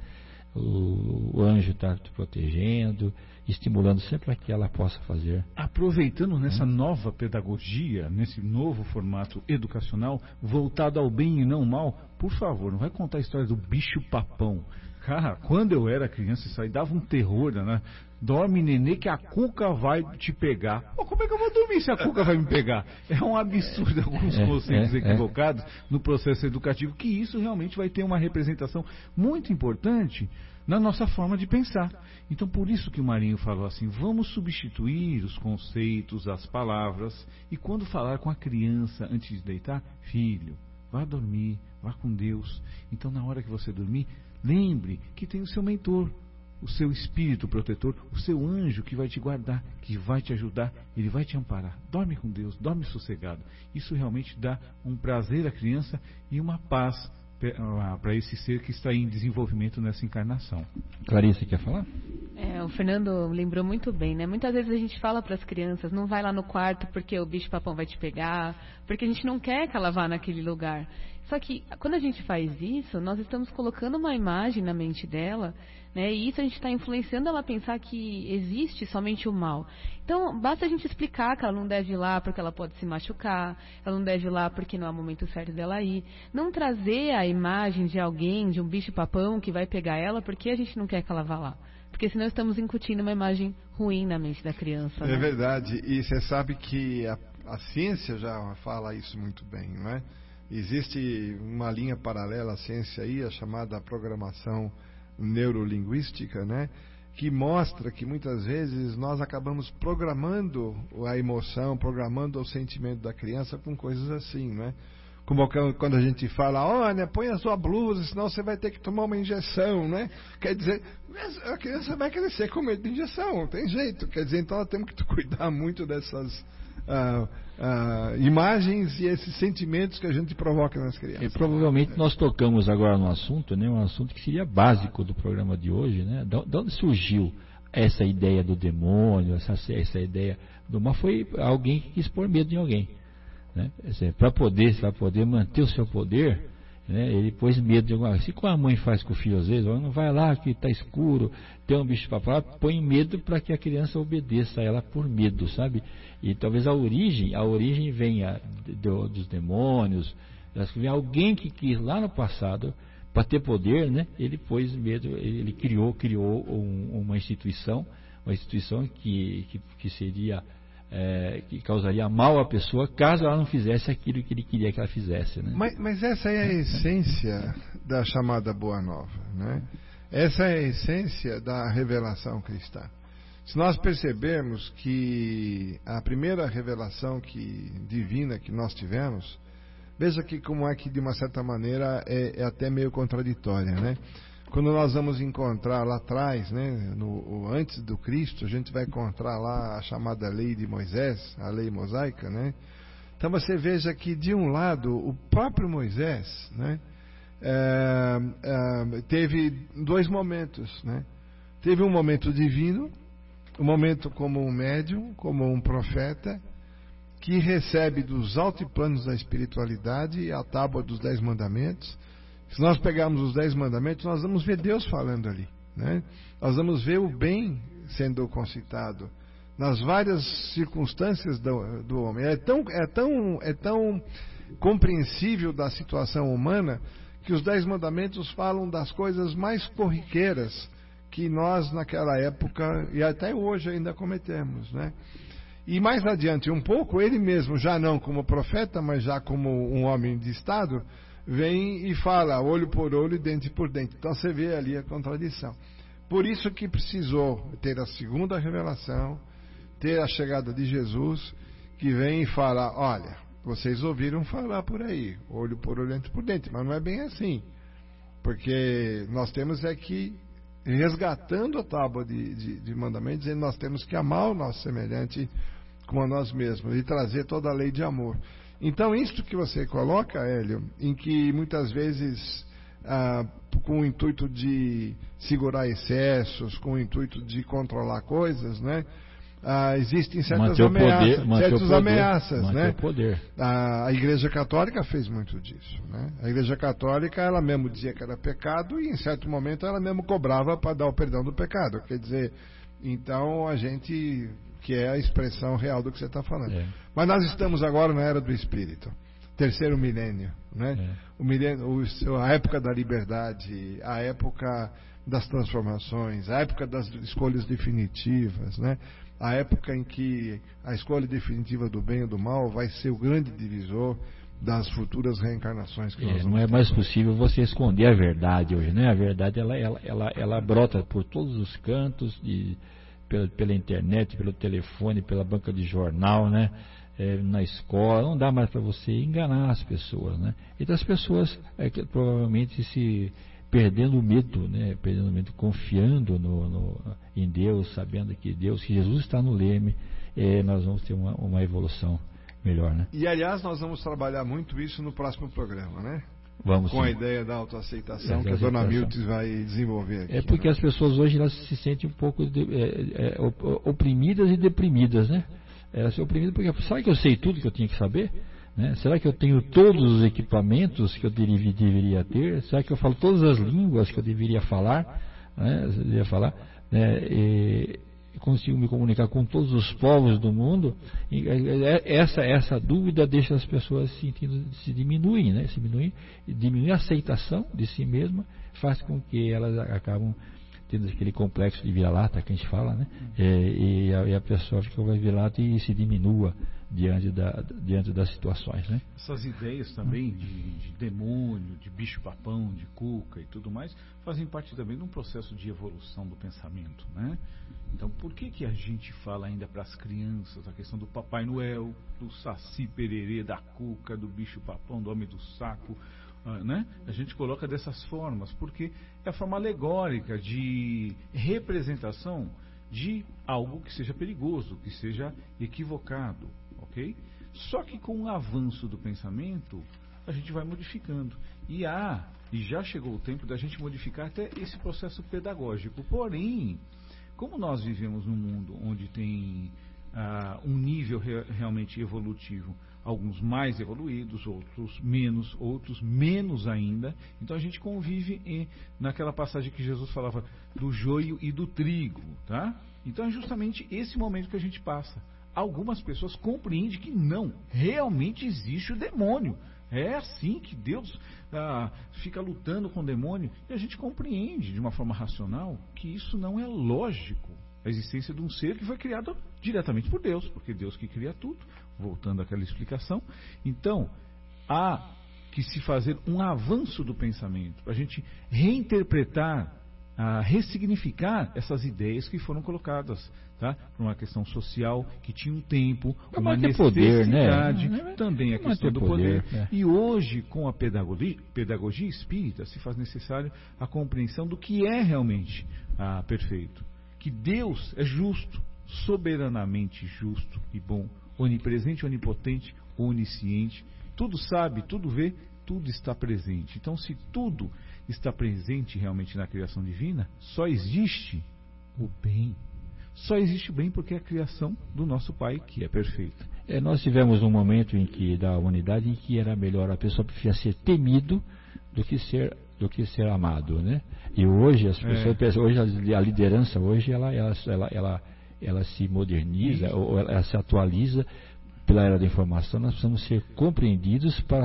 O anjo está te protegendo, estimulando sempre para que ela possa fazer. Aproveitando nessa nova pedagogia, nesse novo formato educacional, voltado ao bem e não ao mal, por favor, não vai contar a história do bicho-papão. Cara, quando eu era criança, isso aí dava um terror, né? Dorme, nenê, que a cuca vai te pegar. Pô, como é que eu vou dormir se a cuca vai me pegar? É um absurdo alguns conceitos equivocados no processo educativo, que isso realmente vai ter uma representação muito importante na nossa forma de pensar. Então, por isso que o Marinho falou assim, vamos substituir os conceitos, as palavras, e quando falar com a criança antes de deitar, filho, vá dormir, vá com Deus. Então, na hora que você dormir, lembre que tem o seu mentor, o seu espírito protetor, o seu anjo que vai te guardar, que vai te ajudar, ele vai te amparar. Dorme com Deus, dorme sossegado. Isso realmente dá um prazer à criança e uma paz para esse ser que está em desenvolvimento nessa encarnação. Clarissa, quer falar? O Fernando lembrou muito bem, né? Muitas vezes a gente fala para as crianças, não vai lá no quarto porque o bicho-papão vai te pegar, porque a gente não quer que ela vá naquele lugar. Só que quando a gente faz isso, nós estamos colocando uma imagem na mente dela, né? E isso a gente está influenciando ela a pensar que existe somente o mal. Então, basta a gente explicar que ela não deve ir lá porque ela pode se machucar, ela não deve ir lá porque não é o momento certo dela ir. Não trazer a imagem de alguém, de um bicho-papão que vai pegar ela porque a gente não quer que ela vá lá. Porque senão estamos incutindo uma imagem ruim na mente da criança. É verdade. E você sabe que a ciência já fala isso muito bem, não é? Existe uma linha paralela à ciência aí, a chamada programação neurolinguística, né? Que mostra que muitas vezes nós acabamos programando a emoção, programando o sentimento da criança com coisas assim, né? Como quando a gente fala, olha, põe a sua blusa, senão você vai ter que tomar uma injeção, né? Quer dizer, a criança vai crescer com medo de injeção, não tem jeito. Quer dizer, então nós temos que cuidar muito dessas imagens e esses sentimentos que a gente provoca nas crianças. E provavelmente nós tocamos agora no assunto, né, um assunto que seria básico do programa de hoje, né? De onde surgiu essa ideia do demônio, essa ideia do mal? Foi alguém que quis pôr medo em alguém, né? Para poder manter o seu poder, né, ele pôs medo de alguma coisa. Assim como a mãe faz com o filho às vezes, não vai lá que está escuro, tem um bicho papá, põe medo para que a criança obedeça a ela por medo, sabe? E talvez a origem venha dos demônios, vem alguém que quis lá no passado, para ter poder, né? Ele pôs medo, ele criou uma instituição que seria que causaria mal à pessoa caso ela não fizesse aquilo que ele queria que ela fizesse, né? Mas essa é a essência da chamada Boa Nova, né? Essa é a essência da revelação cristã. Se nós percebermos que a primeira revelação divina que nós tivemos, veja que como é que de uma certa maneira é até meio contraditória, né? Quando nós vamos encontrar lá atrás, né, antes do Cristo, a gente vai encontrar lá a chamada lei de Moisés, a lei mosaica, né? Então você veja que de um lado o próprio Moisés, né, teve dois momentos, né? Teve um momento divino, um momento como um médium, como um profeta, que recebe dos altiplanos da espiritualidade a tábua dos 10 mandamentos. Se nós pegarmos os 10 mandamentos, nós vamos ver Deus falando ali, né? Nós vamos ver o bem sendo concitado nas várias circunstâncias do homem. É tão compreensível da situação humana que os 10 mandamentos falam das coisas mais corriqueiras que nós naquela época e até hoje ainda cometemos, né? E mais adiante um pouco, ele mesmo, já não como profeta, mas já como um homem de Estado, vem e fala olho por olho e dente por dente. Então você vê ali a contradição. Por isso que precisou ter a segunda revelação, ter a chegada de Jesus, que vem e fala, olha, vocês ouviram falar por aí, olho por olho, dente por dente, mas não é bem assim. Porque nós temos que, resgatando a tábua de mandamentos, dizendo nós temos que amar o nosso semelhante como a nós mesmos e trazer toda a lei de amor. Então, isto que você coloca, Hélio, em que muitas vezes, com o intuito de segurar excessos, com o intuito de controlar coisas, né? Existem certas ameaças, né? A Igreja Católica fez muito disso, né? A Igreja Católica, ela mesmo dizia que era pecado e em certo momento ela mesmo cobrava para dar o perdão do pecado. Quer dizer, então a gente, que é a expressão real do que você está falando. Mas nós estamos agora na era do Espírito, terceiro milênio, né? A época da liberdade, a época das transformações, a época das escolhas definitivas, né? A época em que a escolha definitiva do bem e do mal vai ser o grande divisor das futuras reencarnações que nós vamos não é mais possível você esconder a verdade hoje, né? A verdade ela brota por todos os cantos, pela internet, pelo telefone, pela banca de jornal, né? Na escola, não dá mais para você enganar as pessoas, né? Então as pessoas provavelmente se perdendo o medo, né? Perdendo o medo, confiando em Deus, sabendo que Jesus está no leme, nós vamos ter uma evolução melhor, né? E aliás nós vamos trabalhar muito isso no próximo programa, né? Vamos, com sim. a ideia da autoaceitação que a dona Milton vai desenvolver aqui. Porque as pessoas hoje elas se sentem um pouco oprimidas e deprimidas, né? Elas se oprimidas porque será que eu sei tudo que eu tinha que saber? Né? Será que eu tenho todos os equipamentos que eu deveria ter? Será que eu falo todas as línguas que eu deveria falar? Consigo me comunicar com todos os povos do mundo? Essa dúvida deixa as pessoas se diminuem, né? Diminui a aceitação de si mesma, faz com que elas acabam tendo aquele complexo de vira-lata que a gente fala, né? E a pessoa fica vira-lata e se diminua diante das situações, né? Essas ideias também de demônio, de bicho-papão, de cuca e tudo mais, fazem parte também de um processo de evolução do pensamento, né? Então, por que a gente fala ainda para as crianças a questão do Papai Noel, do Saci Pererê, da cuca, do bicho-papão, do homem do saco, né? A gente coloca dessas formas, porque é a forma alegórica de representação de algo que seja perigoso, que seja equivocado, ok? Só que com o avanço do pensamento, a gente vai modificando. E já chegou o tempo da gente modificar até esse processo pedagógico. Porém, como nós vivemos num mundo onde tem um nível realmente evolutivo, alguns mais evoluídos, outros menos ainda, então a gente convive naquela passagem que Jesus falava do joio e do trigo, tá? Então é justamente esse momento que a gente passa. Algumas pessoas compreendem que não, realmente existe o demônio. É assim que Deus fica lutando com o demônio, e a gente compreende de uma forma racional que isso não é lógico. A existência de um ser que foi criado diretamente por Deus, porque Deus que cria tudo, voltando àquela explicação. Então, há que se fazer um avanço do pensamento, a gente reinterpretar, ressignificar essas ideias que foram colocadas, tá? Por uma questão social que tinha um tempo, uma necessidade, poder, né? Também a questão do poder. Né? E hoje, com a pedagogia espírita, se faz necessário a compreensão do que é realmente perfeito. Que Deus é justo, soberanamente justo e bom, onipresente, onipotente, onisciente, tudo sabe, tudo vê, tudo está presente. Então, se tudo está presente realmente na criação divina, só existe o bem. Só existe o bem porque é a criação do nosso Pai, que é perfeita. Nós tivemos um momento da humanidade em que era melhor a pessoa preferia ser temido do que ser amado, né? E hoje as pessoas, hoje a liderança hoje ela se moderniza, ou ela se atualiza pela era da informação. Nós precisamos ser compreendidos para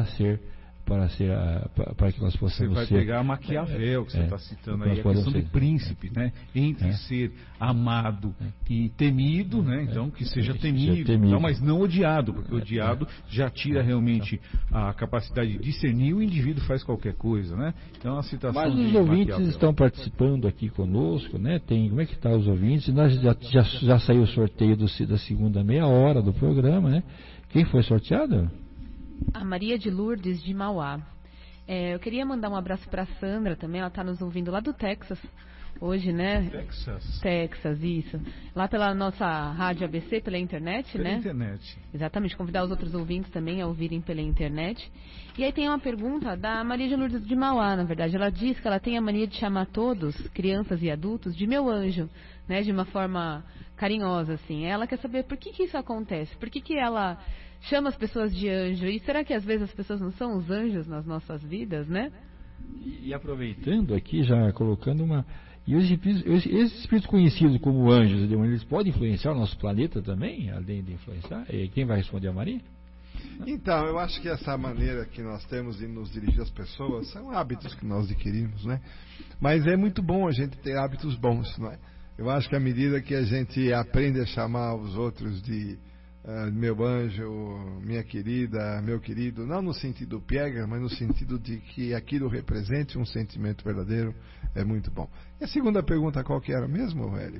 que nós possamos ser... Você vai pegar Maquiavel, que você está citando aí, a questão do príncipe, né? Entre ser amado e temido, né? Então, que seja temido, então, mas não odiado, porque odiado já tira realmente a capacidade de discernir, o indivíduo faz qualquer coisa, né? Então, a citação mas os ouvintes estão participando aqui conosco, né? Como é que estão os ouvintes? Nós já saiu o sorteio da segunda meia hora do programa, né? Quem foi sorteado? A Maria de Lourdes, de Mauá. Eu queria mandar um abraço para a Sandra também, ela está nos ouvindo lá do Texas hoje, né? Texas, isso. Lá pela nossa rádio ABC, pela internet, pela né? Internet. Exatamente, convidar os outros ouvintes também a ouvirem pela internet. E aí tem uma pergunta da Maria de Lourdes de Mauá, na verdade. Ela diz que ela tem a mania de chamar todos, crianças e adultos, de meu anjo, né? De uma forma carinhosa, assim. Ela quer saber por que isso acontece, por que ela chama as pessoas de anjo, e será que às vezes as pessoas não são os anjos nas nossas vidas, né? E aproveitando aqui, já colocando e esses espíritos conhecidos como anjos e demônios, eles podem influenciar o nosso planeta também, além de influenciar? E quem vai responder, a Maria? Então, eu acho que essa maneira que nós temos de nos dirigir às pessoas são hábitos que nós adquirimos, né? Mas é muito bom a gente ter hábitos bons, não é? Eu acho que à medida que a gente aprende a chamar os outros de meu anjo, minha querida, meu querido, não no sentido piegas, mas no sentido de que aquilo represente um sentimento verdadeiro, é muito bom. E a segunda pergunta, qual que era mesmo, Hélio?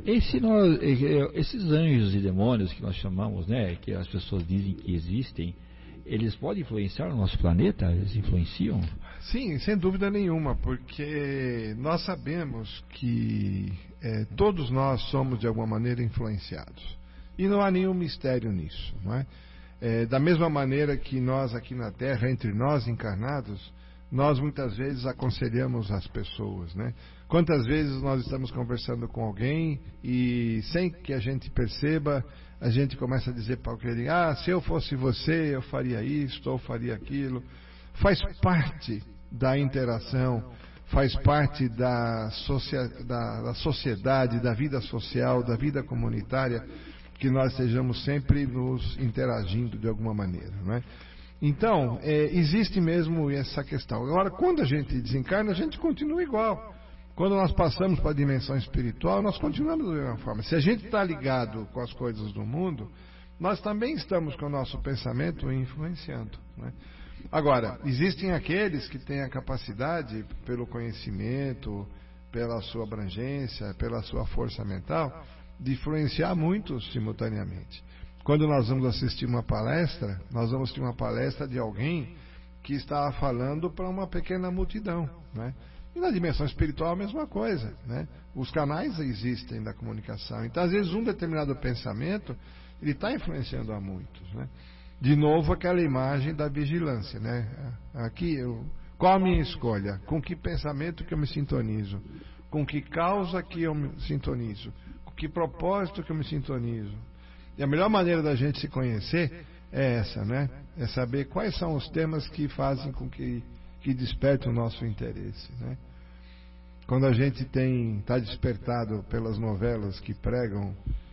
Esses anjos e demônios que nós chamamos, né, que as pessoas dizem que existem, eles podem influenciar o nosso planeta? Eles influenciam? Sim, sem dúvida nenhuma, porque nós sabemos que todos nós somos de alguma maneira influenciados. E não há nenhum mistério nisso, não é? Da mesma maneira que nós aqui na Terra, entre nós encarnados, nós muitas vezes aconselhamos as pessoas, né? Quantas vezes nós estamos conversando com alguém e sem que a gente perceba, a gente começa a dizer para alguém, se eu fosse você, eu faria isto ou faria aquilo. Faz parte da interação, faz parte da sociedade, da vida social, da vida comunitária, que nós estejamos sempre nos interagindo de alguma maneira, não é? Então, existe mesmo essa questão. Agora, quando a gente desencarna, a gente continua igual. Quando nós passamos para a dimensão espiritual, nós continuamos da mesma forma. Se a gente está ligado com as coisas do mundo, nós também estamos com o nosso pensamento influenciando, não é? Agora, existem aqueles que têm a capacidade, pelo conhecimento, pela sua abrangência, pela sua força mental, de influenciar muitos simultaneamente. Quando nós vamos assistir uma palestra, nós vamos ter uma palestra de alguém que está falando para uma pequena multidão, né? E na dimensão espiritual a mesma coisa, né? Os canais existem da comunicação. Então, às vezes, um determinado pensamento ele está influenciando a muitos, né? De novo aquela imagem da vigilância, né? Aqui, qual a minha escolha? Com que pensamento que eu me sintonizo? Com que causa que eu me sintonizo? Com que propósito que eu me sintonizo? E a melhor maneira da gente se conhecer é essa, né? É saber quais são os temas que fazem com que despertem o nosso interesse, né? Quando a gente está despertado pelas novelas que pregam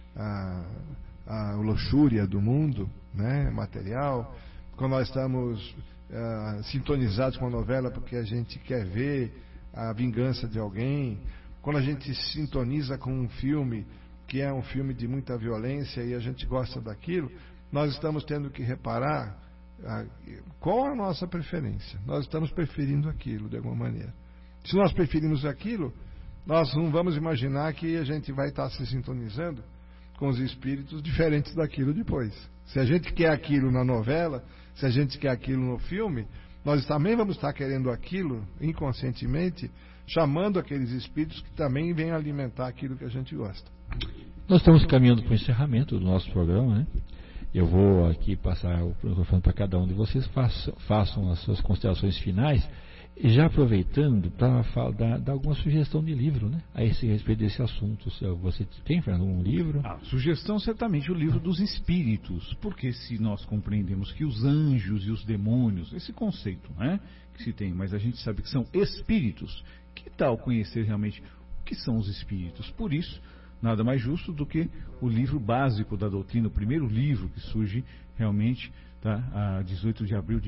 a luxúria do mundo, né, material, quando nós estamos sintonizados com a novela porque a gente quer ver a vingança de alguém, quando a gente se sintoniza com um filme que é um filme de muita violência e a gente gosta daquilo, nós estamos tendo que reparar qual a nossa preferência. Nós estamos preferindo aquilo de alguma maneira. Se nós preferimos aquilo, nós não vamos imaginar que a gente vai estar se sintonizando com os espíritos diferentes daquilo depois. Se a gente quer aquilo na novela, se a gente quer aquilo no filme, nós também vamos estar querendo aquilo inconscientemente, chamando aqueles espíritos que também vêm alimentar aquilo que a gente gosta. Nós estamos caminhando para o encerramento do nosso programa, né? Eu vou aqui passar o microfone para cada um de vocês, façam as suas considerações finais. E já aproveitando para dar alguma sugestão de livro, né? A esse respeito desse assunto. Você tem, Fernando, um livro? Sugestão certamente o livro dos espíritos, porque se nós compreendemos que os anjos e os demônios, esse conceito, né, que se tem, mas a gente sabe que são espíritos, que tal conhecer realmente o que são os espíritos? Por isso, nada mais justo do que o livro básico da doutrina, o primeiro livro que surge realmente, tá, a 18 de abril de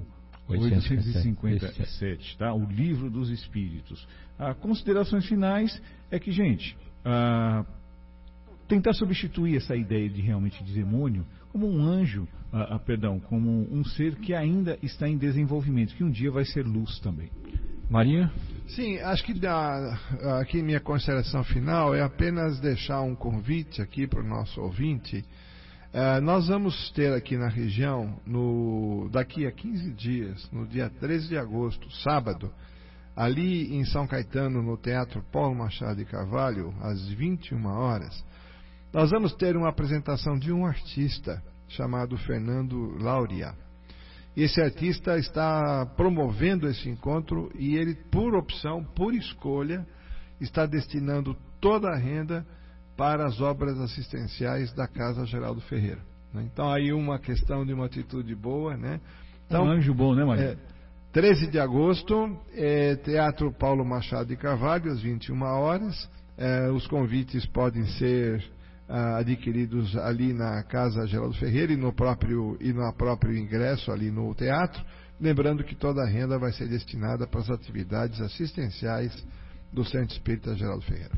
1857, tá? O Livro dos Espíritos. Considerações finais é que, gente, tentar substituir essa ideia de realmente de demônio como um anjo, como um ser que ainda está em desenvolvimento, que um dia vai ser luz também. Maria? Sim, acho que aqui minha consideração final é apenas deixar um convite aqui para o nosso ouvinte. Nós vamos ter aqui na região, daqui a 15 dias, no dia 13 de agosto, sábado, ali em São Caetano, no Teatro Paulo Machado de Carvalho, às 21 horas, nós vamos ter uma apresentação de um artista chamado Fernando Lauria. Esse artista está promovendo esse encontro e ele, por opção, por escolha, está destinando toda a renda para as obras assistenciais da Casa Geraldo Ferreira. Então, aí uma questão de uma atitude boa, né? Então, um anjo bom, né, Maria? 13 de agosto, Teatro Paulo Machado de Carvalho, às 21 horas. Os convites podem ser adquiridos ali na Casa Geraldo Ferreira e no próprio ingresso ali no teatro. Lembrando que toda a renda vai ser destinada para as atividades assistenciais do Centro Espírita Geraldo Ferreira.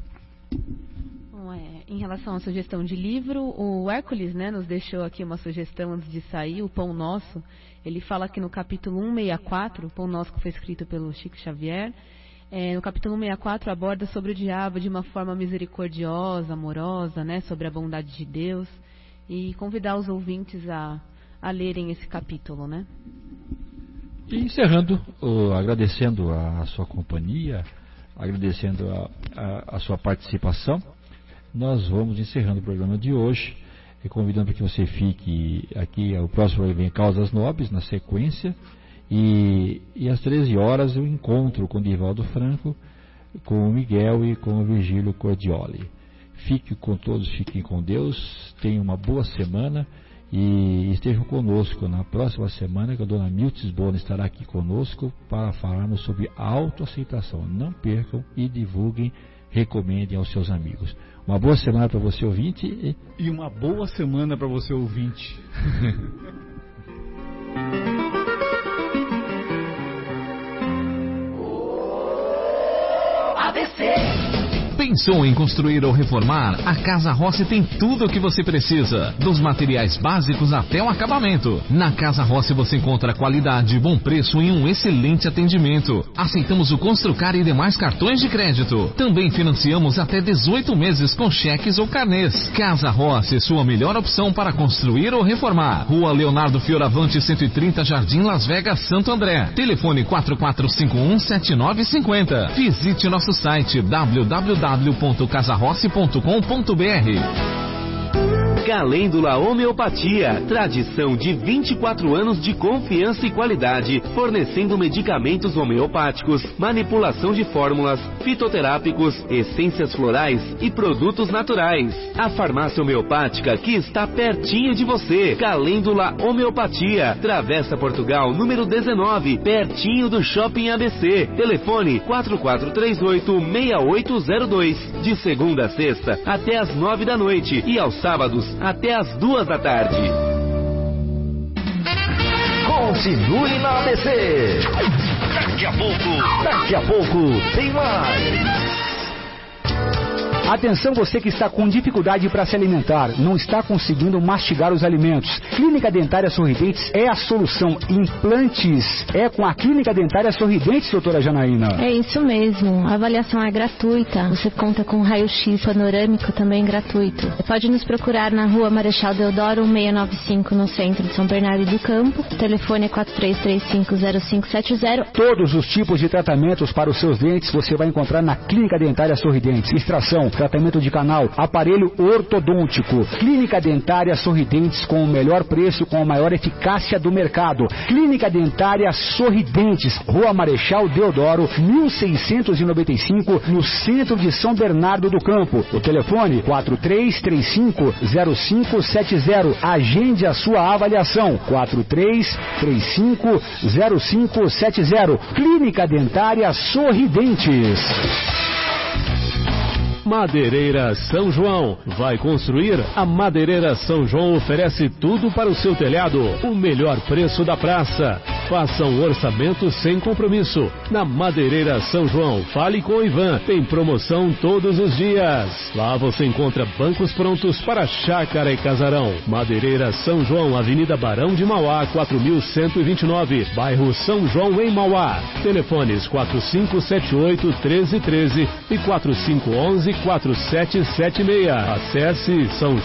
Em relação à sugestão de livro, o Hércules, né, nos deixou aqui uma sugestão antes de sair, o Pão Nosso. Ele fala que no capítulo 164, o Pão Nosso que foi escrito pelo Chico Xavier, no capítulo 164 aborda sobre o diabo de uma forma misericordiosa, amorosa, né, sobre a bondade de Deus, e convidar os ouvintes a lerem esse capítulo, né? E encerrando, agradecendo a sua companhia, agradecendo a sua participação, nós vamos encerrando o programa de hoje, e convidando para que você fique aqui. O próximo vem Causas Nobres, na sequência, e às 13 horas eu encontro com o Divaldo Franco, com o Miguel e com o Virgílio Cordioli. Fique com todos, fiquem com Deus, tenham uma boa semana e estejam conosco na próxima semana, que a dona Miltz Bona estará aqui conosco para falarmos sobre autoaceitação. Não percam e divulguem, recomendem aos seus amigos. Uma boa semana para você, ouvinte. E uma boa semana para você, ouvinte. ABC. Pensou em construir ou reformar? A Casa Rossi tem tudo o que você precisa, dos materiais básicos até o acabamento. Na Casa Rossi você encontra qualidade, bom preço e um excelente atendimento. Aceitamos o Construcar e demais cartões de crédito. Também financiamos até 18 meses com cheques ou carnês. Casa Rossi, sua melhor opção para construir ou reformar. Rua Leonardo Fioravante, 130, Jardim Las Vegas, Santo André. Telefone 4451-7950. Visite nosso site www.casarossi.com.br. Calêndula Homeopatia, tradição de 24 anos de confiança e qualidade, fornecendo medicamentos homeopáticos, manipulação de fórmulas, fitoterápicos, essências florais e produtos naturais. A farmácia homeopática que está pertinho de você. Calêndula Homeopatia, Travessa Portugal, número 19, pertinho do Shopping ABC. Telefone 4438-6802. De segunda a sexta até às 9 da noite e aos sábados até às 2 da tarde. Continue na ABC. Daqui a pouco tem mais. Atenção, você que está com dificuldade para se alimentar, não está conseguindo mastigar os alimentos. Clínica Dentária Sorridentes é a solução. Implantes é com a Clínica Dentária Sorridentes, doutora Janaína. É isso mesmo. A avaliação é gratuita. Você conta com raio-x panorâmico também gratuito. Você pode nos procurar na Rua Marechal Deodoro 1695, no centro de São Bernardo do Campo. O telefone é 43350570. Todos os tipos de tratamentos para os seus dentes você vai encontrar na Clínica Dentária Sorridentes. Extração, tratamento de canal, aparelho ortodôntico. Clínica Dentária Sorridentes, com o melhor preço, com a maior eficácia do mercado. Clínica Dentária Sorridentes, Rua Marechal Deodoro 1695, no centro de São Bernardo do Campo. O telefone 43350570. Agende a sua avaliação. 43350570. Clínica Dentária Sorridentes. Madeireira São João. Vai construir? A Madeireira São João oferece tudo para o seu telhado. O melhor preço da praça. Faça um orçamento sem compromisso. Na Madeireira São João, fale com o Ivan. Tem promoção todos os dias. Lá você encontra bancos prontos para chácara e casarão. Madeireira São João, Avenida Barão de Mauá, 4129, bairro São João, em Mauá. Telefones 4578-1313 e 4511-4776. Acesse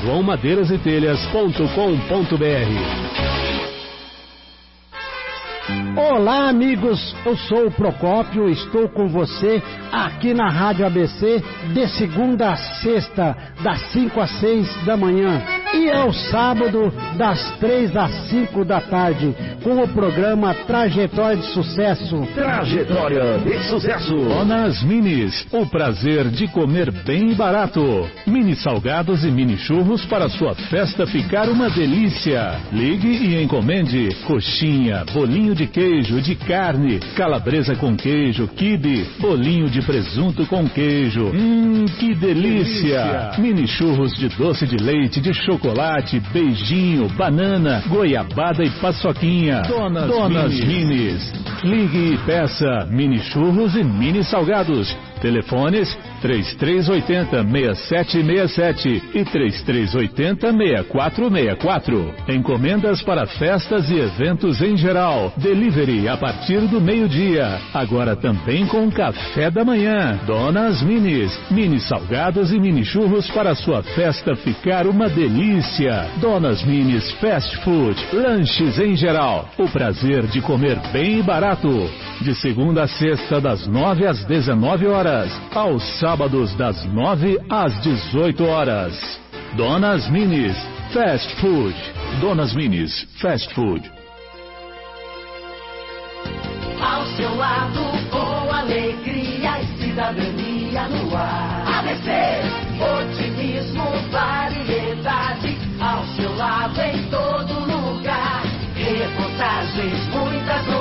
sãojoãomadeiras-e-telhas.com.br. Olá, amigos, eu sou o Procópio, estou com você aqui na Rádio ABC de segunda a sexta, das 5 às 6 da manhã e ao sábado das 3 às 5 da tarde, com o programa Trajetória de Sucesso. Trajetória de Sucesso. Donas Minis, o prazer de comer bem e barato. Mini salgados e mini churros para sua festa ficar uma delícia. Ligue e encomende coxinha, bolinho de queijo, de carne, calabresa com queijo, quibe, bolinho de presunto com queijo. Que delícia! Mini churros de doce de leite, de chocolate, beijinho, banana, goiabada e paçoquinha. Donas Minis. Ligue e peça mini churros e mini salgados. Telefones 3380-6767 e 3380-6464. Encomendas para festas e eventos em geral. Delivery a partir do meio-dia. Agora também com café da manhã. Donas Minis. Mini salgados e mini churros para sua festa ficar uma delícia. Donas Minis Fast Food. Lanches em geral. O prazer de comer bem e barato. De segunda a sexta, das 9 às 19 horas. Aos sábados, das 9 às 18 horas. Donas Minis Fast Food. Donas Minis Fast Food. Ao seu lado, com alegria e cidadania no ar. ABC, otimismo, variedade. Ao seu lado, em todo lugar. Reportagens, muitas